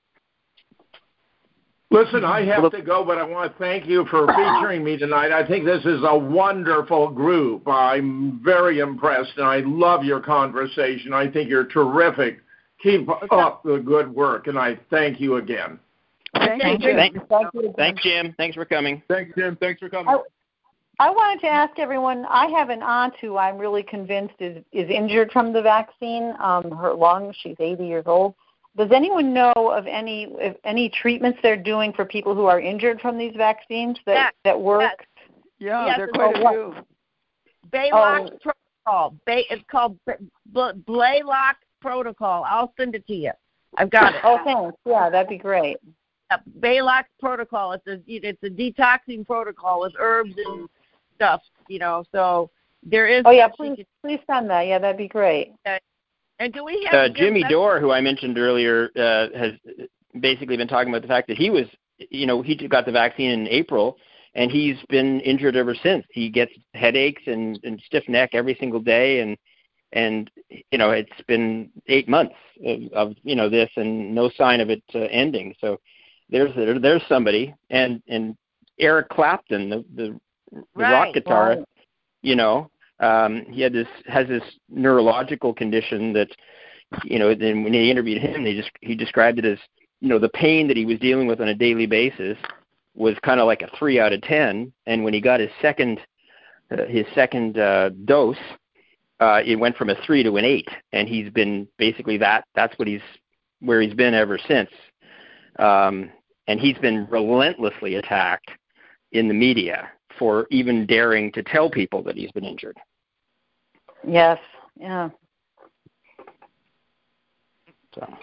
Listen, I have to go, but I want to thank you for featuring me tonight. I think this is a wonderful group. I'm very impressed, and I love your conversation. I think you're terrific. Keep okay. up the good work, and I thank you again. Thank you, Jim. Thank, thank you, Thanks, Jim. Thanks for coming. Thanks, Jim. Thanks for coming. I, I wanted to ask everyone, I have an aunt who I'm really convinced is, is injured from the vaccine. Um, her lungs, she's eighty years old. Does anyone know of any if any treatments they're doing for people who are injured from these vaccines that, yes. that work? Yes. Yeah, yes, there are quite a few. Baylock oh. protocol. Bay, it's called Blaylock protocol. I'll send it to you. I've got it. Oh, thanks. Yeah, that'd be great. Baylock protocol. It's a it's a detoxing protocol with herbs and stuff. You know, so there is. Oh yeah, please can, please send that. Yeah, that'd be great. Uh, and do we have uh, Jimmy Dore, who I mentioned earlier, uh, has basically been talking about the fact that he was, you know, he got the vaccine in April, and he's been injured ever since. He gets headaches and, and stiff neck every single day, and and you know it's been eight months of, of you know this and no sign of it uh, ending. So there's there, there's somebody, and and Eric Clapton, the the, the right, rock guitarist, right. you know. Um, he had this has this neurological condition that, you know, then when they interviewed him, they just he described it as, you know, the pain that he was dealing with on a daily basis was kind of like a three out of ten. And when he got his second uh, his second uh, dose, uh, it went from a three to an eight, and he's been basically that. That's what he's where he's been ever since. Um, and he's been relentlessly attacked in the media for even daring to tell people that he's been injured. Yes, yeah. So,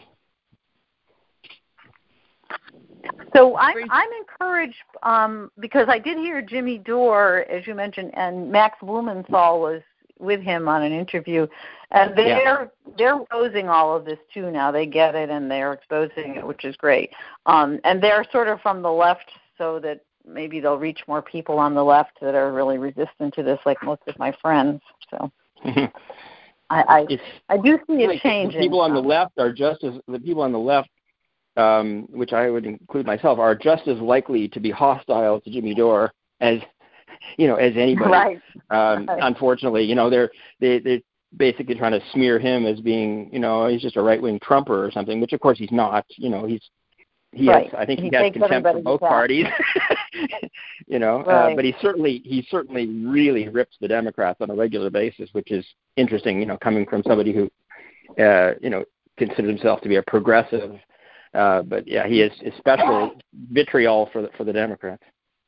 so I'm I'm encouraged um, because I did hear Jimmy Dore, as you mentioned, and Max Blumenthal was with him on an interview, and they're yeah. they're exposing all of this too now. They get it and they're exposing it, which is great. Um, and they're sort of from the left, so that maybe they'll reach more people on the left that are really resistant to this, like most of my friends. So I I, I do see a change. The people on the left are just as the people on the left, um, which I would include myself, are just as likely to be hostile to Jimmy Dore as you know as anybody. Right. Um, right. Unfortunately, you know they're they they're basically trying to smear him as being you know he's just a right wing Trumper or something, which of course he's not. You know he's He right. has, I think he, he has contempt for both back. parties, you know. Right. Uh, but he certainly, he certainly really rips the Democrats on a regular basis, which is interesting, you know, coming from somebody who, uh, you know, considers himself to be a progressive. Uh, but yeah, he has special vitriol for the for the Democrats.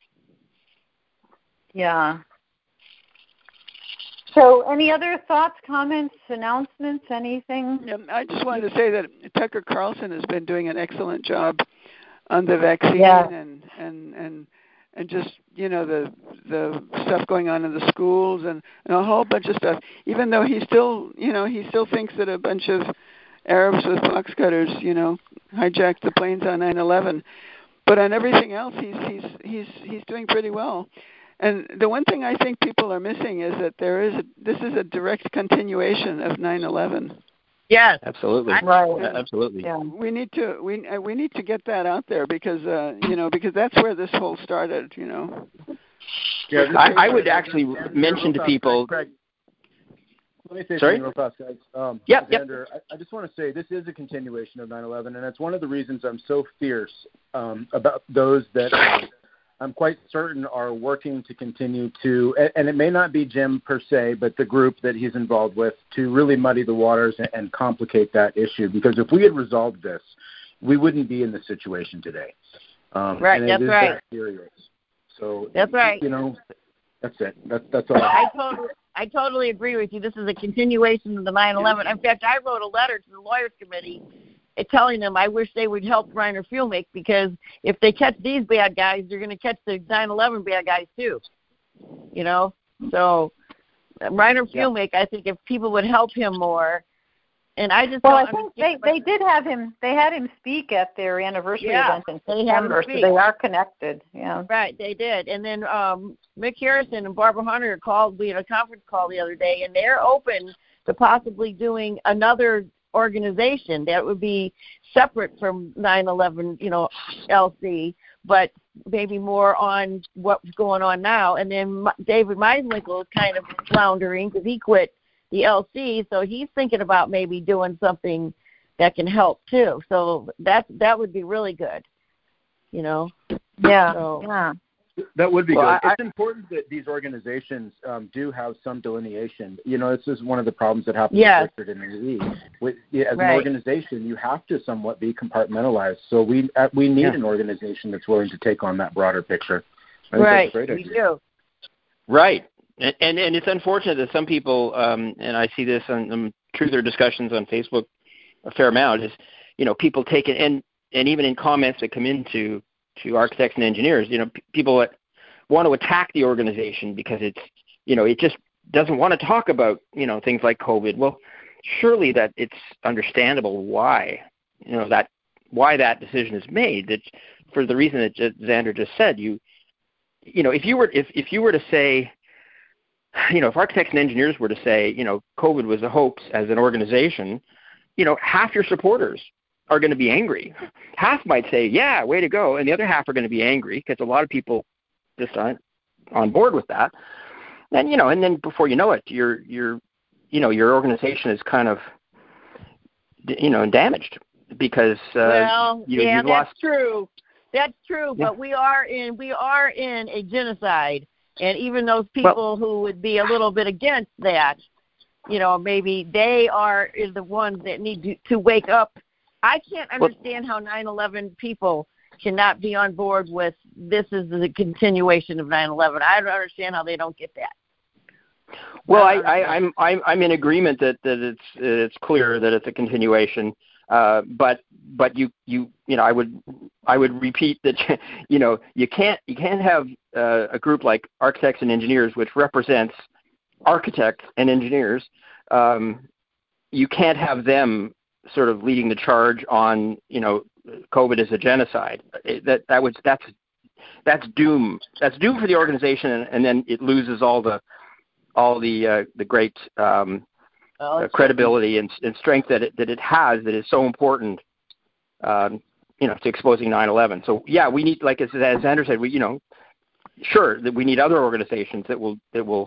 Yeah. So, any other thoughts, comments, announcements, anything? Yeah, I just wanted to say that Tucker Carlson has been doing an excellent job on the vaccine yeah. and, and and and just you know the the stuff going on in the schools and, and a whole bunch of stuff. Even though he still you know he still thinks that a bunch of Arabs with box cutters you know hijacked the planes on nine eleven, but on everything else he's he's he's he's doing pretty well. And the one thing I think people are missing is that there is a, this is a direct continuation of nine eleven. Yes, absolutely. Right. Yeah, absolutely. Yeah. We need to we uh, we need to get that out there because uh, you know because that's where this whole started. You know. Yeah, I, I would actually mention to people. Craig, let me say Sorry? something real fast, guys. Um, yep, yep. I, I just want to say this is a continuation of nine eleven, and that's one of the reasons I'm so fierce um, about those that. Uh, I'm quite certain are working to continue to, and it may not be Jim per se, but the group that he's involved with, to really muddy the waters and complicate that issue. Because if we had resolved this, we wouldn't be in this situation today. Um, right, and that's it is right. That serious. So that's right. You know, that's it. That's that's all. I totally, I totally agree with you. This is a continuation of the nine eleven. In fact, I wrote a letter to the Lawyers Committee telling them, I wish they would help Reiner Fuellmich, because if they catch these bad guys, they're going to catch the nine eleven bad guys too. You know, so Reiner Fuellmich, yeah. I think if people would help him more. And I just well, I think they, they did have him. They had him speak at their anniversary yeah, event in September, so they are connected. Yeah, right. They did. And then um, Mick Harrison and Barbara Hunter called. We had a conference call the other day, and they're open to possibly doing another organization that would be separate from nine eleven, you know, L C, but maybe more on what's going on now. And then David Meislinkel is kind of floundering because he quit the L C, so he's thinking about maybe doing something that can help too. So that that would be really good, you know. Yeah, so, yeah. That would be well, good. I, it's important that these organizations um, do have some delineation. You know, this is one of the problems that happens yes. with Richard and Lee. With, as right. an organization, you have to somewhat be compartmentalized. So we uh, we need yeah. an organization that's willing to take on that broader picture. I think right, that's a great we idea. do. Right. And, and and it's unfortunate that some people, um, and I see this on um, truther discussions on Facebook a fair amount, is, you know, people take it, and, and even in comments that come into to architects and engineers, you know, p- people that want to attack the organization because it's, you know, it just doesn't want to talk about, you know, things like COVID. Well, surely that it's understandable why, you know, that why that decision is made. That for the reason that Xander just said, you, you know, if you were if if you were to say, you know, if architects and engineers were to say, you know, COVID was a hoax as an organization, you know, half your supporters are going to be angry. Half might say, yeah, way to go. And the other half are going to be angry because a lot of people just aren't on board with that. And, you know, and then before you know it, your, your, you know, your organization is kind of, you know, damaged because, uh, well, you, yeah, you've that's lost. true. That's true. Yeah. But we are in, we are in a genocide. And even those people well, who would be a little bit against that, you know, maybe they are is the ones that need to, to wake up. I can't understand well, how nine eleven people cannot be on board with this is the continuation of nine eleven. I don't understand how they don't get that. Well, I, I, I'm I'm I'm in agreement that, that it's it's clear that it's a continuation. Uh, but but you you you know I would I would repeat that you know you can't you can't have uh, a group like architects and engineers, which represents architects and engineers. Um, you can't have them sort of leading the charge on, you know, COVID as a genocide. That that was that's that's doom. That's doom for the organization, and, and then it loses all the all the uh, the great um, uh, credibility and, and strength that it that it has, that is so important, um, you know, to exposing nine eleven. So yeah, we need, like as, as Xander said, we you know, sure that we need other organizations that will that will,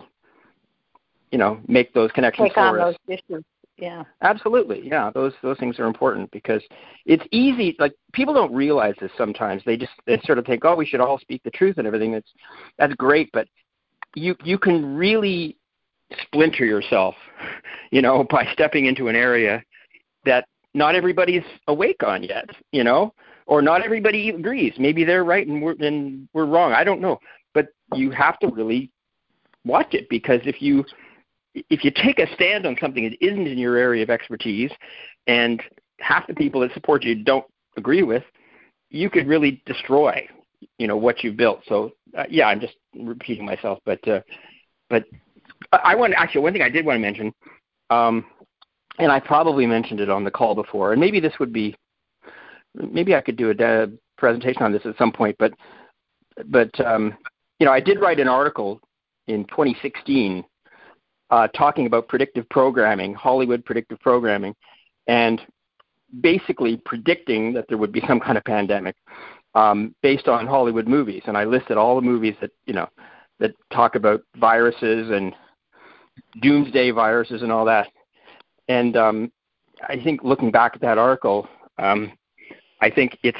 you know, make those connections Take for on us. those issues. Yeah. Absolutely. Yeah. Those those things are important because it's easy. Like, people don't realize this sometimes. They just they sort of think, oh, we should all speak the truth and everything. That's that's great, but you you can really splinter yourself, you know, by stepping into an area that not everybody's awake on yet, you know, or not everybody agrees. Maybe they're right and we're and we're wrong. I don't know, but you have to really watch it, because if you if you take a stand on something that isn't in your area of expertise and half the people that support you don't agree with, you could really destroy, you know, what you've built. So, uh, yeah, I'm just repeating myself, but uh, but I want actually one thing I did want to mention, um, and I probably mentioned it on the call before, and maybe this would be, maybe I could do a uh, presentation on this at some point, but but um, you know, I did write an article in twenty sixteen. Uh, talking about predictive programming, Hollywood predictive programming, and basically predicting that there would be some kind of pandemic um, based on Hollywood movies. And I listed all the movies that, you know, that talk about viruses and doomsday viruses and all that. And um, I think looking back at that article, um, I think it's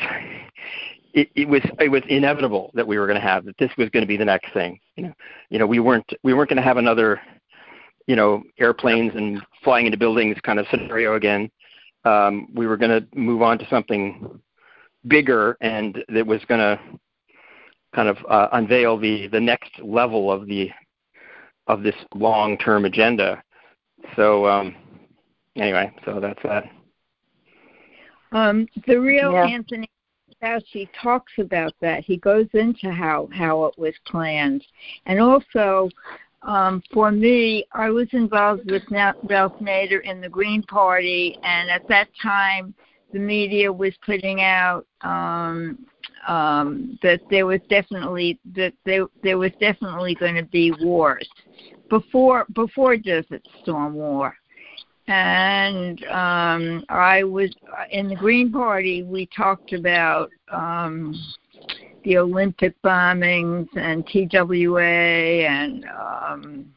it, it was it was inevitable that we were going to have that this was going to be the next thing. You know, you know, we weren't we weren't going to have another, you know, airplanes and flying into buildings kind of scenario again. Um, we were going to move on to something bigger, and that was going to kind of uh, unveil the, the next level of the of this long-term agenda. So um, anyway, so that's that. Um, the real yeah. Anthony Fauci talks about that. He goes into how, how it was planned. And also, um, for me, I was involved with Ralph Nader in the Green Party, and at that time, the media was putting out um, um, that there was definitely that there there was definitely going to be wars before before Desert Storm War. And um, I was in the Green Party. We talked about um, the Olympic bombings and T W A and um,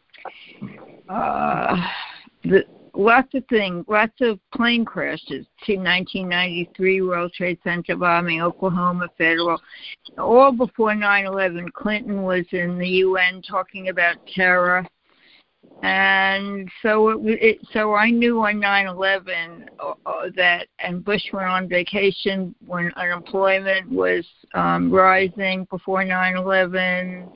uh, the, lots of things, lots of plane crashes. nineteen ninety-three World Trade Center bombing, Oklahoma Federal, all before nine eleven. Clinton was in the U N talking about terror. And so it, it so I knew on nine eleven uh, that, and Bush went on vacation when unemployment was um, rising before nine eleven,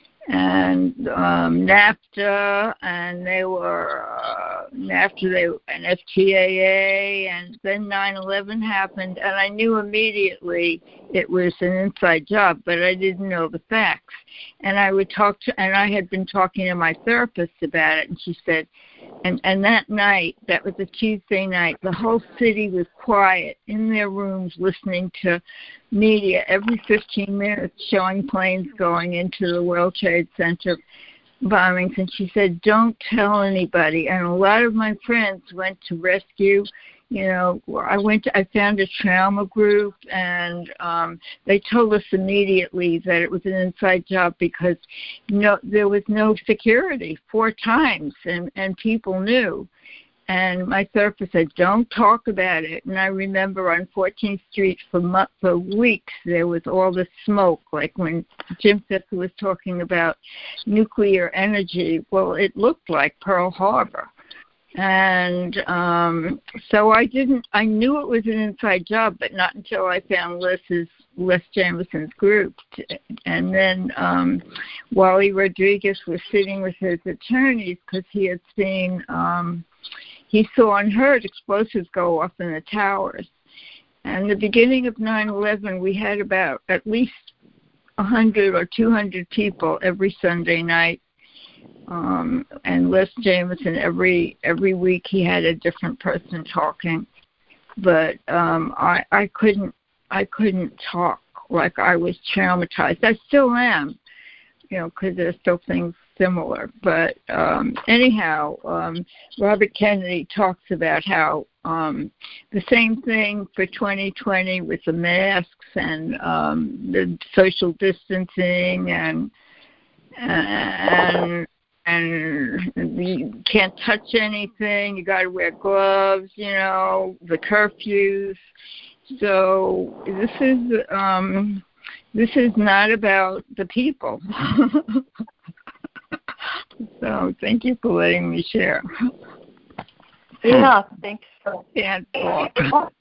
and um, NAFTA, and they were uh, NAFTA, they and F T A A, and then nine eleven happened, and I knew immediately it was an inside job, but I didn't know the facts. And I would talk to, and I had been talking to my therapist about it, and she said, and, and that night, that was a Tuesday night, the whole city was quiet in their rooms listening to media every fifteen minutes showing planes going into the World Trade Center bombings. And she said, don't tell anybody. And a lot of my friends went to rescue. You know, I went to, I found a trauma group, and um, they told us immediately that it was an inside job because no, there was no security four times, and, and people knew. And my therapist said, don't talk about it. And I remember on fourteenth Street for months, for weeks, there was all this smoke, like when Jim Fetzer was talking about nuclear energy. Well, it looked like Pearl Harbor. And um, so I didn't, I knew it was an inside job, but not until I found Les's, Les Jamison's group. And then um, Wally Rodriguez was sitting with his attorneys because he had seen, um, he saw and heard explosives go off in the towers. And the beginning of nine eleven, we had about at least one hundred or two hundred people every Sunday night. Um, and Les Jamison, every every week he had a different person talking, but um, I I couldn't I couldn't talk, like I was traumatized. I still am, you know, because there's still things similar. But um, anyhow, um, Robert Kennedy talks about how um, the same thing for twenty twenty with the masks and um, the social distancing and and. And you can't touch anything. You got to wear gloves, you know, the curfews. So this is um, this is not about the people. So thank you for letting me share. Yeah, thanks for can't talk.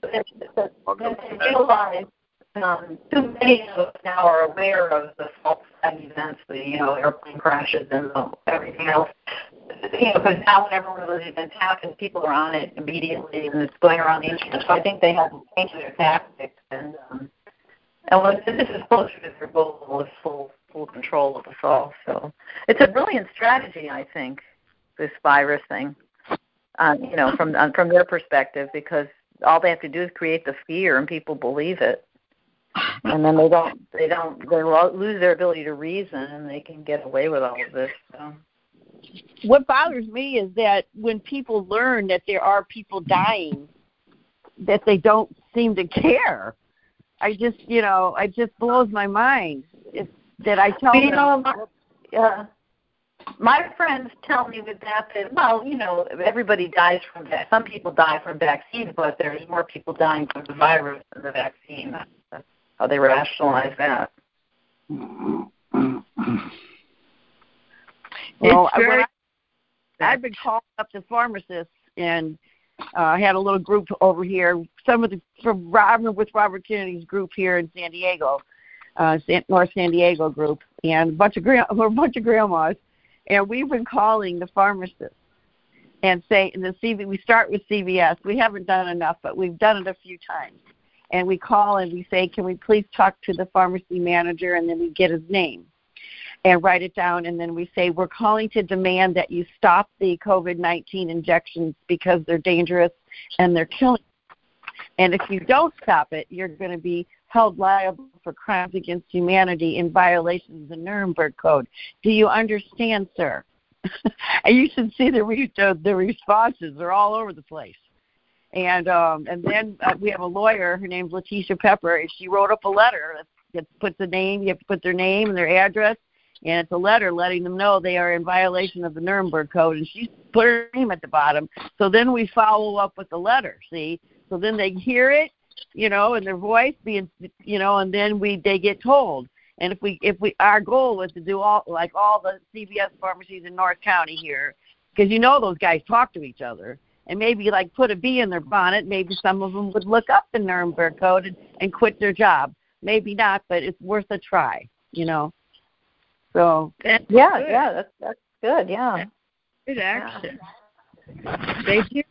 Realize um, too many of us now are aware of the false flag events, the you know airplane crashes and the, everything else. You know, because now whenever one of those events happens, people are on it immediately, and it's going around the internet. So I think they have to change their tactics, and um, and when this is closer to their goal of full full control of us all. So it's a brilliant strategy, I think, this virus thing. Um, you know, from um, from their perspective, because all they have to do is create the fear, and people believe it. And then they don't, they don't, they lose their ability to reason, and they can get away with all of this. So. What bothers me is that when people learn that there are people dying, that they don't seem to care. I just, you know, it just blows my mind. It's that I tell you them. Know, my, uh, my friends tell me with that that, well, you know, everybody dies from that. Some people die from vaccines, but there's more people dying from the virus than the vaccine. That's how they rationalize that. Well, very, I, I've been calling up the pharmacists, and uh, I had a little group over here. Some of the from Robert with Robert Kennedy's group here in San Diego, uh, San, North San Diego group, and a bunch of gra- a bunch of grandmas, and we've been calling the pharmacists and say, and the C V, we start with C V S. We haven't done enough, but we've done it a few times. And we call and we say, can we please talk to the pharmacy manager? And then we get his name and write it down. And then we say, we're calling to demand that you stop the COVID nineteen injections because they're dangerous and they're killing. And if you don't stop it, you're going to be held liable for crimes against humanity in violation of the Nuremberg Code. Do you understand, sir? And you should see the, re- the responses. They're all over the place. And um, and then uh, we have a lawyer. Her name's Letitia Pepper. And she wrote up a letter that, that puts the name. You have to put their name and their address. And it's a letter letting them know they are in violation of the Nuremberg Code. And she put her name at the bottom. So then we follow up with the letter, see? So then they hear it, you know, in their voice, being, you know, and then we they get told. And if we if we our goal was to do all like all the C V S pharmacies in North County here, because you know those guys talk to each other, and maybe like put a bee in their bonnet. Maybe some of them would look up the Nuremberg Code and, and quit their job. Maybe not, but it's worth a try, you know. So yeah, good. yeah, that's that's good. Yeah, good action. Yeah. Thank you.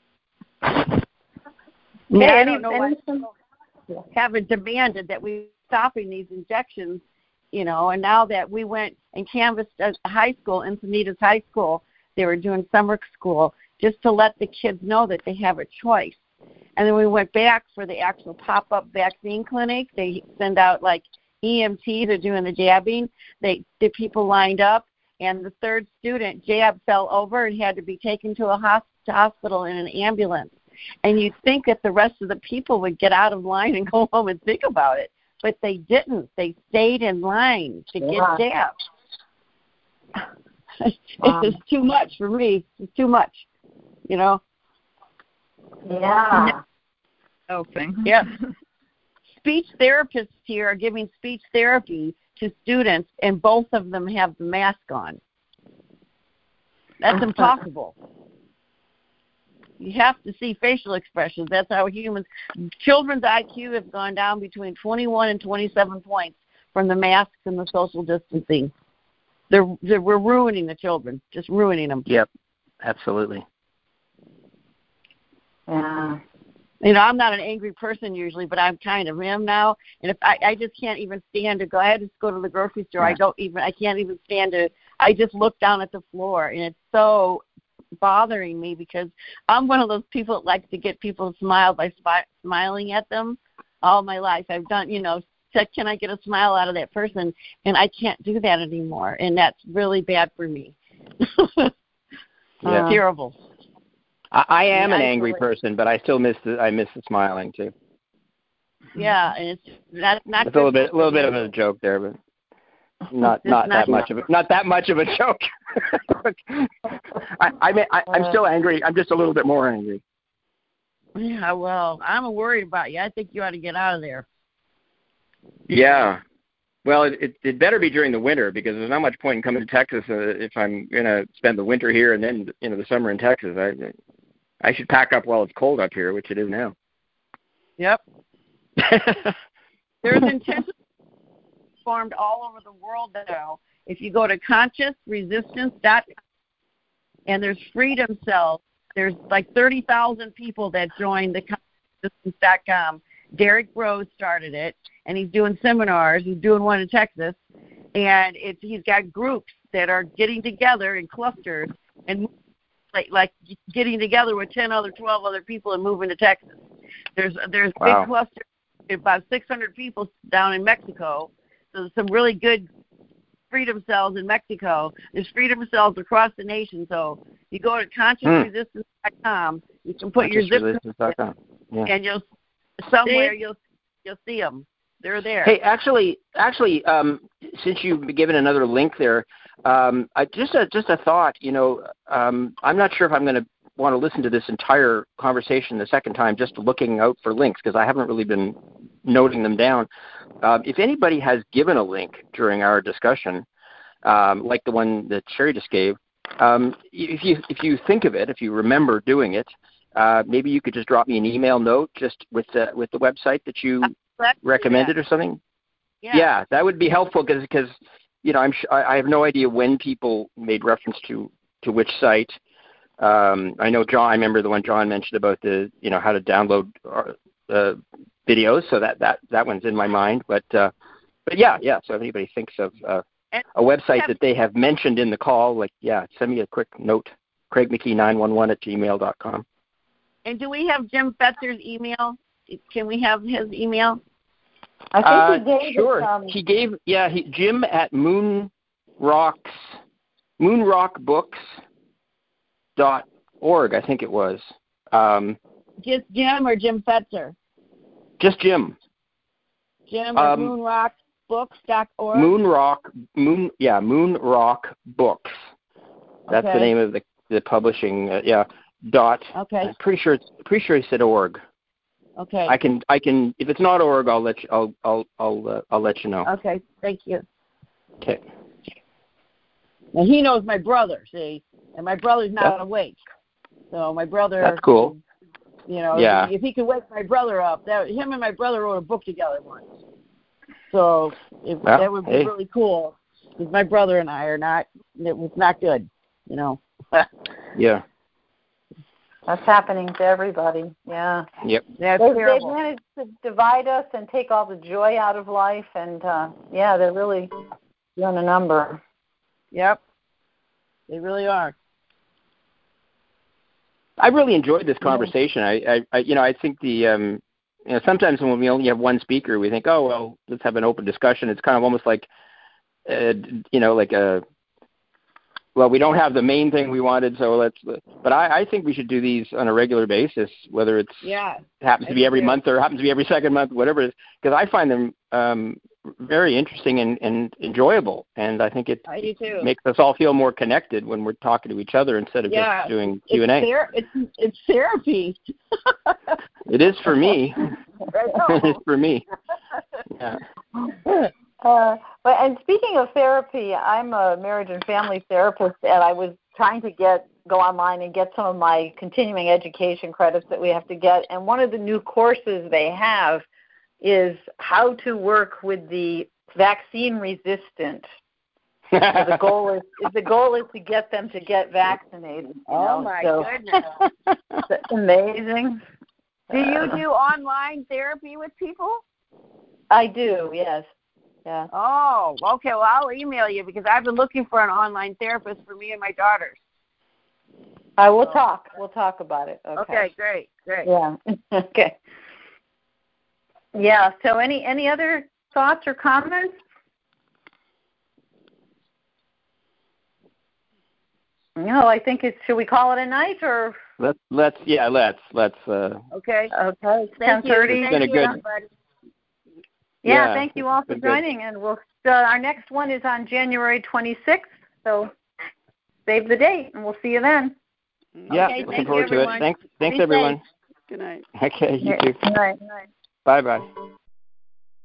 Yeah, yeah, I any, don't know why people haven't demanded that we stopping these injections, you know, and now that we went and canvassed a high school, Encinitas High School, they were doing summer school just to let the kids know that they have a choice. And then we went back for the actual pop-up vaccine clinic. They send out like E M Ts are doing the jabbing. They the people lined up, and the third student jab fell over and had to be taken to a hospital in an ambulance. And you'd think that the rest of the people would get out of line and go home and think about it, but they didn't. They stayed in line to yeah. get jabbed. Wow. It's too much for me. It's too much, you know. Yeah. Okay. Yeah. Speech therapists here are giving speech therapy to students, and both of them have the mask on. That's impossible. You have to see facial expressions. That's how humans, children's I Q have gone down between twenty-one and twenty-seven points from the masks and the social distancing. They're, they're we're ruining the children, just ruining them. Yep, absolutely. Yeah. You know, I'm not an angry person usually, but I'm kind of am now. And if I, I just can't even stand to go. I had to go to the grocery store. Yeah. I don't even. I can't even stand to. I just look down at the floor, and it's so bothering me because I'm one of those people that likes to get people to smile by spi- smiling at them. All my life, I've done. You know, said, can I get a smile out of that person? And I can't do that anymore, and that's really bad for me. Yeah. Terrible. I, I am an angry person, but I still miss the I miss the smiling too. Yeah, and it's not not. It's a little bit a little bit of a joke there, but not not, not that much of a not that much of a joke. I, I mean, I I'm still angry. I'm just a little bit more angry. Yeah, well, I'm worried about you. I think you ought to get out of there. Yeah. Well, it, it, it better be during the winter because there's not much point in coming to Texas uh, if I'm going to spend the winter here and then, you know, the summer in Texas. I I should pack up while it's cold up here, which it is now. Yep. There's intensive formed all over the world now. If you go to conscious resistance dot com and there's freedom cells, there's like thirty thousand people that joined the conscious resistance dot com. Derek Rose started it, and he's doing seminars. He's doing one in Texas, and it's he's got groups that are getting together in clusters and like like getting together with ten other, twelve other people and moving to Texas. There's there's wow. big clusters, about six hundred people down in Mexico. So there's some really good freedom cells in Mexico. There's freedom cells across the nation. So you go to conscious resistance dot com, you can put your zip code in, yeah. and you'll somewhere you'll you'll see them. They're there. Hey, actually, actually, um, since you've given another link there, um, I, just a just a thought. You know, um, I'm not sure if I'm going to want to listen to this entire conversation the second time, just looking out for links because I haven't really been noting them down. Um, if anybody has given a link during our discussion, um, like the one that Sherry just gave, um, if you if you think of it, if you remember doing it, uh, maybe you could just drop me an email note just with the with the website that you recommended yeah. or something. Yeah. yeah, that would be helpful because because you know I'm sh- I have no idea when people made reference to to which site. Um, I know John. I remember the one John mentioned about the, you know, how to download uh, videos. So that, that, that one's in my mind. But uh, but yeah, yeah. So if anybody thinks of uh, a website that they have mentioned in the call, like yeah, send me a quick note. Craig McKee nine one one at gmail dot com. And do we have Jim Fetzer's email? Can we have his email? I think uh, he gave sure. it, um, he gave yeah. He, Jim at Moon Rocks Moonrock Books. Dot org, I think it was. Um, just Jim or Jim Fetzer? Just Jim. Jim or um, moonrock books dot org? Moonrock, moon, yeah, Moonrock Books. That's okay. the name of the the publishing. Uh, yeah. Dot. Okay. I'm pretty sure. Pretty sure he said org. Okay. I can. I can. If it's not org, I'll let you. I'll. I'll. I'll. Uh, I'll let you know. Okay. Thank you. Okay. Now he knows my brother. See. And my brother's not that's, awake, so my brother. That's cool. You know, yeah. if, if he could wake my brother up, that him and my brother wrote a book together once. So if, well, that would be hey. really cool. Because my brother and I are not. It was not good. You know. yeah. That's happening to everybody. Yeah. Yep. That's they, terrible. They've managed to divide us and take all the joy out of life, and uh, yeah, they're really doing a number. Yep. They really are. I really enjoyed this conversation. I, I, I you know, I think the, um, you know, sometimes when we only have one speaker, we think, oh, well, let's have an open discussion. It's kind of almost like, uh, you know, like a, well, we don't have the main thing we wanted, so let's, but I, I think we should do these on a regular basis, whether it's, yeah, happens to be every too. month or happens to be every second month, whatever it is, because I find them um, very interesting and, and enjoyable, and I think it I do too. makes us all feel more connected when we're talking to each other instead of yeah. just doing Q and A. It's, ther- it's, it's therapy. It is for me. It is for me. Yeah. Uh, but and speaking of therapy, I'm a marriage and family therapist, and I was trying to get go online and get some of my continuing education credits that we have to get. And one of the new courses they have is how to work with the vaccine resistant. So the goal is, is the goal is to get them to get vaccinated. You oh know? my so, goodness! It's amazing. Do you do online therapy with people? I do. Yes. Yeah. Oh, okay. Well, I'll email you because I've been looking for an online therapist for me and my daughters. I will talk. We'll talk about it. Okay. Okay. Great. Great. Yeah. Okay. Yeah. So, any any other thoughts or comments? No, I think it's. Should we call it a night or? Let's let's yeah let's let's. Uh, okay. Okay. Ten thirty. It's been a good. Yeah, yeah, thank you all for joining, good. And we'll. Uh, our next one is on January twenty-sixth. So save the date, and we'll see you then. Yeah, okay, looking forward to it. Thanks, thanks Be everyone. Safe. Good night. Okay, you too. Good night. Good night. Bye bye.